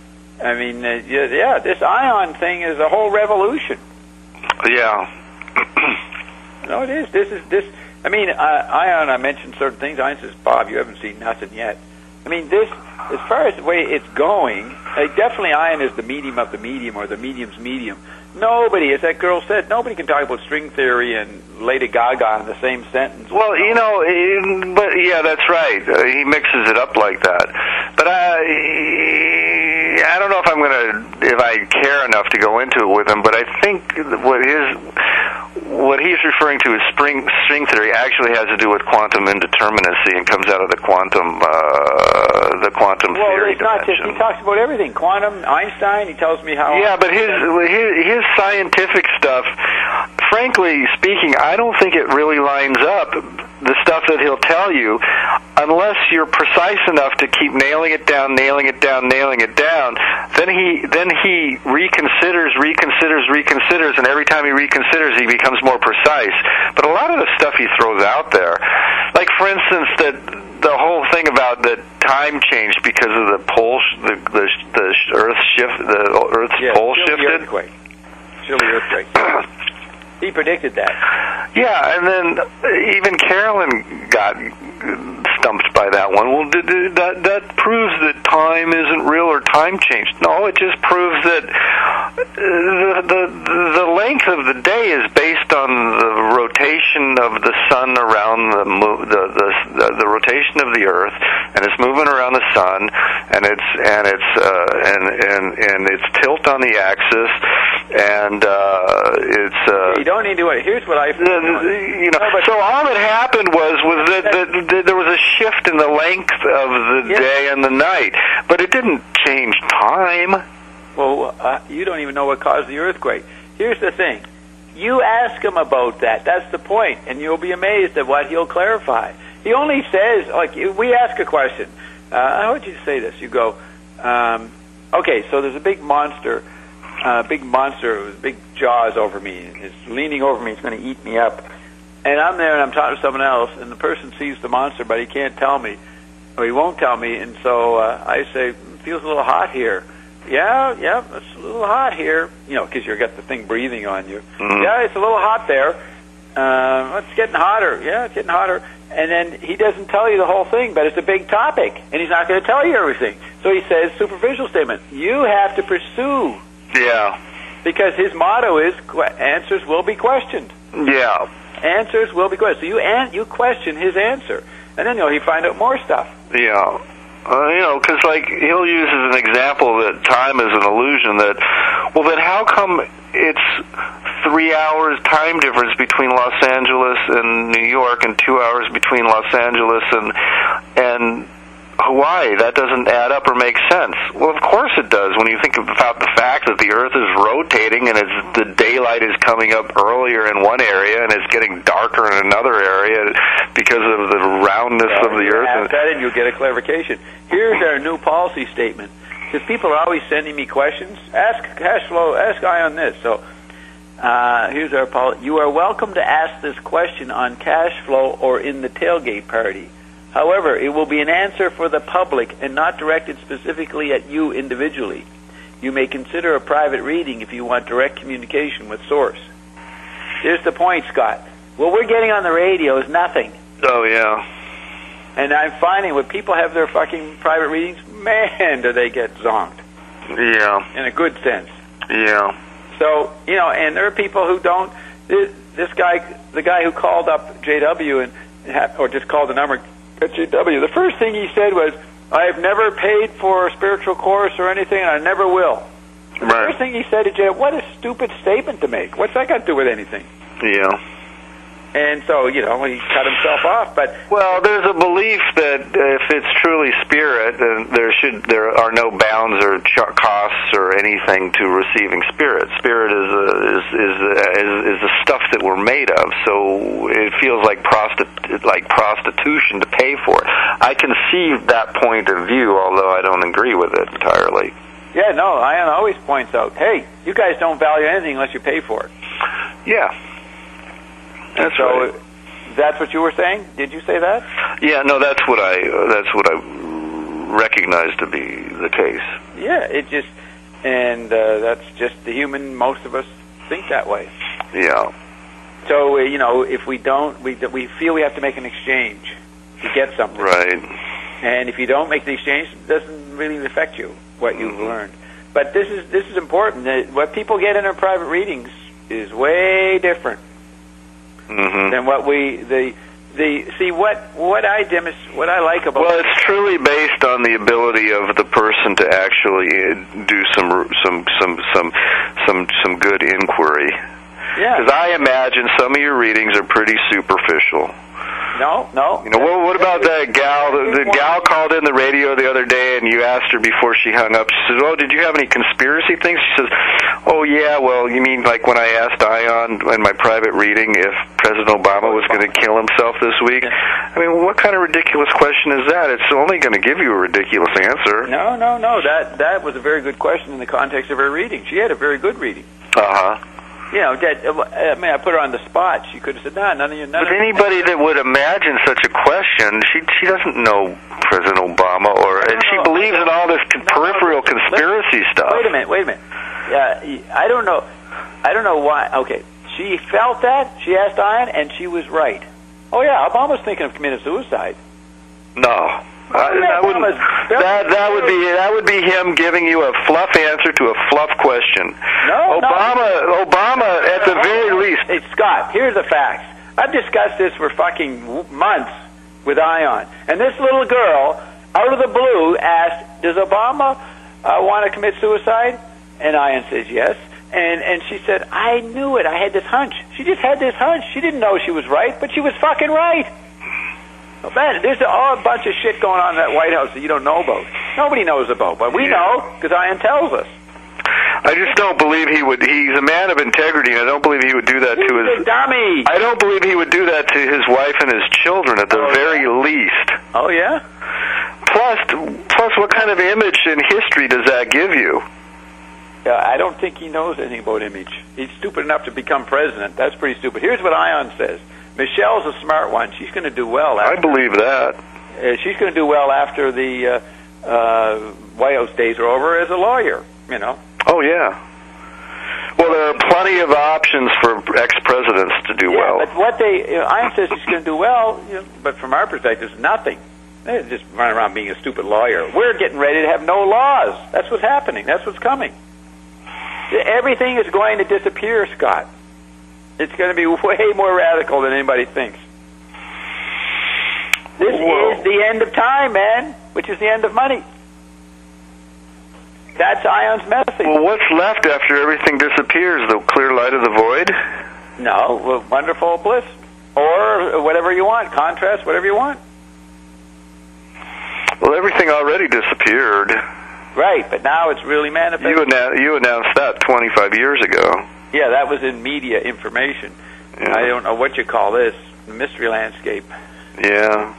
Speaker 2: this Ion thing is a whole revolution.
Speaker 1: Yeah.
Speaker 2: No, it is. Ion, I mentioned certain things. Ion says, Bob, you haven't seen nothing yet. This, as far as the way it's going, definitely Ion is the medium of the medium, or the medium's medium. Nobody, as that girl said, nobody can talk about string theory and Lady Gaga in the same sentence.
Speaker 1: Well, but yeah, that's right. He mixes it up like that. But I don't know if I care enough to go into it with him. But I think what he's referring to as string theory actually has to do with quantum indeterminacy and comes out of the quantum theory
Speaker 2: it's not
Speaker 1: dimension.
Speaker 2: Just, he talks about everything. Quantum, Einstein, he tells me how...
Speaker 1: Yeah, but his scientific stuff, frankly speaking, I don't think it really lines up, the stuff that he'll tell you, unless you're precise enough to keep nailing it down, then he reconsiders, and every time he reconsiders, he becomes more precise. But a lot of the stuff he throws out there, like for instance, that the whole thing about the time changed because of the pole, the Earth shift, the Earth's pole shifted.
Speaker 2: Chilly earthquake. He predicted that.
Speaker 1: Yeah, and then even Carolyn got stumped by that one. Well, that proves that time isn't real or time changed. No, it just proves that the length of the day is based on the rotation of the sun around the rotation of the Earth, and it's moving around the sun, and its tilt on the axis, and it's.
Speaker 2: You don't need to. Here's what I.
Speaker 1: So all that happened was that there was a shift in the length of the day and the night, but it didn't change time.
Speaker 2: Well, you don't even know what caused the earthquake. Here's the thing. You ask him about that. That's the point, and you'll be amazed at what he'll clarify. He only says, like, we ask a question. How would you say this? You go, okay, so there's a big monster big monster with big jaws over me. It's leaning over me. It's going to eat me up. And I'm there and I'm talking to someone else, and the person sees the monster, but he can't tell me, or he won't tell me. And so I say, it feels a little hot here. Yeah, it's a little hot here. You know, because you've got the thing breathing on you. Mm-hmm. Yeah, it's a little hot there. It's getting hotter. Yeah, it's getting hotter. And then he doesn't tell you the whole thing, but it's a big topic, and he's not going to tell you everything. So he says, superficial statement, you have to pursue.
Speaker 1: Yeah.
Speaker 2: Because his motto is, answers will be questioned.
Speaker 1: Yeah.
Speaker 2: Answers will be questioned. So you question his answer, and then he find out more stuff.
Speaker 1: Yeah. Because he'll use as an example that time is an illusion. That, well, then how come it's 3 hours time difference between Los Angeles and New York, and 2 hours between Los Angeles and Hawaii? That doesn't add up or make sense. Well, of course it does when you think about the fact that the Earth is rotating and the daylight is coming up earlier in one area and it's getting darker in another area because of the roundness of the Earth.
Speaker 2: Ask that and you'll get a clarification. Here's our new policy statement. Because people are always sending me questions. Ask Cashflow, ask I on this. So here's our policy. You are welcome to ask this question on Cashflow or in the tailgate party. However, it will be an answer for the public and not directed specifically at you individually. You may consider a private reading if you want direct communication with source. Here's the point, Scott. What we're getting on the radio is nothing.
Speaker 1: Oh, yeah.
Speaker 2: And I'm finding when people have their fucking private readings, man, do they get zonked.
Speaker 1: Yeah.
Speaker 2: In a good sense.
Speaker 1: Yeah.
Speaker 2: So, and there are people who don't. This guy, the guy who called up JW or just called the number at JW, the first thing he said was, I have never paid for a spiritual course or anything, and I never will. The first thing he said to JW, what a stupid statement to make. What's that got to do with anything?
Speaker 1: Yeah.
Speaker 2: And so, he cut himself off. But
Speaker 1: well, there's a belief that if it's truly spirit, then there are no bounds or costs or anything to receiving spirit. Spirit is the stuff that we're made of. So it feels like prostitution to pay for it. I can see that point of view, although I don't agree with it entirely.
Speaker 2: Yeah, no, Ian always points out, hey, you guys don't value anything unless you pay for it.
Speaker 1: Yeah. That's right.
Speaker 2: That's what you were saying? Did you say that?
Speaker 1: Yeah, no, that's what I recognize to be the case.
Speaker 2: Yeah, that's just the human. Most of us think that way.
Speaker 1: Yeah.
Speaker 2: So if we don't, we feel we have to make an exchange to get something.
Speaker 1: Right.
Speaker 2: And if you don't make the exchange, it doesn't really affect you what you've learned. But this is important. What people get in their private readings is way different. Mm-hmm. Than what what I like about.
Speaker 1: Well, it's truly based on the ability of the person to actually do some good inquiry.
Speaker 2: Yeah.
Speaker 1: Because I imagine some of your readings are pretty superficial.
Speaker 2: No.
Speaker 1: What about that gal? The gal called in the radio the other day, and you asked her before she hung up. She says, "Oh, did you have any conspiracy things?" She says, "Oh, yeah. Well, you mean like when I asked Ion in my private reading if President Obama was going to kill himself this week?" I mean, what kind of ridiculous question is that? It's only going to give you a ridiculous answer.
Speaker 2: No. That was a very good question in the context of her reading. She had a very good reading. I put her on the spot. She could have said, none of you. But
Speaker 1: anybody that would imagine such a question, she doesn't know President Obama, and she believes in all this peripheral conspiracy stuff.
Speaker 2: Wait a minute. I don't know why. Okay, she felt that. She asked Ian, and she was right. Oh yeah, Obama's thinking of committing suicide.
Speaker 1: No. That would be him giving you a fluff answer to a fluff question. Obama at the very least.
Speaker 2: Hey, Scott, here's the facts. I've discussed this for fucking months with Ion, and this little girl, out of the blue, asked, "Does Obama want to commit suicide?" And Ion says yes. And she said, "I knew it. I had this hunch." She just had this hunch. She didn't know she was right, but she was fucking right. Oh, man, there's a bunch of shit going on in that White House that you don't know about. Nobody knows about, but we know because Ian tells us.
Speaker 1: I just don't believe he would. He's a man of integrity, and I don't believe he would do that to his.
Speaker 2: He's a dummy.
Speaker 1: I don't believe he would do that to his wife and his children at the very least.
Speaker 2: Oh yeah.
Speaker 1: Plus, what kind of image in history does that give you?
Speaker 2: I don't think he knows anything about image. He's stupid enough to become president. That's pretty stupid. Here's what Ion says. Michelle's a smart one. She's going to do well.
Speaker 1: I believe that.
Speaker 2: She's going to do well after the White House days are over as a lawyer, you know.
Speaker 1: Oh, yeah. Well, there are plenty of options for ex-presidents to do well.
Speaker 2: But what Ion says he's going to do well, but from our perspective, it's nothing. They're just running around being a stupid lawyer. We're getting ready to have no laws. That's what's happening. That's what's coming. Everything is going to disappear, Scott. It's going to be way more radical than anybody thinks. This is the end of time, man, which is the end of money. That's Ion's message.
Speaker 1: Well, what's left after everything disappears? The clear light of the void?
Speaker 2: No, wonderful bliss. Or whatever you want, contrast, whatever you want.
Speaker 1: Well, everything already disappeared.
Speaker 2: Right, but now it's really manifested.
Speaker 1: You announced that 25 years ago.
Speaker 2: Yeah, that was in media information. Yeah. I don't know what you call this, mystery landscape.
Speaker 1: Yeah.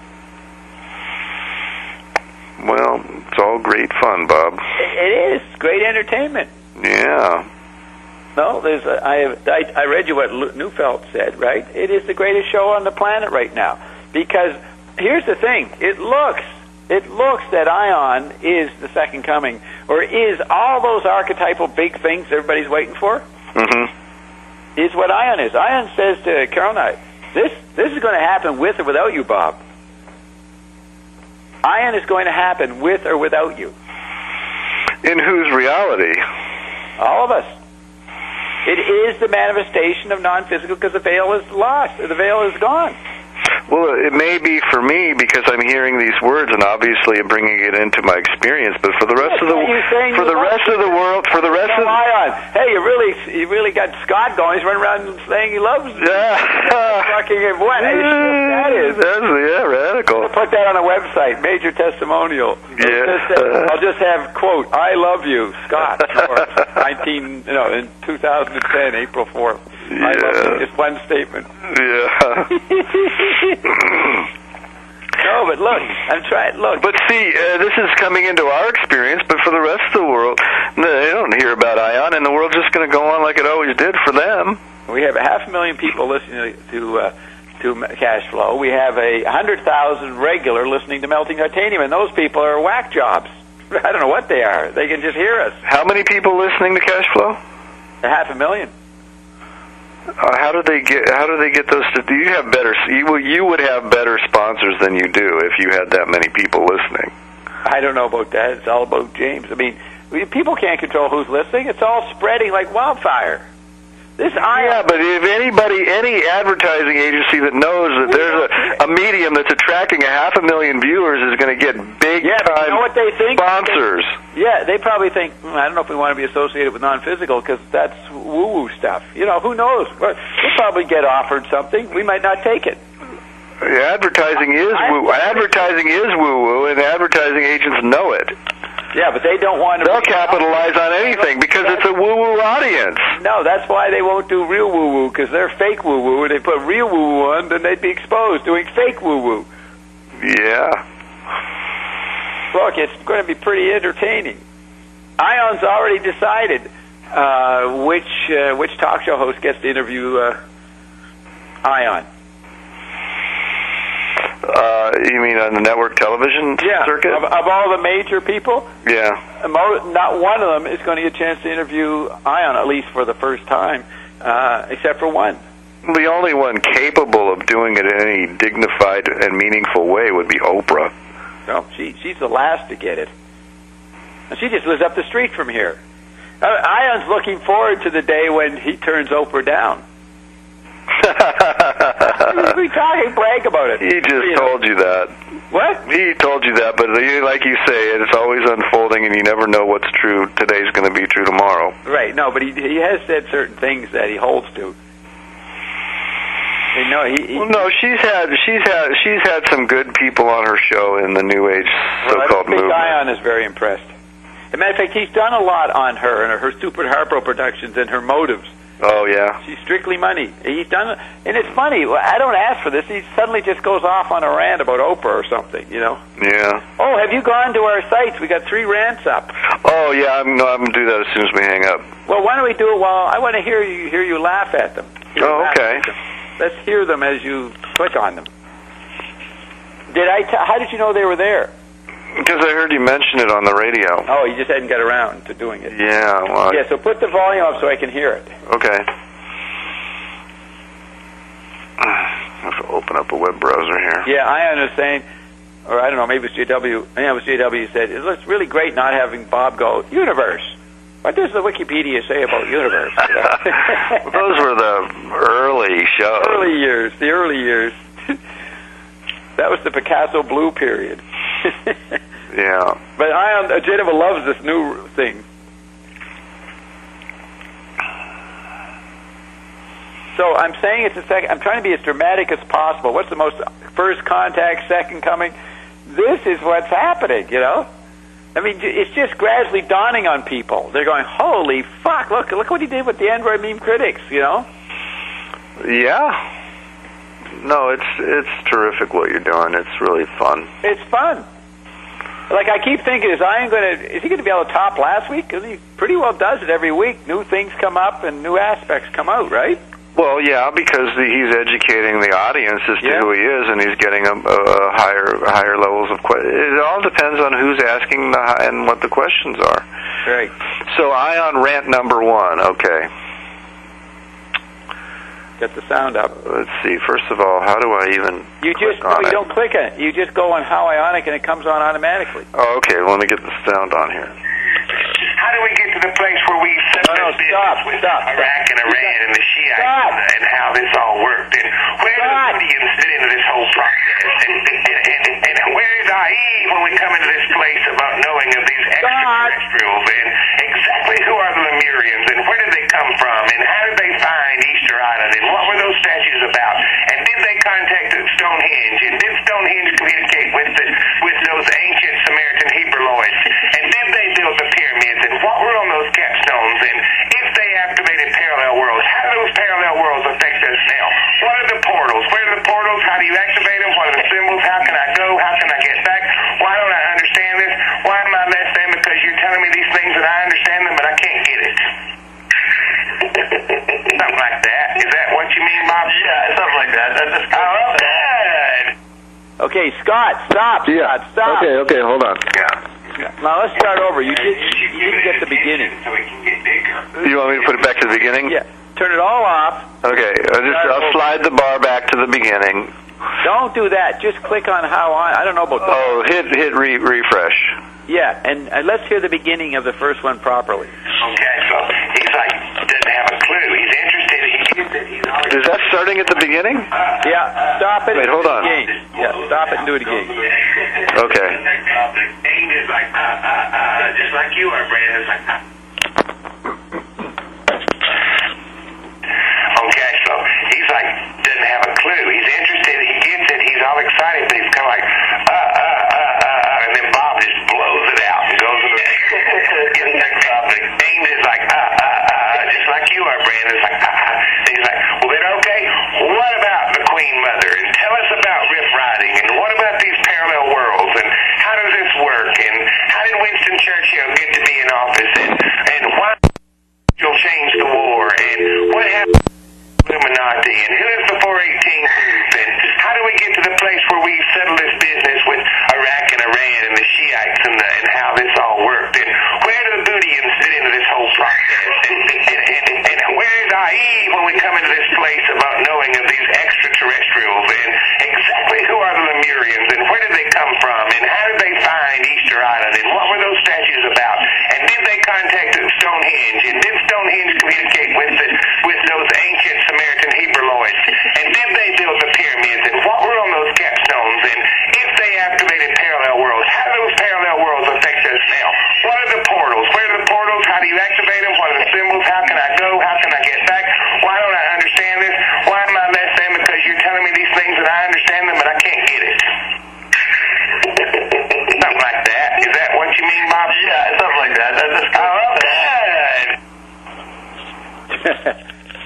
Speaker 1: Well, it's all great fun, Bob.
Speaker 2: It is great entertainment.
Speaker 1: Yeah.
Speaker 2: No, I read you what Neufeld said, right? It is the greatest show on the planet right now. Because here's the thing: it looks that Ion is the second coming, or is all those archetypal big things everybody's waiting for.
Speaker 1: Mm-hmm.
Speaker 2: Is what Ion is. Ion says to Carol Knight, this is going to happen with or without you, Bob. Ion is going to happen with or without you.
Speaker 1: In whose reality?
Speaker 2: All of us. It is the manifestation of non-physical because the veil is lost, or the veil is gone.
Speaker 1: Well, it may be for me because I'm hearing these words and obviously I'm bringing it into my experience. But for the rest of the world,
Speaker 2: Ion, hey, you really got Scott going. He's running around saying he loves you. Fucking what? That is
Speaker 1: radical.
Speaker 2: I'll put that on a website, major testimonial.
Speaker 1: Yeah.
Speaker 2: I'll just have quote: "I love you, Scott." in 2010, April 4th.
Speaker 1: Yeah.
Speaker 2: I love you. Just one statement.
Speaker 1: Yeah.
Speaker 2: No, but look, I'm trying. Look,
Speaker 1: but see, this is coming into our experience. But for the rest of the world, they don't hear about Ion, and the world's just going to go on like it always did for them.
Speaker 2: We have 500,000 people listening to Cash Flow. We have 100,000 regular listening to Melting Titanium, and those people are whack jobs. I don't know what they are. They can just hear us.
Speaker 1: How many people listening to Cash Flow?
Speaker 2: 500,000.
Speaker 1: How do they get those? You have better. You would have better sponsors than you do if you had that many people listening.
Speaker 2: I don't know about that. It's all about James. I mean, people can't control who's listening. It's all spreading like wildfire.
Speaker 1: Yeah, but if any advertising agency that knows that there's a medium that's attracting 500,000 viewers is going to get big time,
Speaker 2: you know what they think?
Speaker 1: Sponsors.
Speaker 2: They probably think, I don't know if we want to be associated with non-physical because that's woo-woo stuff. Who knows? We'll probably get offered something. We might not take it.
Speaker 1: Advertising is woo-woo, and advertising agents know it.
Speaker 2: Yeah, but they don't want to...
Speaker 1: They'll capitalize on anything because it's a woo-woo audience.
Speaker 2: No, that's why they won't do real woo-woo, because they're fake woo-woo, and they put real woo-woo on, then they'd be exposed doing fake woo-woo.
Speaker 1: Yeah.
Speaker 2: Look, it's going to be pretty entertaining. Ion's already decided which talk show host gets to interview Ion.
Speaker 1: You mean on the network television circuit?
Speaker 2: Of all the major people?
Speaker 1: Yeah.
Speaker 2: Not one of them is going to get a chance to interview Ion, at least for the first time, except for one.
Speaker 1: The only one capable of doing it in any dignified and meaningful way would be Oprah.
Speaker 2: No, she's the last to get it. And she just lives up the street from here. Ion's looking forward to the day when he turns Oprah down. We brag about it.
Speaker 1: He just told you that.
Speaker 2: What?
Speaker 1: He told you that, but like you say, it's always unfolding, and you never know what's true. Today's going to be true tomorrow.
Speaker 2: Right. No, but he has said certain things that he holds to. She's had some good people on her show in the New Age so-called movement. Ion is very impressed. As a matter of fact, he's done a lot on her and her Stupid Harpo productions and her motives.
Speaker 1: Oh, yeah.
Speaker 2: She's strictly money. He's done, and it's funny. I don't ask for this. He suddenly just goes off on a rant about Oprah or something, you know.
Speaker 1: Yeah.
Speaker 2: Oh, have you gone to our sites? We got 3 rants up.
Speaker 1: Oh, yeah. I'm going to do that as soon as we hang up.
Speaker 2: Well, why don't we do it while I want to hear you laugh at them.
Speaker 1: Okay.
Speaker 2: Let's hear them as you click on them. How did you know they were there?
Speaker 1: Because I heard you mention it on the radio.
Speaker 2: Oh, you just hadn't got around to doing it.
Speaker 1: Yeah. Well,
Speaker 2: yeah, so put the volume up so I can hear it.
Speaker 1: Okay. I have to open up a web browser here.
Speaker 2: Yeah, I understand. Or I don't know, maybe it's JW. I think it was JW who said, it looks really great not having Bob go, universe. What does the Wikipedia say about universe?
Speaker 1: Those were the early shows.
Speaker 2: The early years. That was the Picasso Blue period.
Speaker 1: Yeah.
Speaker 2: But Jennifer loves this new thing. So I'm saying it's a second. I'm trying to be as dramatic as possible. What's the most first contact, second coming? This is what's happening, you know? I mean, it's just gradually dawning on people. They're going, holy fuck, look what he did with the Android meme critics, you know?
Speaker 1: Yeah. No, it's terrific what you're doing. It's really fun.
Speaker 2: It's fun. Like, I keep thinking, is he going to be able to top last week? Because he pretty well does it every week. New things come up and new aspects come out, right?
Speaker 1: Well, yeah, because he's educating the audience as to who he is, and he's getting a higher levels of questions. It all depends on who's asking and what the questions are.
Speaker 2: Right.
Speaker 1: So on rant number 1, okay.
Speaker 2: Get the sound up.
Speaker 1: Let's see. First of all, how do I even
Speaker 2: you don't click on it. You just go on How Ionic, and it comes on automatically.
Speaker 1: Oh, okay. Well, let me get the sound on here.
Speaker 3: How do we get to the place where we set this business with Iraq and Iran and the Shiites and how this all worked? And where do the Indians fit into this whole process? And where is Eve when we come into this place about knowing of these extraterrestrials? And exactly who are the Lemurians? And where did they come from? And how did they find Easter Island? And what were those statues about? And did they contact Stonehenge? And did Stonehenge communicate with those ancient Samaritan Hebrewoids? And did they build the pyramids? And what were on those capstones? And if they activated parallel worlds, how do those parallel worlds affect us now? What are the portals? Where are the portals? How do you activate them? What are the symbols? How can I go? How can I get back? Why don't I understand this? Why am I less than? Because you're telling me these things and I understand them, but I can't get it. Something like that. Is that what you mean, Bob? Yeah, something like that. That's just good.
Speaker 2: Okay, Scott, stop.
Speaker 1: Yeah.
Speaker 2: Scott, stop.
Speaker 1: Okay, hold on.
Speaker 2: Yeah. Now let's start over. You didn't get the beginning.
Speaker 3: So we can get bigger.
Speaker 1: You want me to put it back to the beginning?
Speaker 2: Yeah. Turn it all off.
Speaker 1: Okay, I'll slide the bar back to the beginning.
Speaker 2: Don't do that. Just click on I don't know about that.
Speaker 1: Oh, hit refresh.
Speaker 2: Yeah, and let's hear the beginning of the first one properly.
Speaker 3: Okay, so he's like, doesn't have a clue. He's interested. He gets it. He's already...
Speaker 1: Is that starting at the beginning?
Speaker 2: Yeah, stop it.
Speaker 1: Wait, hold on.
Speaker 2: Yeah, stop it and do it again.
Speaker 1: Okay.
Speaker 3: Aim is like, just like you are, Brandon. It's like, Okay, so he's like, doesn't have a clue. He's interested. He gets it. He's all excited, but he's kind of like, and then Bob just blows it out and goes to the gets next topic. Aim is like, just like you are, Brandon. It's like, And he's like, well, then, okay, what about the Queen Mother? And tell us about riff riding. And what about these parallel worlds? And how does this work? And how did Winston Churchill get to be in office? And why you'll change the war? And what happened? Illuminati, and who is the 418 group, and how do we get to the place where we settle this business with Iraq and Iran and the Shiites and how this all worked, and where do the Buddhians fit into this whole process, and where is Eve when we come into this place about knowing of these extraterrestrials, and exactly who are the Lemurians, and where did they come from, and how did they find Easter Island, and what were those statues about, and did they contact Stonehenge, and did Stonehenge communicate with those ancient Samaritan Hebrewoids, and did they build the pyramids, and what were on those capstones, and if they activated parallel worlds, how do those parallel worlds affect us now? What are the portals? Where are the portals? How do you activate them? What are the symbols? How can I go? How can I get back? Why don't I understand this? Why am I less than? Because you're telling me these things and I understand them, but I can't get it. Something like that. Is that what you mean, Bob? Yeah, something like that. That's just good.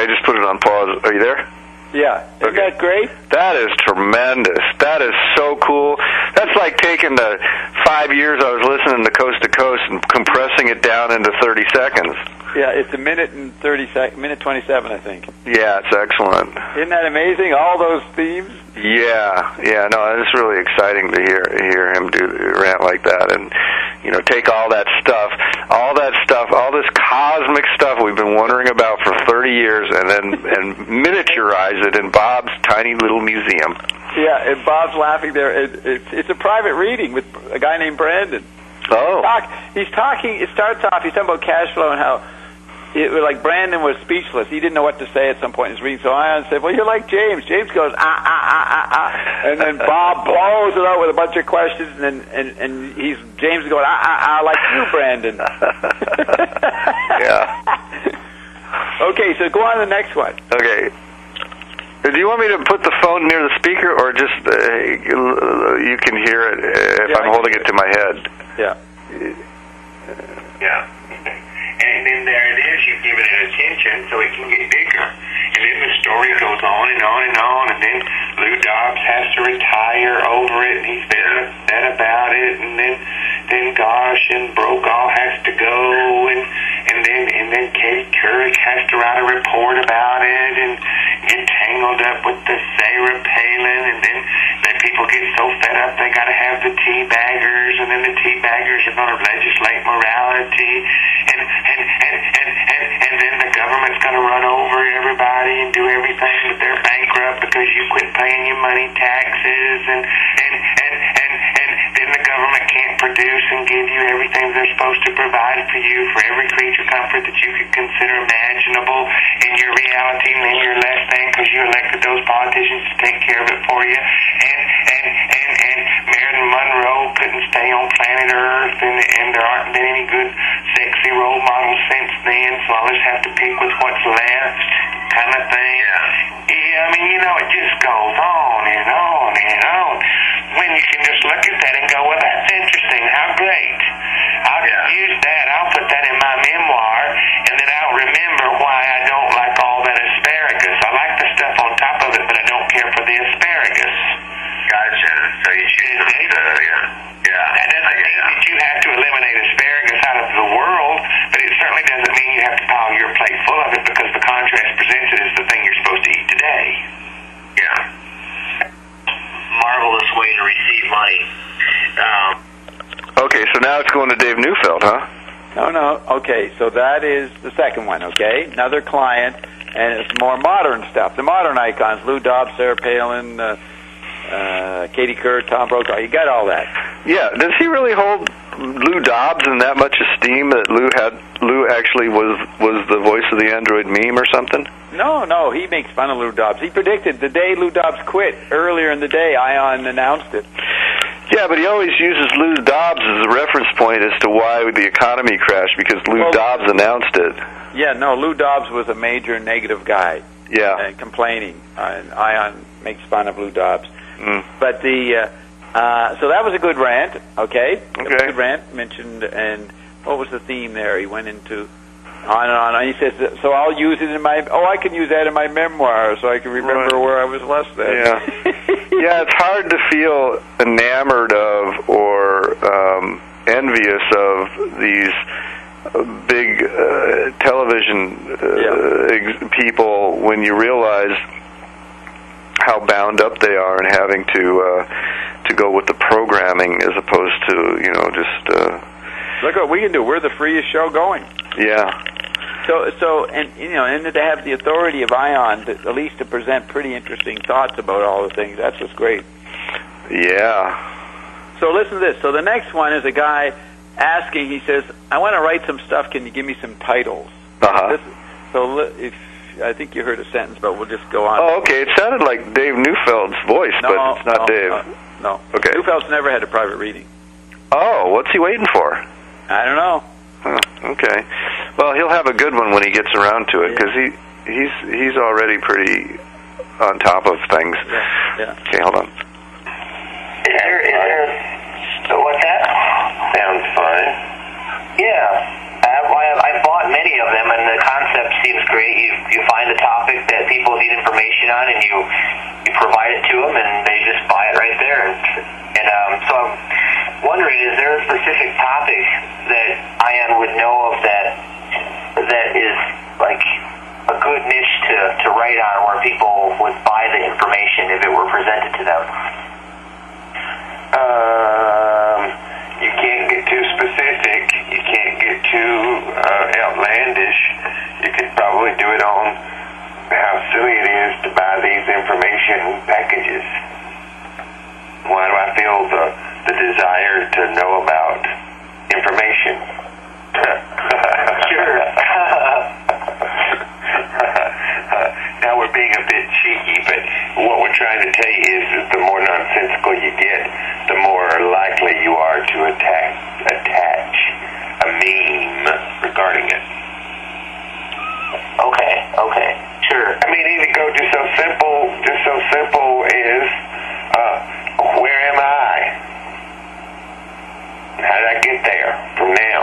Speaker 1: I just put it on pause. Are you there?
Speaker 2: Yeah. Isn't that great?
Speaker 1: That is tremendous. That is so cool. That's like taking the 5 years I was listening to Coast to Coast and compressing it down into 30 seconds.
Speaker 2: Yeah, it's a minute and minute 27, I think.
Speaker 1: Yeah, it's excellent.
Speaker 2: Isn't that amazing? All those themes.
Speaker 1: Yeah. No, it's really exciting to hear him do rant like that, and take all this cosmic stuff we've been wondering about for 30 years, and miniaturize it in Bob's tiny little museum.
Speaker 2: Yeah, and Bob's laughing there. It's a private reading with a guy named Brandon.
Speaker 1: Oh.
Speaker 2: He's talking. It starts off. He's talking about cash flow and how. Like Brandon was speechless. He didn't know what to say at some point in his reading. So Ion said, "Well, you're like James." James goes, and then Bob blows it out with a bunch of questions, and James is going, like you, Brandon.
Speaker 1: Yeah.
Speaker 2: Okay, so go on to the next one.
Speaker 1: Okay. Do you want me to put the phone near the speaker, or just you can hear it if I'm holding it to my head?
Speaker 2: Yeah.
Speaker 3: Yeah. And then there it is, you give it attention so it can get bigger. And then the story goes on and on and on, and then Lou Dobbs has to retire over it, and he's very upset about it, and then gosh, and Brokaw has to go, and then Katie Couric has to write a report about it, and get tangled up with the Sarah Palin, and then people get so fed up they got to have the teabaggers, and then the teabaggers are going to legislate morality, and then the government's going to run over everybody and do everything, but they're bankrupt because you quit paying your money taxes, and then the government can't produce and give you everything they're supposed to provide for you, for every creature comfort that you could consider imaginable in your reality, and then you're less than because you elected those politicians to take care of it for you, and Marilyn Monroe couldn't stay on planet Earth, and there aren't been any good sexy role models since then, so I'll just have to pick with what's left, kind of thing. Yeah, I mean, it just goes on and on and on. When you can just look at that and go, well, that's interesting, how great. I'll use that, I'll put that in my memoir, and then I'll remember why I don't like all that asparagus. I like the stuff on top of it, but I don't care for the asparagus. Gotcha. So you choose That doesn't mean that you have to eliminate asparagus out of the world, but it certainly doesn't mean you have to pile your plate full of it, because the contrast presented is the thing you're supposed to eat today. Yeah. Marvelous way to receive money.
Speaker 1: Okay, so now it's going to Dave Neufeld, huh?
Speaker 2: No. Okay, so that is the second one, okay? Another client, and it's more modern stuff. The modern icons, Lou Dobbs, Sarah Palin, Katie Couric, Tom Brokaw. You got all that.
Speaker 1: Yeah. Does he really hold Lou Dobbs in that much esteem that Lou actually was the voice of the Android meme or something?
Speaker 2: No, he makes fun of Lou Dobbs. He predicted the day Lou Dobbs quit, earlier in the day, Ion announced it.
Speaker 1: Yeah, but he always uses Lou Dobbs as a reference point as to why the economy crashed, because Lou Dobbs announced it.
Speaker 2: Yeah, no, Lou Dobbs was a major negative guy.
Speaker 1: Yeah.
Speaker 2: And complaining. And Ion makes fun of Lou Dobbs.
Speaker 1: Mm.
Speaker 2: But so that was a good rant, okay?
Speaker 1: Okay.
Speaker 2: A good rant, mentioned, and what was the theme there? He went into on and on. And he says, so I'll use it in I can use that in my memoir so I can remember where I was less than.
Speaker 1: Yeah. Yeah, it's hard to feel enamored of or envious of these big television people when you realize how bound up they are and having to go with the programming as opposed to just
Speaker 2: look what we can do. We're the freest show going.
Speaker 1: Yeah.
Speaker 2: So and to have the authority of Ion at least to present pretty interesting thoughts about all the things, that's what's great.
Speaker 1: Yeah.
Speaker 2: So listen to this. So the next one is a guy asking. He says, "I want to write some stuff. Can you give me some titles?" If I think you heard a sentence, but we'll just go on.
Speaker 1: Oh, okay. It sounded like Dave Neufeld's voice, but it's not Dave.
Speaker 2: No.
Speaker 1: Okay.
Speaker 2: Neufeld's never had a private reading.
Speaker 1: Oh, what's he waiting for?
Speaker 2: I don't know.
Speaker 1: Okay. Well, he'll have a good one when he gets around to it, because he's already pretty on top of things.
Speaker 2: Yeah.
Speaker 1: Okay, hold on.
Speaker 3: So what's that? Sounds fun. Yeah. I bought many of them, and the concepts
Speaker 4: seems great. You find a topic that people need information on, and you provide it to them, and they just buy it right there. And so I'm wondering, is there a specific topic that Ion would know of that is like a good niche to write on, where people would buy the information if it were presented to them?
Speaker 3: You can't get too specific. You can't get too outlandish. You could probably do it on how silly it is to buy these information packages. Why do I feel the desire to know about information?
Speaker 4: Sure.
Speaker 3: Now we're being a bit cheeky, but what we're trying to tell you is that the more nonsensical you get, the more likely you are to attach a meme regarding it.
Speaker 4: Okay, sure.
Speaker 3: I mean, even go just so simple as, where am I? How did I get there from now?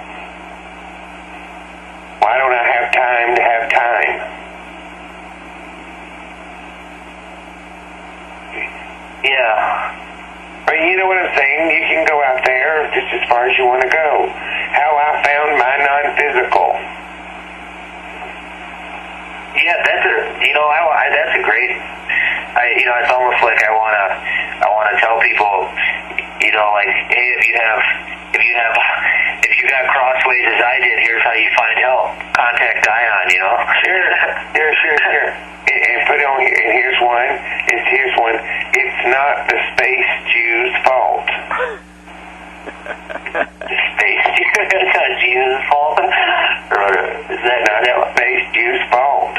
Speaker 3: Why don't I have time to have time?
Speaker 4: Yeah.
Speaker 3: But you know what I'm saying? You can go out there just as far as you want to go. How I found my non-physical.
Speaker 4: Yeah, that's a great. It's almost like I wanna tell people, like, hey, if you got crossways as I did, here's how you find help. Contact Ion.
Speaker 3: Sure. And put on here. And here's one. It's not the space Jews' fault.
Speaker 4: Space Jews? It's not Jesus' fault? Or is that
Speaker 3: not the space Jews' fault?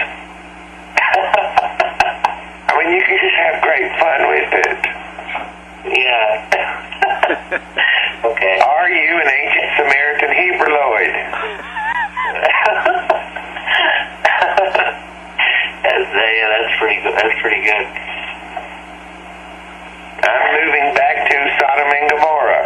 Speaker 3: I mean, you can just have great fun with it.
Speaker 4: Yeah. Okay.
Speaker 3: Are you an ancient Samaritan Hebrewoid?
Speaker 4: That's pretty good. That's pretty good.
Speaker 3: I'm moving back to Sodom and Gomorrah.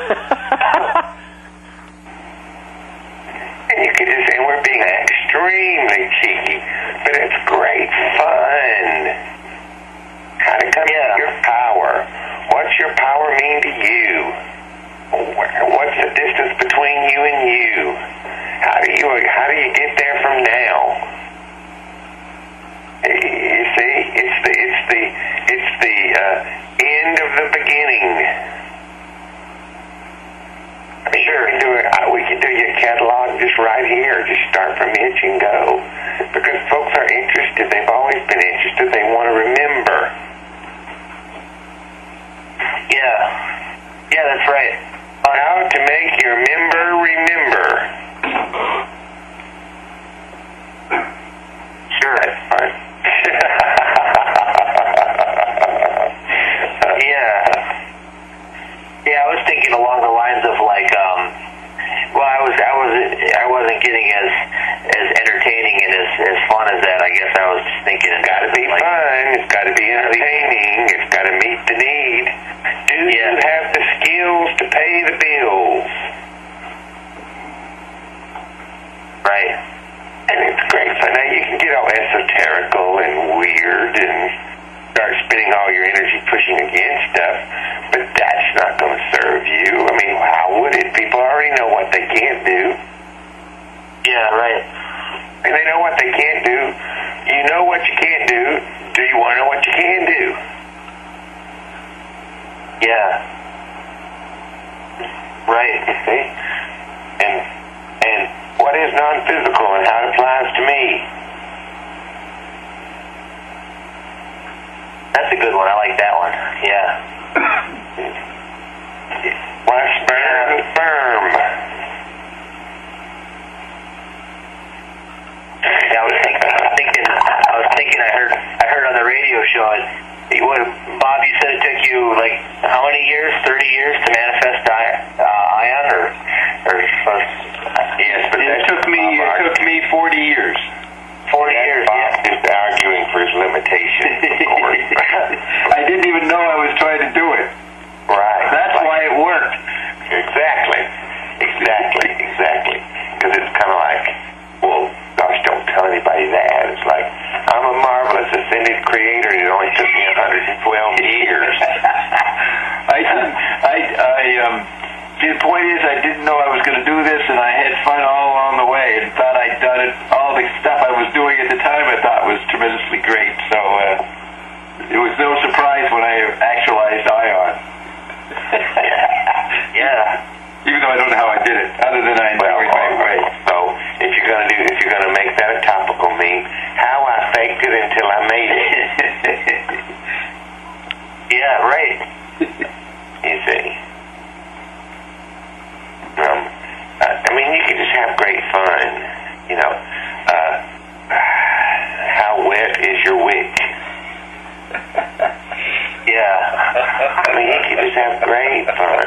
Speaker 3: And you could just say we're being extremely cheeky, but it's great fun. How to come to your power. What's your power mean to you? What's the distance between you and you? How do you get there from now? You see, it's the end of the beginning. I mean, sure, we can do your catalog just right here. Just start from Hitch and go, because folks are interested. They've always been interested. They want to remember.
Speaker 4: Yeah, that's right.
Speaker 3: How to make your member remember.
Speaker 4: Sure.
Speaker 3: That's fun.
Speaker 4: Yeah, I was thinking along the lines of like, I wasn't getting as entertaining and as fun as that. I guess I was just thinking
Speaker 3: it's got to be like, fun. It's got to be entertaining. It's got to meet the need. Do you have the skills to pay the bills?
Speaker 4: Right.
Speaker 3: And it's great fun. Now you can get all esoterical and weird and start spending all your energy pushing against stuff, but that's not going to serve you. I mean, how would it? People already know what they can't do.
Speaker 4: Yeah, right.
Speaker 3: And they know what they can't do. You know what you can't do. Do you want to know what you can do?
Speaker 4: Yeah. Right.
Speaker 3: See? And what is non-physical and how it applies to me?
Speaker 4: That's a good one. I like that one. Yeah.
Speaker 3: Why sperm and sperm?
Speaker 4: Yeah, I was thinking. I heard on the radio show. Bob, you said it took you like how many years? 30 years to manifest Ion, or
Speaker 3: yes, but it took me 40 years.
Speaker 4: 40 years.
Speaker 3: Bob is arguing for his limitations, of course.
Speaker 2: I didn't even know I was trying to do it.
Speaker 3: Right.
Speaker 2: That's why it worked.
Speaker 3: Exactly. Because it's kind of like, well, gosh, don't tell anybody.
Speaker 5: nice when I actualized ion.
Speaker 4: Yeah.
Speaker 5: Even though I don't know how I did it, other than I enjoyed my way.
Speaker 3: So if you're gonna make that a topical meme, how I faked it until I made it.
Speaker 4: Yeah, right.
Speaker 3: You see. I mean, you can just have great fun. You know, how wet is your wick?
Speaker 4: Yeah.
Speaker 3: I mean, you can just have great fun.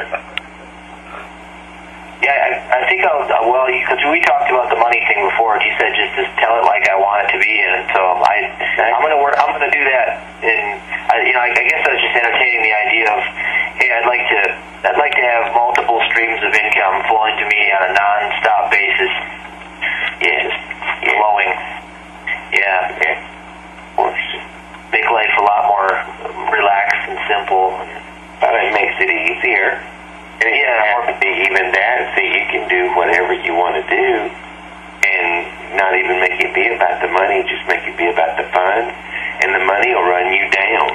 Speaker 4: Yeah, I think because we talked about the money thing before, and you said just tell it like I want it to be, and so I'm gonna do that, and I guess I was just entertaining the idea of, hey, I'd like to have multiple streams of income flowing to me on a non-stop basis.
Speaker 3: Yes.
Speaker 4: Just flowing. Yeah.
Speaker 3: Of course.
Speaker 4: Make life a lot more relaxed and simple.
Speaker 3: But it makes it easier. And it doesn't have to be even that, so you can do whatever you want to do and not even make it be about the money, just make it be about the fun, and the money will run you down.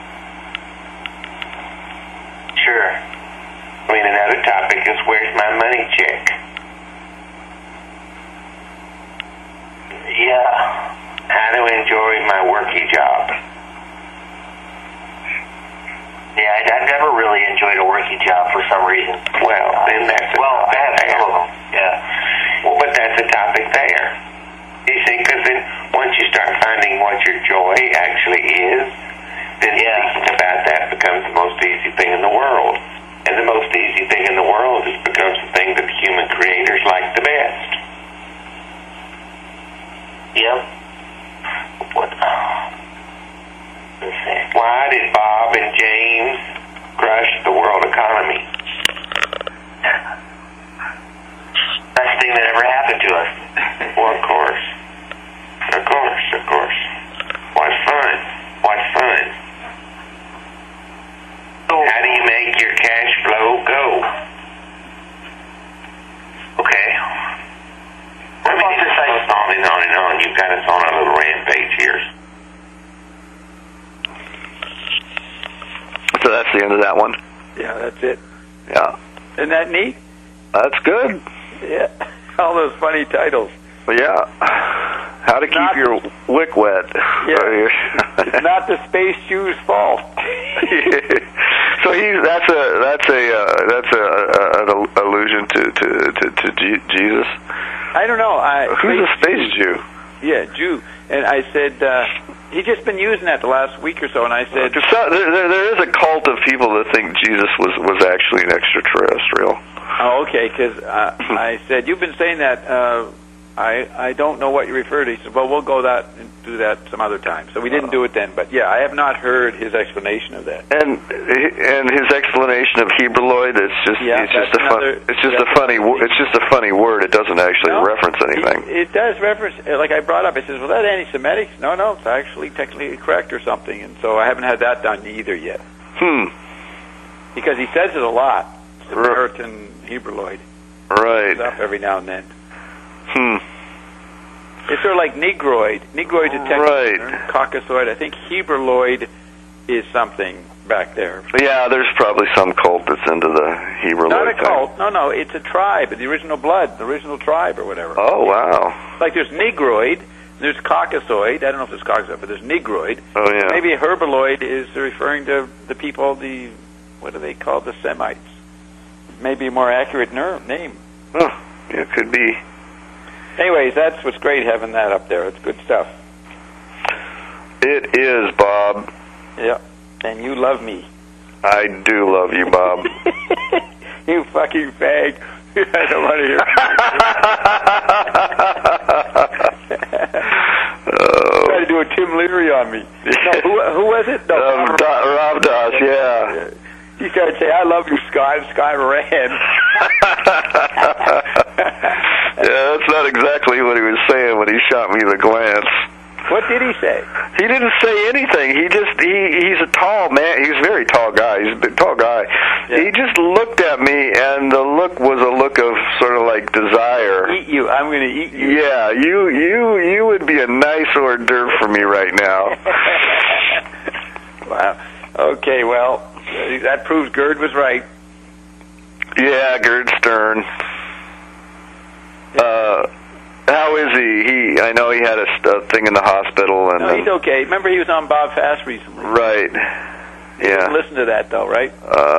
Speaker 4: Sure.
Speaker 3: I mean, another topic is, where's my money check?
Speaker 4: Yeah.
Speaker 3: How to enjoy my worky job.
Speaker 4: Yeah, I've never really enjoyed a working job for some reason.
Speaker 3: Well, then that's a
Speaker 4: I have
Speaker 3: topic
Speaker 4: some of
Speaker 3: there.
Speaker 4: them. Yeah.
Speaker 3: Well, but that's a topic there. You see, because then once you start finding what your joy actually is, then thinking about that becomes the most easy thing in the world. And the most easy thing in the world becomes the thing that the human creators like the best.
Speaker 4: Yep.
Speaker 3: What? Why did Bob and James crush the world economy?
Speaker 4: Best thing that ever happened to us.
Speaker 3: Well, of course. What fun. How do you make your cash flow go?
Speaker 4: Okay.
Speaker 3: I mean, it goes on and on and on. You've got us on a little rampage here.
Speaker 1: So that's the end of that one?
Speaker 2: Yeah, that's it.
Speaker 1: Yeah.
Speaker 2: Isn't that neat?
Speaker 1: That's good.
Speaker 2: Yeah. All those funny titles.
Speaker 1: Yeah. How to keep your wick wet.
Speaker 2: Yeah. It's not the space Jew's fault.
Speaker 1: So that's an allusion to Jesus.
Speaker 2: I don't know.
Speaker 1: Who's a space Jew?
Speaker 2: Yeah, Jew. And I said he's just been using that the last week or so. And I said
Speaker 1: there is a cult of people that think Jesus was actually an extraterrestrial.
Speaker 2: Oh, okay. Because I said you've been saying that. I don't know what you refer to. He said, well, we'll go and do that some other time. So we didn't do it then. But yeah, I have not heard his explanation of that.
Speaker 1: And his explanation of Hebreloid, it's just a funny word. It doesn't actually reference anything.
Speaker 2: It does reference, like I brought up. It says, well, that anti-Semitic? No, it's actually technically correct or something. And so I haven't had that done either yet. Because he says it a lot. Samaritan Hebreloid.
Speaker 1: Right.
Speaker 2: Up every now and then. It's sort of like Negroid. Negroid is technically Caucasoid. I think Hebreloid is something back there.
Speaker 1: Yeah, there's probably some cult that's into the Hebreloid.
Speaker 2: Not a cult. No, it's a tribe. The original blood, the original tribe or whatever.
Speaker 1: Oh, wow.
Speaker 2: Like there's Negroid, there's Caucasoid. I don't know if there's Caucasoid, but there's Negroid.
Speaker 1: Oh, yeah.
Speaker 2: Maybe Herbaloid is referring to the people, what do they call the Semites? Maybe a more accurate name.
Speaker 1: Oh, yeah, it could be.
Speaker 2: Anyways, that's what's great having that up there. It's good stuff.
Speaker 1: It is, Bob.
Speaker 2: Yeah, and you love me.
Speaker 1: I do love you, Bob.
Speaker 2: You fucking fag. I don't want to hear Try to do a Tim Leary on me. No, who was it? No,
Speaker 1: Rob Doss, yeah.
Speaker 2: He started saying, I love you, Sky Moran.
Speaker 1: Yeah, that's not exactly what he was saying when he shot me the glance.
Speaker 2: What did he say?
Speaker 1: He didn't say anything. He's a tall man. He's a very tall guy. He's a big, tall guy. Yeah. He just looked at me, and the look was a look of sort of like desire.
Speaker 2: Eat you. I'm going to eat you.
Speaker 1: Yeah, you would be a nice hors d'oeuvre for me right now.
Speaker 2: Wow. Okay, well, that proves Gerd was right.
Speaker 1: Yeah, Gerd Stern. How is he? I know he had a thing in the hospital. And
Speaker 2: no, he's okay. Remember, he was on Bob Fast recently.
Speaker 1: Right.
Speaker 2: You didn't listen to that, though, right?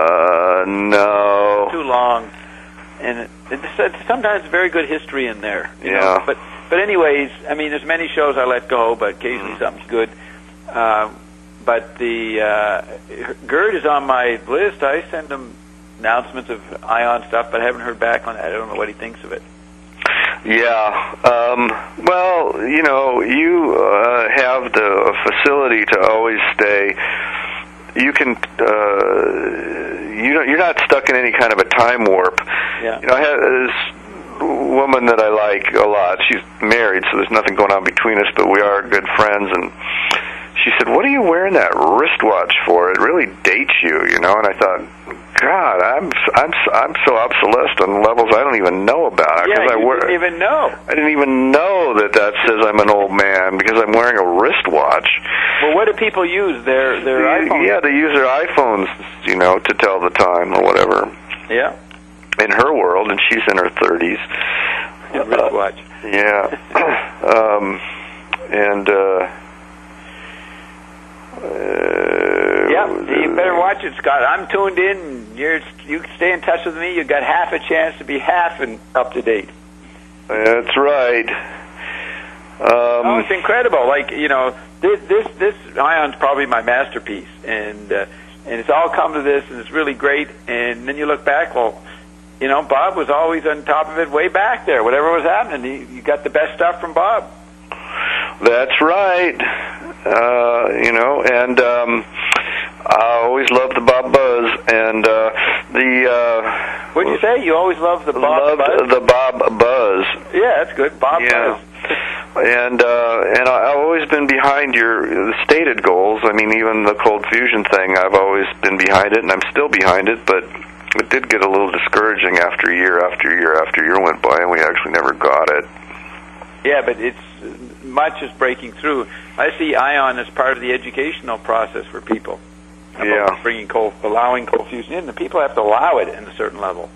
Speaker 1: No.
Speaker 2: Too long. And it's sometimes very good history in there. You know? But anyways, I mean, there's many shows I let go, but occasionally something's good. But the Gerd is on my list. I send him announcements of Ion stuff, but I haven't heard back on that. I don't know what he thinks of it.
Speaker 1: Yeah. Well, you know, you have the facility to always stay. You can. You're not stuck in any kind of a time warp.
Speaker 2: Yeah.
Speaker 1: You know, I have this woman that I like a lot. She's married, so there's nothing going on between us, but we are good friends. And she said, "What are you wearing that wristwatch for? It really dates you, you know." And I thought, God, I'm so obsolete on levels I don't even know about.
Speaker 2: Yeah, didn't even know.
Speaker 1: I didn't even know that says I'm an old man because I'm wearing a wristwatch.
Speaker 2: Well, what do people use? Their iPhones?
Speaker 1: Yeah, they use their iPhones, you know, to tell the time or whatever.
Speaker 2: Yeah.
Speaker 1: In her world, and she's in her 30s.
Speaker 2: Wristwatch.
Speaker 1: Yeah.
Speaker 2: Yeah, you better watch it, Scott. I'm tuned in. You can stay in touch with me. You've got half a chance to be half and up to date.
Speaker 1: That's right.
Speaker 2: Oh, it's incredible. Like, you know, this Ion's probably my masterpiece, and it's all come to this, and it's really great. And then you look back, well, you know, Bob was always on top of it way back there. Whatever was happening, you got the best stuff from Bob.
Speaker 1: That's right. You know, and I always loved the Bob Buzz, and
Speaker 2: what did you say? You always loved the Bob Buzz?
Speaker 1: The Bob Buzz.
Speaker 2: Yeah, that's good. Bob Buzz.
Speaker 1: And I've always been behind your stated goals. I mean, even the cold fusion thing, I've always been behind it, and I'm still behind it, but it did get a little discouraging after year after year after year went by, and we actually never got it.
Speaker 2: Yeah, but it's much is breaking through. I see Ion as part of the educational process for people.
Speaker 1: Yeah.
Speaker 2: Allowing cold fusion in. The people have to allow it in a certain level.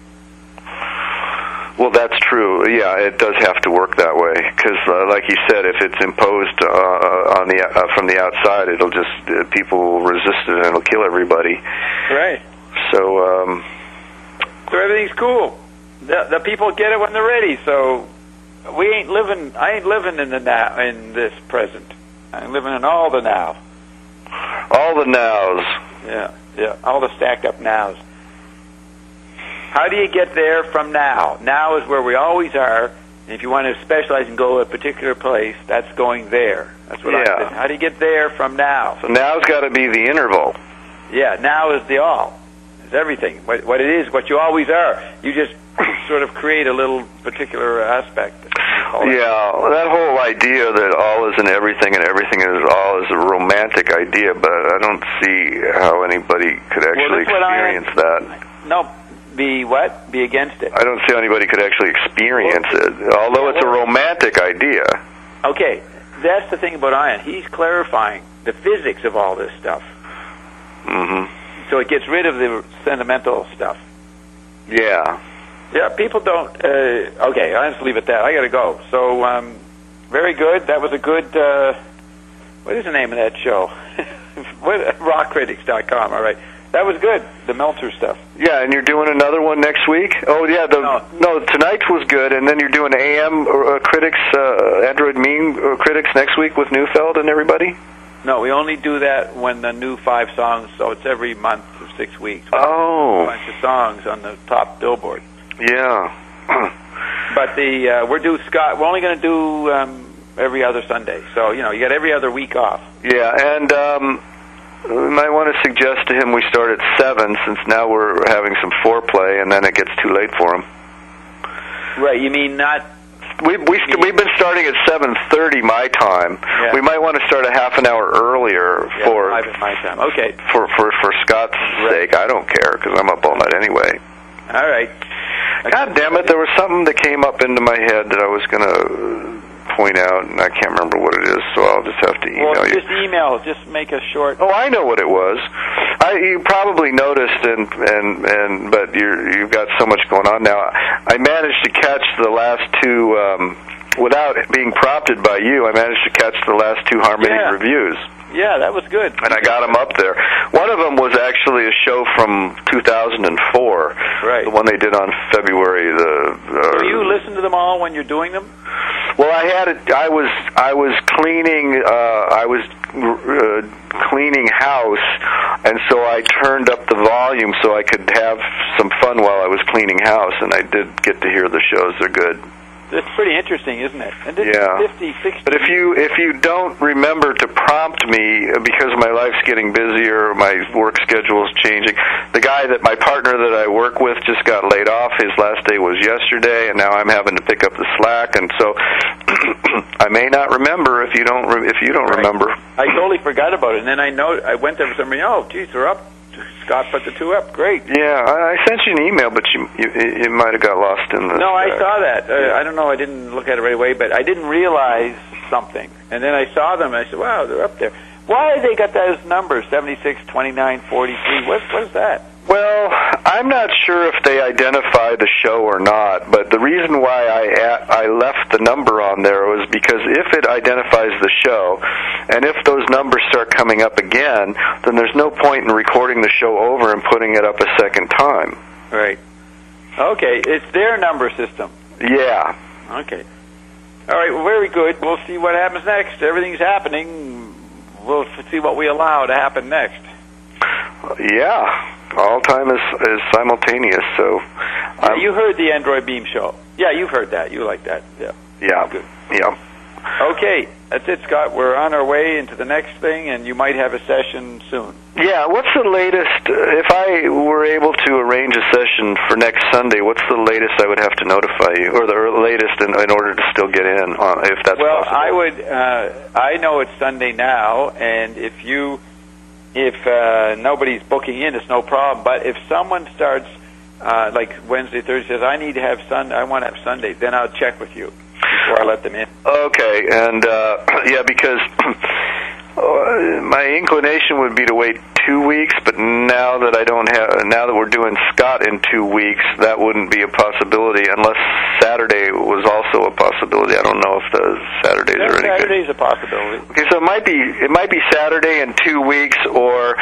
Speaker 1: Well, that's true. Yeah, it does have to work that way because, like you said, if it's imposed from the outside, it'll just people will resist it and it'll kill everybody.
Speaker 2: Right.
Speaker 1: So
Speaker 2: everything's cool. The people get it when they're ready. So I ain't living in the now, in this present. I'm living in all the now.
Speaker 1: All the nows.
Speaker 2: Yeah. All the stacked up nows. How do you get there from now? Now is where we always are. And if you want to specialize and go to a particular place, that's going there. That's what I said. How do you get there from now?
Speaker 1: So now's got to be the interval.
Speaker 2: Yeah, now is the all. It's everything. What it is, what you always are. You just sort of create a little particular aspect.
Speaker 1: Yeah, that whole idea that all is in everything and everything is all is a romantic idea, but I don't see how anybody could actually experience that.
Speaker 2: No, be what? Be against it.
Speaker 1: I don't see how anybody could actually experience it, although it's a romantic idea.
Speaker 2: Okay, that's the thing about Ion. He's clarifying the physics of all this stuff.
Speaker 1: Mm-hmm.
Speaker 2: So it gets rid of the sentimental stuff.
Speaker 1: Yeah.
Speaker 2: Yeah, people don't... okay, I'll just leave it at that. I got to go. So, very good. That was a good... what is the name of that show? Rockcritics.com. All right. That was good, the Meltzer stuff.
Speaker 1: Yeah, and you're doing another one next week? Oh, yeah. No, tonight's was good, and then you're doing AM Critics, Android Meme Critics next week with Neufeld and everybody?
Speaker 2: No, we only do that when the new 5 songs, so it's every month for 6 weeks.
Speaker 1: Oh.
Speaker 2: A bunch of songs on the top Billboard.
Speaker 1: Yeah.
Speaker 2: But we're only going to do every other Sunday. So, you know, you got every other week off.
Speaker 1: Yeah, and we might want to suggest to him we start at 7, since now we're having some foreplay, and then it gets too late for him.
Speaker 2: Right, you mean not...
Speaker 1: We've been starting at 7:30 my time.
Speaker 2: Yeah.
Speaker 1: We might want to start a half an hour earlier for
Speaker 2: 5 at my time. Okay.
Speaker 1: For Scott's sake. I don't care because I'm up all night anyway.
Speaker 2: All right.
Speaker 1: God damn it! There was something that came up into my head that I was going to point out, and I can't remember what it is. So I'll just have to email you.
Speaker 2: Just email. Just make a short.
Speaker 1: Oh, I know what it was. you probably noticed, but you've got so much going on now. I managed to catch the last two without being prompted by you. I managed to catch the last two Harmony reviews.
Speaker 2: Yeah, that was good.
Speaker 1: And I got them up there. One of them was actually a show from 2004.
Speaker 2: Right.
Speaker 1: The one they did on February the.
Speaker 2: Do you listen to them all when you're doing them?
Speaker 1: Well, I was cleaning. I was cleaning house, and so I turned up the volume so I could have some fun while I was cleaning house, and I did get to hear the shows. They're good.
Speaker 2: It's pretty interesting, isn't it? And
Speaker 1: yeah.
Speaker 2: 50, 60.
Speaker 1: But if you don't remember to prompt me because my life's getting busier, my work schedule is changing. The guy my partner that I work with just got laid off. His last day was yesterday, and now I'm having to pick up the slack. And so I may not remember if you don't remember.
Speaker 2: I totally forgot about it, and then I went there for somebody. Oh, geez, they're up. Scott put the two up. Great.
Speaker 1: Yeah, I sent you an email, but you might have got lost in the...
Speaker 2: No, I saw that. I don't know. I didn't look at it right away, but I didn't realize something. And then I saw them, and I said, wow, they're up there. Why have they got those numbers, 76, 29, 43? What is that?
Speaker 1: Well, I'm not sure if they identify the show or not, but the reason why I left the number on there was because if it identifies the show, and if those numbers start coming up again, then there's no point in recording the show over and putting it up a second time.
Speaker 2: Right. Okay, it's their number system.
Speaker 1: Yeah.
Speaker 2: Okay. All right, well, very good. We'll see what happens next. Everything's happening. We'll see what we allow to happen next.
Speaker 1: Yeah. All time is simultaneous, so...
Speaker 2: you heard the Android Beam show. Yeah, you've heard that. You like that. Yeah.
Speaker 1: Yeah.
Speaker 2: Good.
Speaker 1: Yeah.
Speaker 2: Okay, that's it, Scott. We're on our way into the next thing, and you might have a session soon.
Speaker 1: Yeah, what's the latest? If I were able to arrange a session for next Sunday, what's the latest I would have to notify you, or the latest in order to still get in, if that's possible?
Speaker 2: Well, I would. I know it's Sunday now, and if nobody's booking in, it's no problem. But if someone starts like Wednesday, Thursday, says I need to have I want to have Sunday, then I'll check with you before I let them in.
Speaker 1: Okay, and yeah, because my inclination would be to wait 2 weeks, but now that we're doing Scott in 2 weeks, that wouldn't be a possibility unless Saturday was also a possibility. I don't know if the Saturdays are any good.
Speaker 2: Saturday's a possibility.
Speaker 1: Okay, so it might be Saturday in 2 weeks, or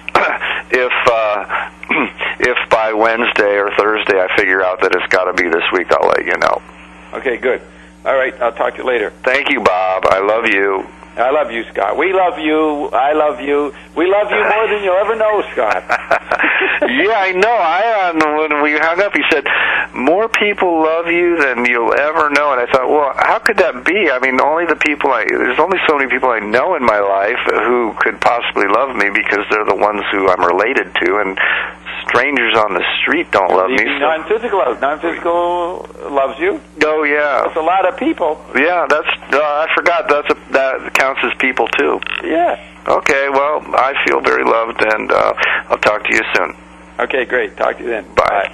Speaker 1: if by Wednesday or Thursday I figure out that it's got to be this week, I'll let you know.
Speaker 2: Okay, good. All right, I'll talk to you later.
Speaker 1: Thank you, Bob. I love you.
Speaker 2: I love you, Scott. We love you. I love you. We love you more than you'll ever know, Scott.
Speaker 1: Yeah, I know. When we hung up, he said, more people love you than you'll ever know. And I thought, well, how could that be? I mean, there's only so many people I know in my life who could possibly love me because they're the ones who I'm related to, and strangers on the street don't love me.
Speaker 2: Non-physical loves you?
Speaker 1: Oh, yeah.
Speaker 2: That's a lot of people.
Speaker 1: Yeah, I forgot. That counts as people, too.
Speaker 2: Yeah.
Speaker 1: Okay, well, I feel very loved, and I'll talk to you soon.
Speaker 2: Okay, great. Talk to you then.
Speaker 1: Bye.